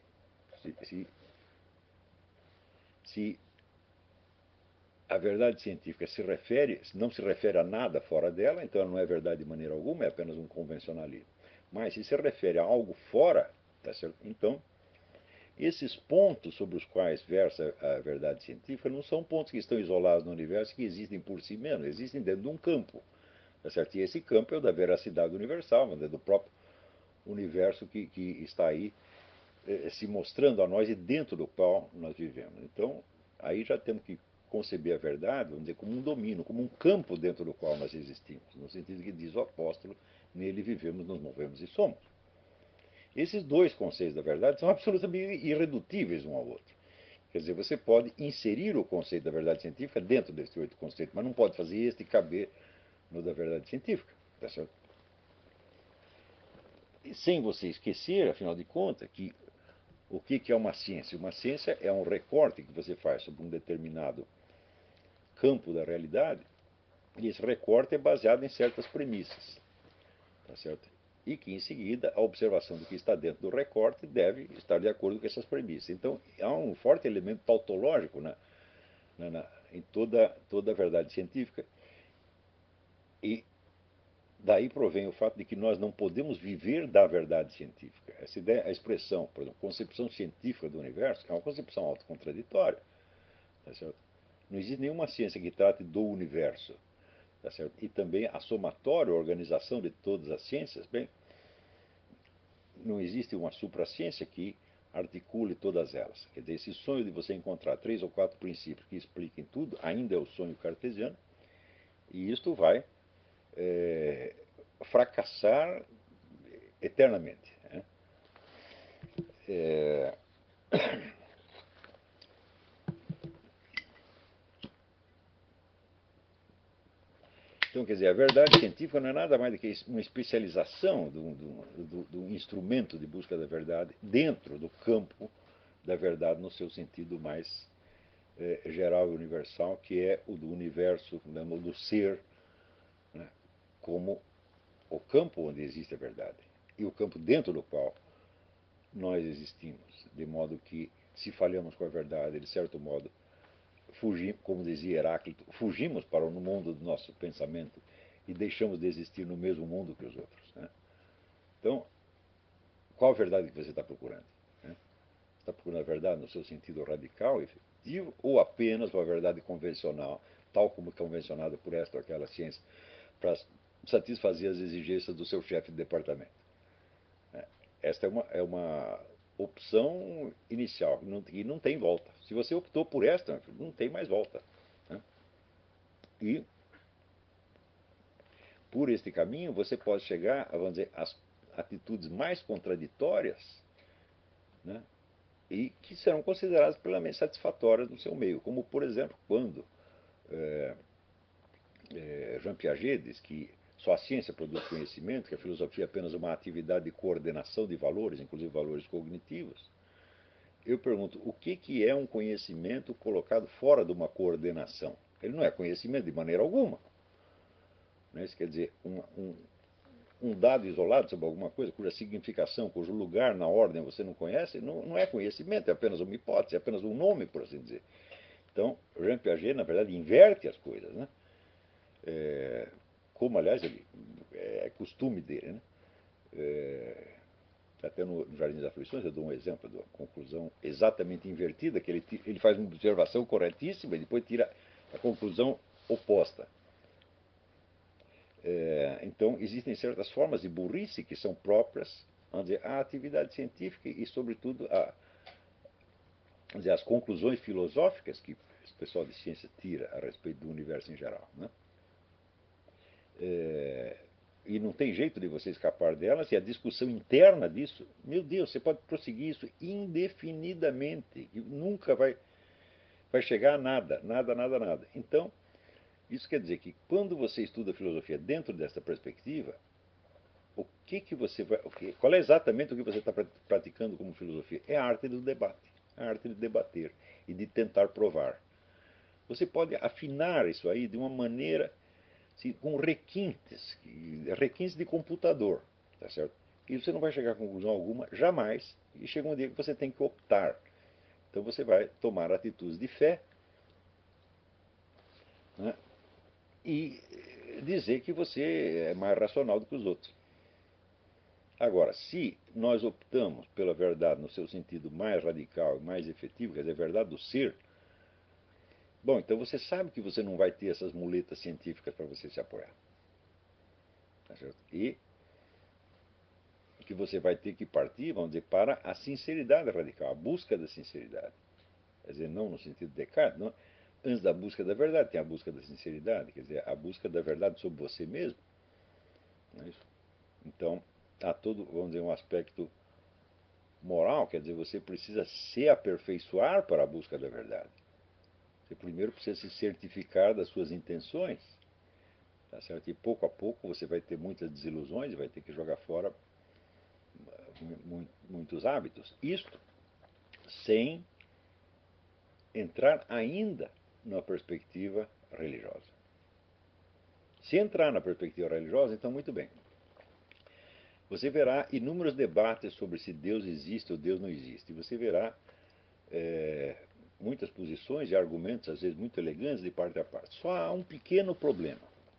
Se a verdade científica não se refere a nada fora dela, então ela não é verdade de maneira alguma, é apenas um convencionalismo. Mas se refere a algo fora, tá certo? Então, esses pontos sobre os quais versa a verdade científica não são pontos que estão isolados no universo, que existem por si mesmos, existem dentro de um campo. Tá certo? E esse campo é o da veracidade universal, do próprio universo que está aí se mostrando a nós e dentro do qual nós vivemos. Então, aí já temos que conceber a verdade, vamos dizer, como um domínio, como um campo dentro do qual nós existimos, no sentido que diz o apóstolo, nele vivemos, nos movemos e somos. Esses dois conceitos da verdade são absolutamente irredutíveis um ao outro. Quer dizer, você pode inserir o conceito da verdade científica dentro desse outro conceito, mas não pode fazer este caber no da verdade científica. Tá certo? E sem você esquecer, afinal de contas, que o que é uma ciência? Uma ciência é um recorte que você faz sobre um determinado campo da realidade, e esse recorte é baseado em certas premissas. Tá certo? E que, em seguida, a observação do que está dentro do recorte deve estar de acordo com essas premissas. Então, há um forte elemento tautológico em toda a verdade científica, e daí provém o fato de que nós não podemos viver da verdade científica. Essa ideia, a expressão, por exemplo, concepção científica do universo, é uma concepção autocontraditória. Tá certo? Não existe nenhuma ciência que trate do universo. Tá certo? E também a somatória, a organização de todas as ciências, bem, não existe uma supraciência que articule todas elas. Quer dizer, esse sonho de você encontrar 3 ou 4 princípios que expliquem tudo, ainda é o sonho cartesiano, e isto vai fracassar eternamente. Né? É, então, quer dizer, a verdade científica não é nada mais do que uma especialização do instrumento de busca da verdade dentro do campo da verdade no seu sentido mais geral e universal, que é o do universo, do ser, né, como o campo onde existe a verdade e o campo dentro do qual nós existimos, de modo que, se falhamos com a verdade, de certo modo, fugimos, como dizia Heráclito, fugimos para o mundo do nosso pensamento e deixamos de existir no mesmo mundo que os outros. Né? Então, qual a verdade que você está procurando? Né? Está procurando a verdade no seu sentido radical, efetivo, ou apenas uma verdade convencional, tal como convencionada por esta ou aquela ciência, para satisfazer as exigências do seu chefe de departamento? Esta é uma opção inicial e não tem volta. Se você optou por esta, não tem mais volta. Né? E por este caminho você pode chegar, vamos dizer, às atitudes mais contraditórias, né? E que serão consideradas plenamente satisfatórias no seu meio. Como, por exemplo, quando Jean Piaget diz que só a ciência produz conhecimento, que a filosofia é apenas uma atividade de coordenação de valores, inclusive valores cognitivos. Eu pergunto, o que é um conhecimento colocado fora de uma coordenação? Ele não é conhecimento de maneira alguma. Né? Isso quer dizer, um dado isolado sobre alguma coisa, cuja significação, cujo lugar na ordem você não conhece, não é conhecimento, é apenas uma hipótese, é apenas um nome, por assim dizer. Então, Jean Piaget, na verdade, inverte as coisas, né? Como, aliás, é costume dele. Né? Até no Jardim das Aflições eu dou um exemplo da conclusão exatamente invertida, que ele faz uma observação corretíssima e depois tira a conclusão oposta. Então, existem certas formas de burrice que são próprias, vamos dizer, à atividade científica e, sobretudo, vamos dizer, às conclusões filosóficas que o pessoal de ciência tira a respeito do universo em geral. Né? E não tem jeito de você escapar delas, e a discussão interna disso, meu Deus, você pode prosseguir isso indefinidamente, e nunca vai chegar a nada, nada, nada, nada. Então, isso quer dizer que quando você estuda filosofia dentro dessa perspectiva, qual é exatamente o que você está praticando como filosofia? É a arte do debate, a arte de debater e de tentar provar. Você pode afinar isso aí de uma maneira com requintes de computador, tá certo? E você não vai chegar a conclusão alguma, jamais, e chega um dia que você tem que optar. Então você vai tomar atitudes de fé, né, e dizer que você é mais racional do que os outros. Agora, se nós optamos pela verdade no seu sentido mais radical e mais efetivo, quer dizer, a verdade do ser, bom, então você sabe que você não vai ter essas muletas científicas para você se apoiar. Tá certo? E que você vai ter que partir, vamos dizer, para a sinceridade radical, a busca da sinceridade. Quer dizer, não no sentido de Descartes, não. Antes da busca da verdade, tem a busca da sinceridade, quer dizer, a busca da verdade sobre você mesmo. Não é isso? Então, há todo, vamos dizer, um aspecto moral, quer dizer, você precisa se aperfeiçoar para a busca da verdade. Você primeiro precisa se certificar das suas intenções, tá certo? E pouco a pouco você vai ter muitas desilusões e vai ter que jogar fora muitos hábitos. Isto sem entrar ainda na perspectiva religiosa. Se entrar na perspectiva religiosa, então muito bem. Você verá inúmeros debates sobre se Deus existe ou Deus não existe. E você verá muitas posições e argumentos, às vezes muito elegantes, de parte a parte. Só há um pequeno problema.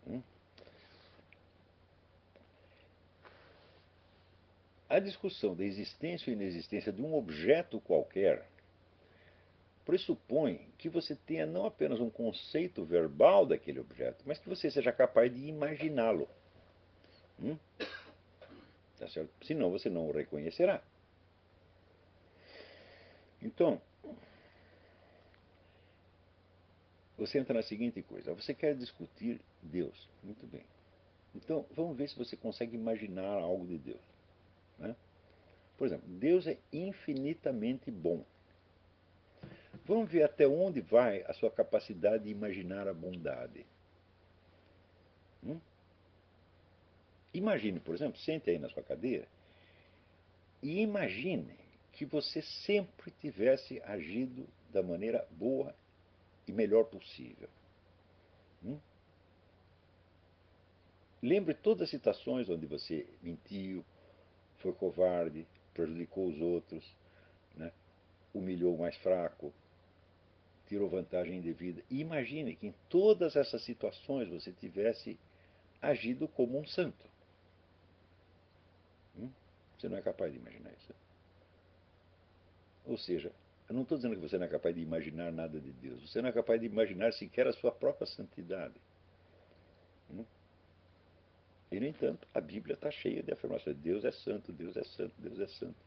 A discussão da existência ou inexistência de um objeto qualquer pressupõe que você tenha não apenas um conceito verbal daquele objeto, mas que você seja capaz de imaginá-lo. Tá certo? Senão você não o reconhecerá. Então, você entra na seguinte coisa: você quer discutir Deus. Muito bem. Então, vamos ver se você consegue imaginar algo de Deus. Né? Por exemplo, Deus é infinitamente bom. Vamos ver até onde vai a sua capacidade de imaginar a bondade. Imagine, por exemplo, sente aí na sua cadeira e imagine que você sempre tivesse agido da maneira boa e melhor possível. Lembre todas as situações onde você mentiu, foi covarde, prejudicou os outros, né? Humilhou o mais fraco, tirou vantagem indevida. E imagine que em todas essas situações você tivesse agido como um santo. Você não é capaz de imaginar isso. Ou seja, eu não estou dizendo que você não é capaz de imaginar nada de Deus. Você não é capaz de imaginar sequer a sua própria santidade. E, no entanto, a Bíblia está cheia de afirmações. Deus é santo, Deus é santo, Deus é santo.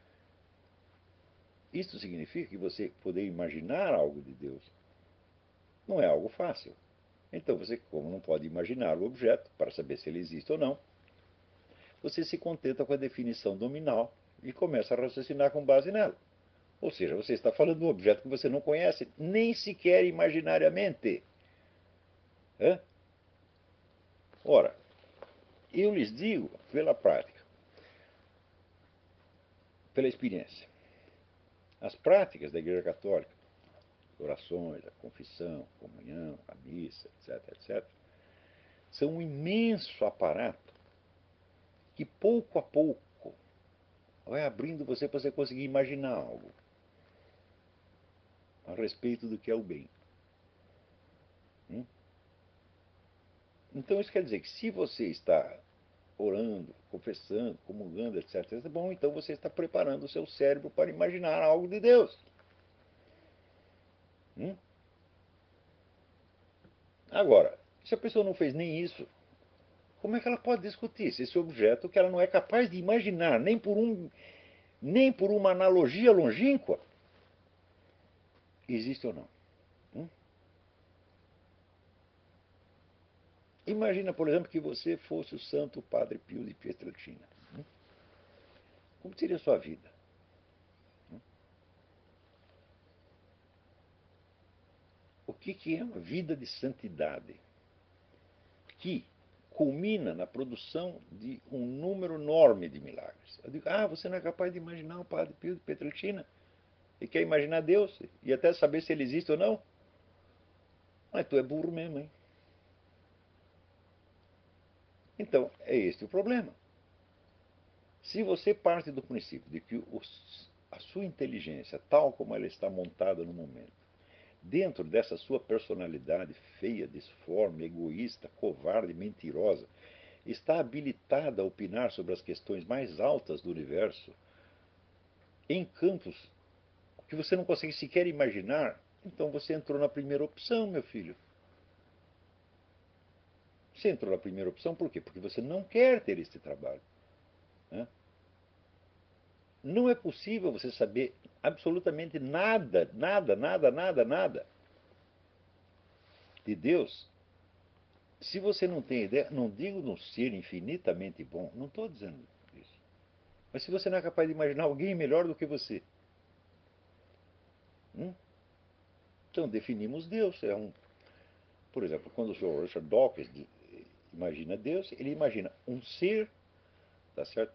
Isso significa que você poder imaginar algo de Deus não é algo fácil. Então você, como não pode imaginar o objeto para saber se ele existe ou não, você se contenta com a definição nominal e começa a raciocinar com base nela. Ou seja, você está falando de um objeto que você não conhece, nem sequer imaginariamente. Ora, eu lhes digo pela prática, pela experiência. As práticas da Igreja Católica, orações, a confissão, a comunhão, a missa, etc., etc., são um imenso aparato que pouco a pouco vai abrindo você para você conseguir imaginar algo a respeito do que é o bem. Então isso quer dizer que se você está orando, confessando, comungando, etc., etc., bom, então você está preparando o seu cérebro para imaginar algo de Deus. Agora, se a pessoa não fez nem isso, como é que ela pode discutir se esse objeto que ela não é capaz de imaginar, nem por uma analogia longínqua, existe ou não? Imagina, por exemplo, que você fosse o Santo Padre Pio de Pietrelcina. Como seria a sua vida? O que é uma vida de santidade? Que culmina na produção de um número enorme de milagres. Eu digo, você não é capaz de imaginar o Padre Pio de Pietrelcina? E quer imaginar Deus? E até saber se ele existe ou não? Mas tu é burro mesmo, hein? Então, é este o problema. Se você parte do princípio de que a sua inteligência, tal como ela está montada no momento, dentro dessa sua personalidade feia, disforme, egoísta, covarde, mentirosa, está habilitada a opinar sobre as questões mais altas do universo, em campos que você não consegue sequer imaginar, então você entrou na primeira opção, meu filho. Você entrou na primeira opção por quê? Porque você não quer ter este trabalho. Né? Não é possível você saber absolutamente nada, nada, nada, nada, nada de Deus se você não tem ideia. Não digo de um ser infinitamente bom, não estou dizendo isso. Mas se você não é capaz de imaginar alguém melhor do que você. Então definimos Deus. Por exemplo, quando o Sr. Richard Dawkins imagina Deus, ele imagina um ser, tá certo?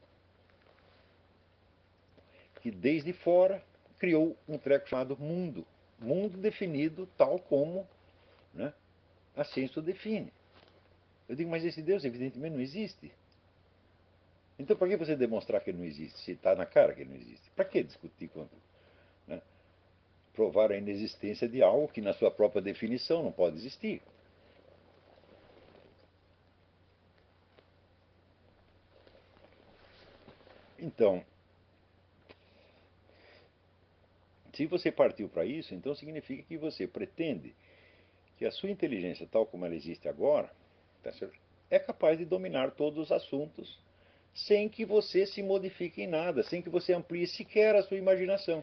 Que desde fora criou um treco chamado mundo. Mundo definido tal como, né, a ciência o define. Eu digo, mas esse Deus evidentemente não existe. Então, para que você demonstrar que ele não existe, se está na cara que ele não existe? Para que discutir quanto, né, provar a inexistência de algo que, na sua própria definição, não pode existir? Então, se você partiu para isso, então significa que você pretende que a sua inteligência, tal como ela existe agora, tá certo, é capaz de dominar todos os assuntos sem que você se modifique em nada, sem que você amplie sequer a sua imaginação.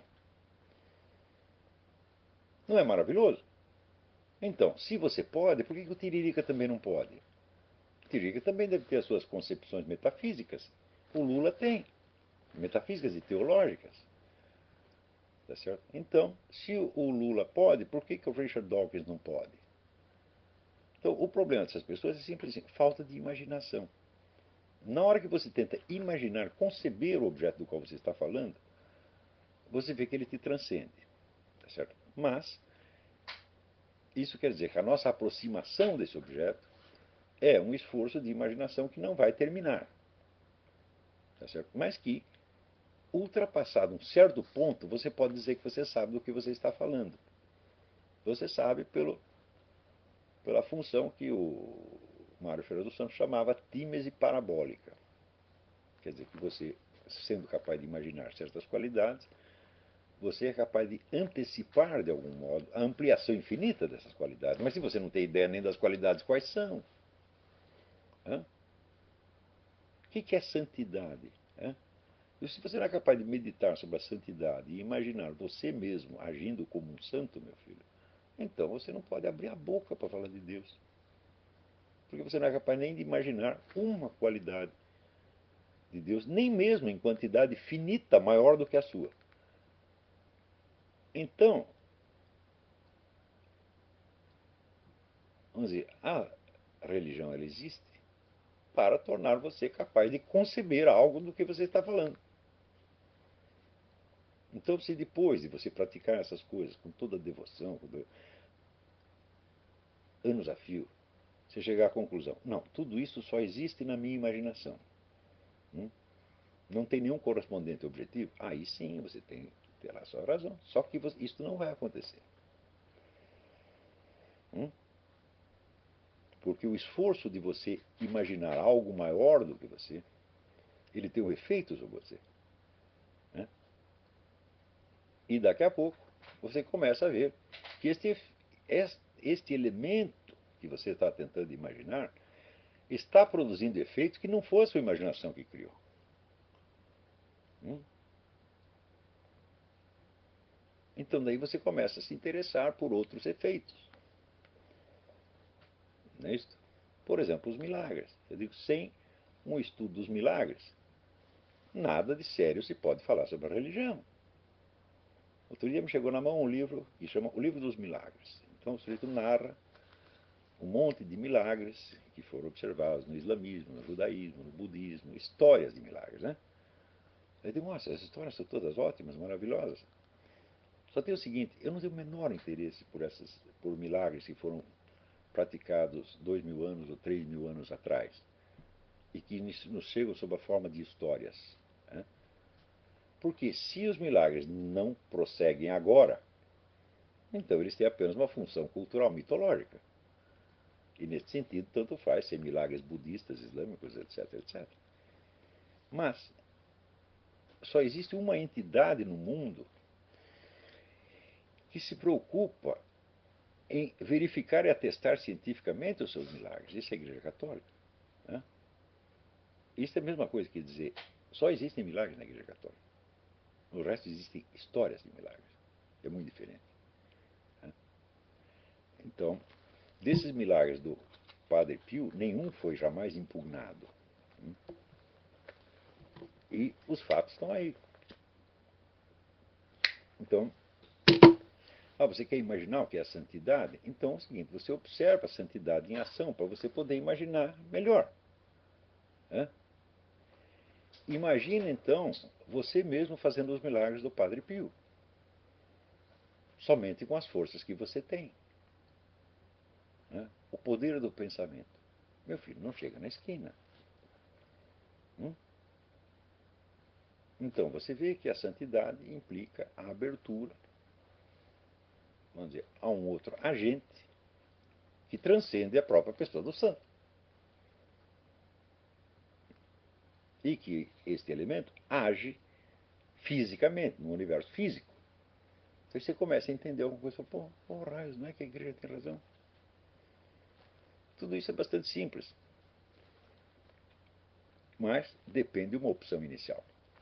Não é maravilhoso? Então, se você pode, por que o Tiririca também não pode? O Tiririca também deve ter as suas concepções metafísicas. O Lula tem, metafísicas e teológicas. Tá certo? Então, se o Lula pode, por que o Richard Dawkins não pode? Então, o problema dessas pessoas é simplesmente falta de imaginação. Na hora que você tenta imaginar, conceber o objeto do qual você está falando, você vê que ele te transcende. Tá certo? Mas, isso quer dizer que a nossa aproximação desse objeto é um esforço de imaginação que não vai terminar. Tá certo? Mas que, ultrapassado um certo ponto, você pode dizer que você sabe do que você está falando. Você sabe pela função que o Mário Ferreira dos Santos chamava tímese parabólica. Quer dizer, que você, sendo capaz de imaginar certas qualidades, você é capaz de antecipar, de algum modo, a ampliação infinita dessas qualidades. Mas se você não tem ideia nem das qualidades quais são, o que é santidade? E se você não é capaz de meditar sobre a santidade e imaginar você mesmo agindo como um santo, meu filho, então você não pode abrir a boca para falar de Deus. Porque você não é capaz nem de imaginar uma qualidade de Deus, nem mesmo em quantidade finita maior do que a sua. Então, vamos dizer, A religião, ela existe para tornar você capaz de conceber algo do que você está falando. Então, se depois de você praticar essas coisas com toda a devoção, anos a fio, você chegar à conclusão, não, tudo isso só existe na minha imaginação. Não tem nenhum correspondente objetivo, aí sim você terá a sua razão. Só que isso não vai acontecer. Porque o esforço de você imaginar algo maior do que você, ele tem um efeito sobre você. Né? E daqui a pouco você começa a ver que este elemento que você está tentando imaginar está produzindo efeitos que não foi a sua imaginação que criou. Então daí você começa a se interessar por outros efeitos. Não é isso? Por exemplo, os milagres. Eu digo, sem um estudo dos milagres, nada de sério se pode falar sobre a religião. Outro dia me chegou na mão um livro que chama O Livro dos Milagres. Então o sujeito narra um monte de milagres que foram observados no islamismo, no judaísmo, no budismo, histórias de milagres, né? Eu digo, nossa, essas histórias são todas ótimas, maravilhosas. Só tem o seguinte, eu não tenho o menor interesse por milagres que foram praticados 2.000 anos ou 3.000 anos atrás e que nos chegam sob a forma de histórias. Né? Porque se os milagres não prosseguem agora, então eles têm apenas uma função cultural mitológica. E nesse sentido, tanto faz ser milagres budistas, islâmicos, etc, etc. Mas só existe uma entidade no mundo que se preocupa em verificar e atestar cientificamente os seus milagres. Isso é a Igreja Católica. Né? Isso é a mesma coisa que dizer, só existem milagres na Igreja Católica. No resto existem histórias de milagres. É muito diferente. Né? Então, desses milagres do Padre Pio, nenhum foi jamais impugnado. E os fatos estão aí. Então, você quer imaginar o que é a santidade? Então é o seguinte, você observa a santidade em ação para você poder imaginar melhor. Né? Imagina então você mesmo fazendo os milagres do Padre Pio. Somente com as forças que você tem. Né? O poder do pensamento. Meu filho, não chega na esquina. Então você vê que a santidade implica a abertura, vamos dizer, a um outro agente que transcende a própria pessoa do santo. E que este elemento age fisicamente, no universo físico. Então você começa a entender alguma coisa, raios, não é que a igreja tem razão? Tudo isso é bastante simples. Mas depende de uma opção inicial.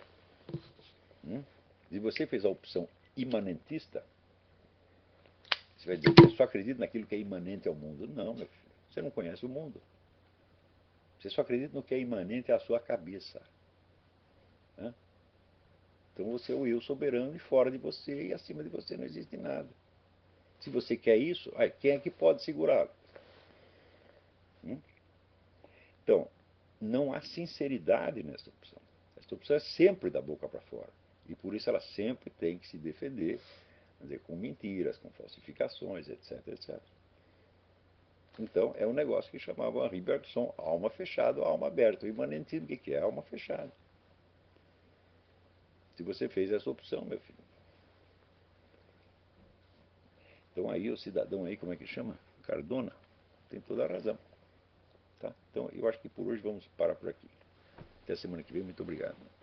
Se você fez a opção imanentista, você vai dizer que eu só acredito naquilo que é imanente ao mundo. Não, meu filho, você não conhece o mundo. Você só acredita no que é imanente à sua cabeça. Né? Então você é o eu soberano e fora de você e acima de você não existe nada. Se você quer isso, quem é que pode segurá-lo? Então, não há sinceridade nessa opção. Essa opção é sempre da boca para fora. E por isso ela sempre tem que se defender, dizer, com mentiras, com falsificações, etc, etc. Então, é um negócio que chamava Henri Bergson alma fechada ou alma aberta. O imanentismo, o que é? Alma fechada. Se você fez essa opção, meu filho. Então aí o cidadão aí, como é que chama? Cardona, tem toda a razão. Tá? Então eu acho que por hoje vamos parar por aqui. Até semana que vem, muito obrigado.